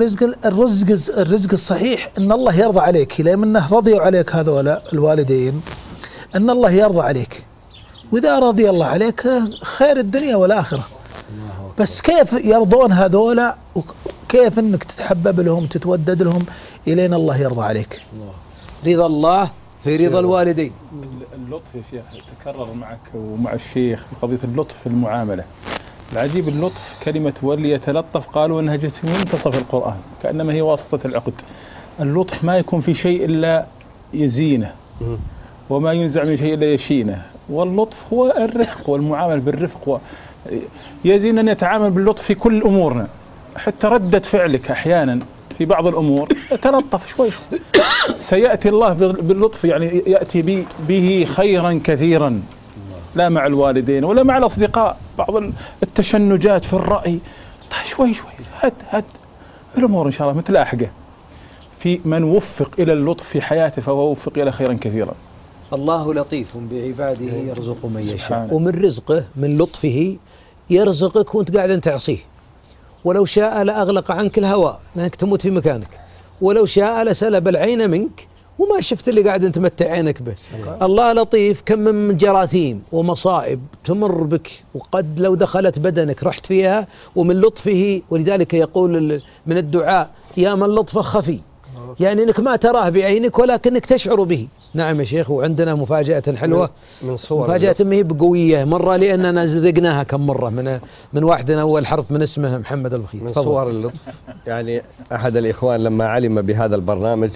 الرزق الصحيح ان الله يرضى عليك، لأن منه رضيوا عليك هذولا الوالدين، ان الله يرضى عليك، واذا رضي الله عليك خير الدنيا والآخرة. بس كيف يرضون هذولا وكيف انك تتحبب لهم تتودد لهم الين الله يرضى عليك؟ رضا الله في رضا الوالدين. اللطف يا شيخ تكرر معك ومع الشيخ في قضية اللطف في المعاملة. العجيب اللطف كلمة وليتلطف قالوا انها جت في منتصف القرآن كأنما هي واسطة العقد. اللطف ما يكون في شيء إلا يزينه، وما ينزع من شيء إلا يشينه، واللطف هو الرفق والمعامل بالرفق، يزين أن يتعامل باللطف في كل أمورنا، حتى ردة فعلك أحيانا في بعض الأمور تلطف شوي شوي، سيأتي الله باللطف، يعني يأتي به خيرا كثيرا، لا مع الوالدين ولا مع الأصدقاء. بعض التشنجات في الرأي شوي شوي هد الأمور إن شاء الله متلاحقة. في من وفق إلى اللطف في حياته فهو وفق إلى خيرا كثيرا. الله لطيف بعباده يرزق من يشاء، ومن رزقه من لطفه يرزقك وانت قاعد انت تعصيه. ولو شاء لأغلق عنك الهواء لأنك تموت في مكانك، ولو شاء لسلب العين منك وما شفت اللي قاعد انت متع عينك به. الله لطيف، كم من جراثيم ومصائب تمر بك وقد لو دخلت بدنك رحت فيها، ومن لطفه. ولذلك يقول من الدعاء يا من لطفه خفي، يعني انك ما تراه بعينك ولكنك تشعر به. نعم يا شيخ. وعندنا مفاجأة حلوة، من صور مفاجأة ما هي بقوية مرة، لأننا زدقناها كم مرة من واحدنا أول حرف من اسمه محمد البخيت. من صور اللطف، يعني أحد الإخوان لما علم بهذا البرنامج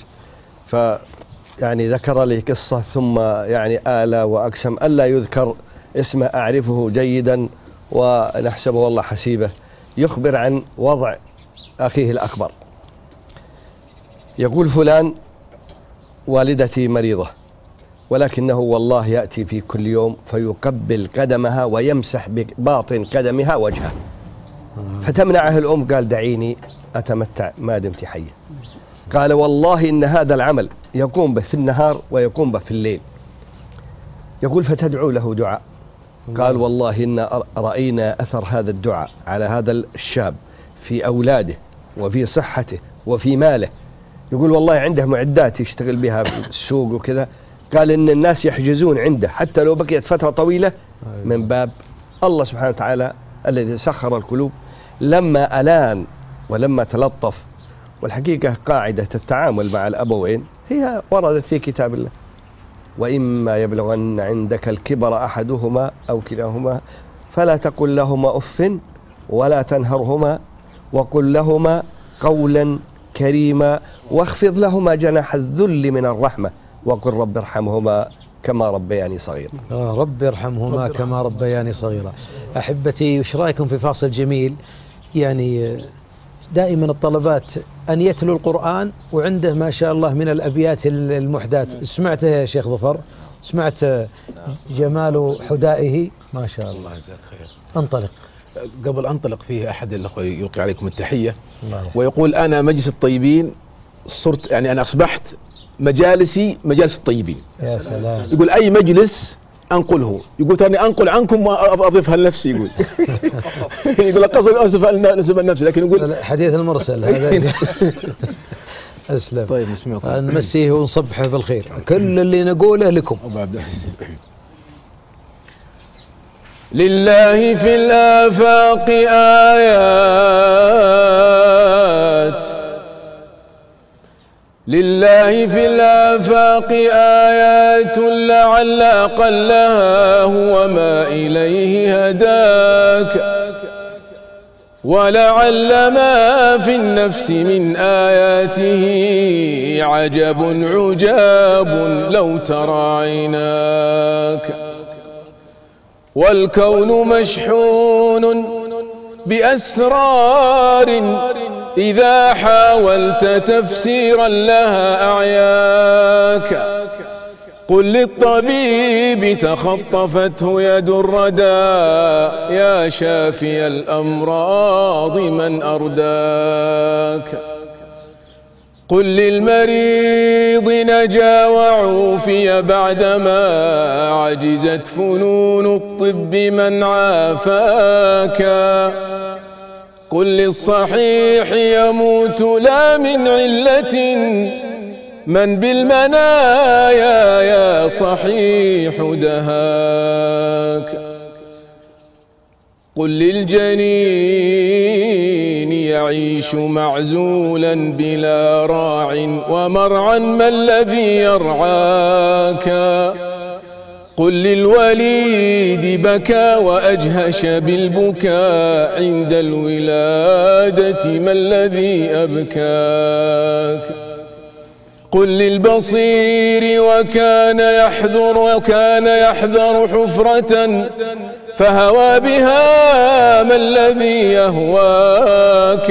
يعني ذكر لي قصة، ثم يعني آلى وأقسم ألا يذكر اسمه، أعرفه جيدا ونحسبه والله حسيبه. يخبر عن وضع أخيه الأكبر، يقول فلان والدتي مريضة، ولكنه والله يأتي في كل يوم فيقبل قدمها ويمسح بباطن قدمها وجهها، فتمنعه الأم. قال دعيني أتمتع ما دمت حية. قال والله إن هذا العمل يقوم به في النهار ويقوم به في الليل. يقول فتدعو له دعاء. قال والله إن رأينا أثر هذا الدعاء على هذا الشاب في أولاده وفي صحته وفي ماله. يقول والله عنده معدات يشتغل بها في السوق وكذا. قال إن الناس يحجزون عنده حتى لو بقيت فترة طويلة، من باب الله سبحانه وتعالى الذي سخر القلوب. لما ألان ولما تلطف، والحقيقة قاعدة التعامل مع الأبوين هي وردت في كتاب الله: وإما يبلغن عندك الكبر أحدهما أو كلاهما فلا تقل لهما أف ولا تنهرهما وقل لهما قولا كريما واخفض لهما جناح الذل من الرحمة وقل رب ارحمهما كما ربياني صغيرا. رب ارحمهما كما ربياني صغيرا. أحبتي، وش رأيكم في فاصل جميل؟ يعني دائما الطلبات أن يتلو القرآن وعنده ما شاء الله من الأبيات المحدات. سمعتها يا شيخ ظفر؟ سمعت جمال حدائه ما شاء الله. جزاك خير. انطلق. قبل أنطلق فيه أحد الأخوة يلقي عليكم التحية ويقول أنا مجلس الطيبين صرت يعني أنا أصبحت مجالسي مجالس الطيبين. يا سلام. يقول أي مجلس أنقله، يقول تراني أنقل عنكم وأضيفها لنفسي. يقول يقول قصد أنسب النفسي لكن يقول حديث المرسل هذا. أسلم. طيب نسمعكم. نمسيه ونصبحه بالخير. كل اللي نقوله لكم. لله في الآفاق آيات، لله في الآفاق آيات لعل أقلها هو ما إليه هداك، ولعل ما في النفس من آياته عجب عجاب لو ترى عيناك. والكون مشحون بأسرار إذا حاولت تفسيرا لها أعياك. قل للطبيب تخطفته يد الردى يا شافي الأمراض من أرداك. قل للمريض نجا وعوفي بعدما عجزت فنون الطب من عافاك. قل للصحيح يموت لا من علة من بالمنايا يا صحيح دهاك. قل للجنين يعيش معزولا بلا راع ومرعا ما الذي يرعاك. قل للوليد بكى وأجهش بالبكاء عند الولادة ما الذي أبكاك. قل للبصير وكان يحذر حفرة فهوى بها ما الذي يهواك.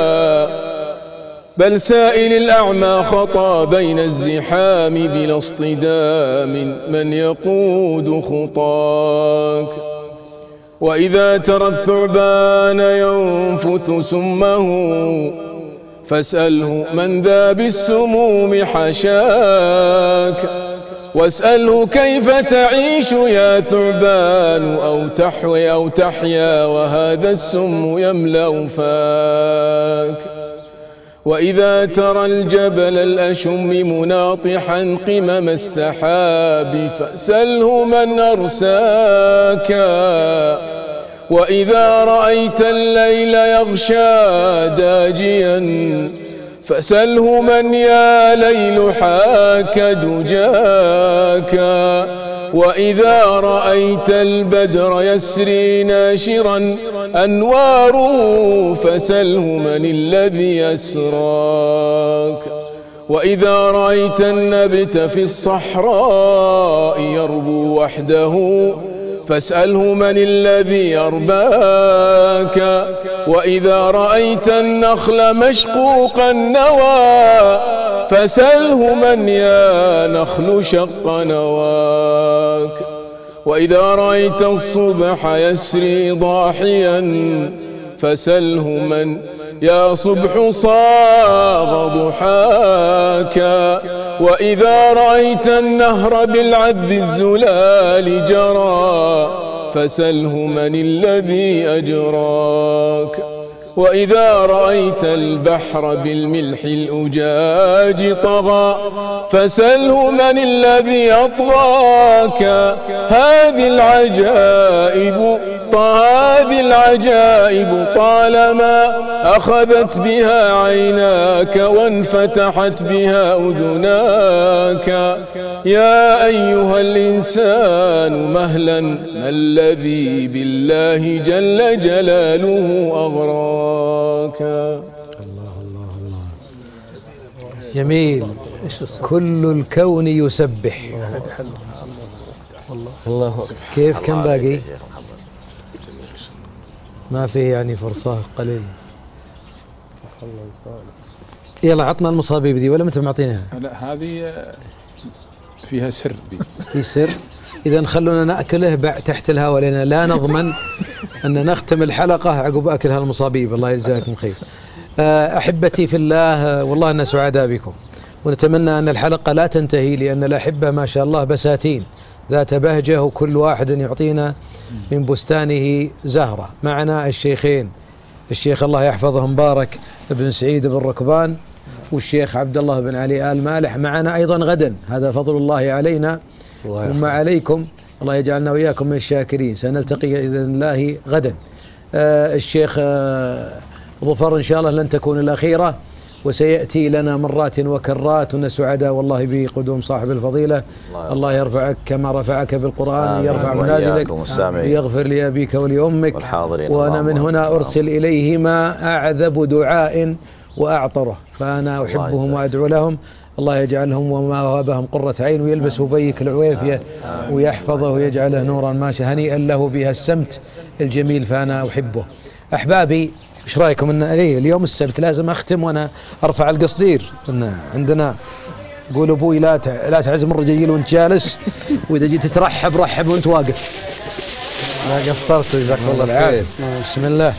بل سائل الأعمى خطى بين الزحام بلا اصطدام من يقود خطاك. وإذا ترى الثعبان ينفث سمه فاسأله من ذا بالسموم حشاك. واسأله كيف تعيش يا ثعبان أو تحوي أو تحيا وهذا السم يملأ فاك. وإذا ترى الجبل الأشم مناطحا قمم السحاب فاسأله من أرساك. وإذا رأيت الليل يغشى داجيا فاسأله من يا ليل حاك دجاك. وإذا رأيت البدر يسري ناشرا أنواره فاسأله من الذي يسراك. وإذا رأيت النبت في الصحراء يربو وحده فاسأله من الذي يرباك. وإذا رأيت النخل مشقوق النوى فاسأله من يا نخل شق نواك. وإذا رأيت الصبح يسري ضاحيا فاسأله من يا صبح صاغ ضحاك. وإذا رأيت النهر بالعذب الزلال جرى فاسأله من الذي أجراك. وإذا رأيت البحر بالملح الأجاج طغى فاسأله من الذي أطغاك. هذه العجائب طالما أخذت بها عيناك وانفتحت بها أذناك. يا أيها الإنسان مهلا ما الذي بالله جل جلاله أغراك. جميل. كل الكون يسبح. الله. كيف كم باقي؟ ما فيه يعني فرصة قليل. يلا عطنا المصابيب ذي ولا متى معطينها؟ لا هذه فيها سر. في سر. إذا خلونا نأكله تحت الهواء لأن لا نضمن أن نختم الحلقة عقب أكل هالمصابيب. الله يجزاكم خير. أحبتي في الله، والله أننا سعداء بكم ونتمنى أن الحلقة لا تنتهي، لأن الأحبة ما شاء الله بساتين ذات بهجة وكل واحد يعطينا من بستانه زهرة. معنا الشيخين، الشيخ الله يحفظه مبارك بن سعيد بن ركبان والشيخ عبد الله بن علي آل مالح. معنا أيضا غدا، هذا فضل الله علينا وما عليكم، الله يجعلنا وإياكم من الشاكرين. سنلتقي بإذن الله غدا. الشيخ ظفر إن شاء الله لن تكون الأخيرة، وسيأتي لنا مرات وكرات، ونسعد والله بقدوم صاحب الفضيلة. الله يرفعك كما رفعك بالقرآن، يرفع منازلك ويغفر لأبيك ولأمك. وأنا من هنا أرسل إليهما أعذب دعاء وأعطره، فأنا أحبهم وأدعو لهم. الله يجعلهم وما وهبهم قرة عين، ويلبسه بيك العويفية ويحفظه ويجعله نورا ماشي هنيئا له بها السمت الجميل، فأنا أحبه. أحبابي، ايش رايكم ان اليوم السبت لازم اختم وانا ارفع القصدير؟ عندنا قول ابوي لا تعزم الرجال وانت جالس، واذا جيت ترحب رحب وانت واقف. لا قصرت، جزاك الله العافيه. بسم الله.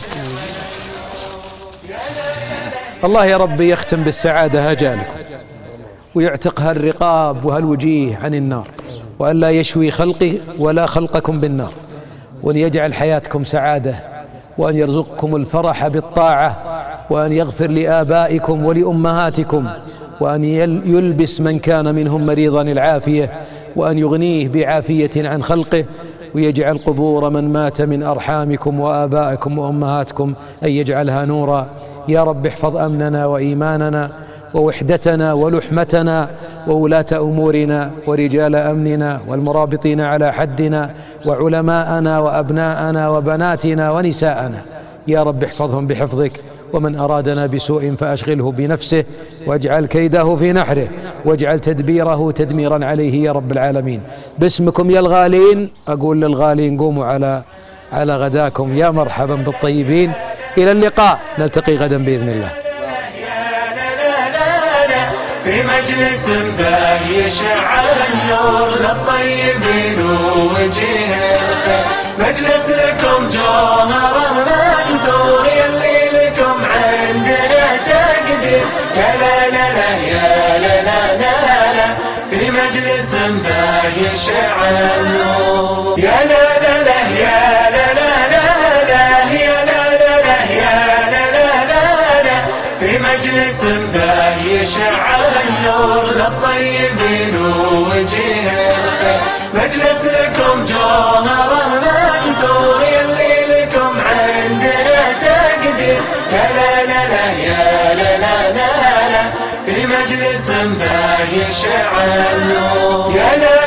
الله يا ربي يختم بالسعاده هجالكم، ويعتق هالرقاب وهالوجيه عن النار، وأن لا يشوي خلقي ولا خلقكم بالنار، وليجعل حياتكم سعاده، وأن يرزقكم الفرح بالطاعة، وأن يغفر لآبائكم ولأمهاتكم، وأن يلبس من كان منهم مريضا العافية، وأن يغنيه بعافية عن خلقه، ويجعل قبور من مات من أرحامكم وآبائكم وأمهاتكم أن يجعلها نورا. يا رب احفظ أمننا وإيماننا ووحدتنا ولحمتنا وولاة أمورنا ورجال أمننا والمرابطين على حدنا وعلماءنا وأبناءنا وبناتنا ونساءنا. يا رب احفظهم بحفظك، ومن أرادنا بسوء فأشغله بنفسه واجعل كيده في نحره، واجعل تدبيره تدميرا عليه يا رب العالمين. باسمكم يا الغالين أقول للغالين قوموا على غداكم. يا مرحبا بالطيبين، إلى اللقاء، نلتقي غدا بإذن الله في مجلس باهي يشع النور للطيبين ووجيه الخير. مجلس لكم جوهره منثور، يلي لكم عندنا تقدير. يا لا لا لا يا لا لا لا لا، في مجلس باهي يشع النور. يا لا لا لا يا لا لا لا لا، يا لا لا لا يا لا لا لا لا، في مجلس باهي يشع النور للطيبين ووجيه الخير. مجلس لكم جوهره منثور، يلي لكم عندنا تقدير. يا لا لا لا يا لا لا لا لا، في مجلس باهي يشع النور. يا لا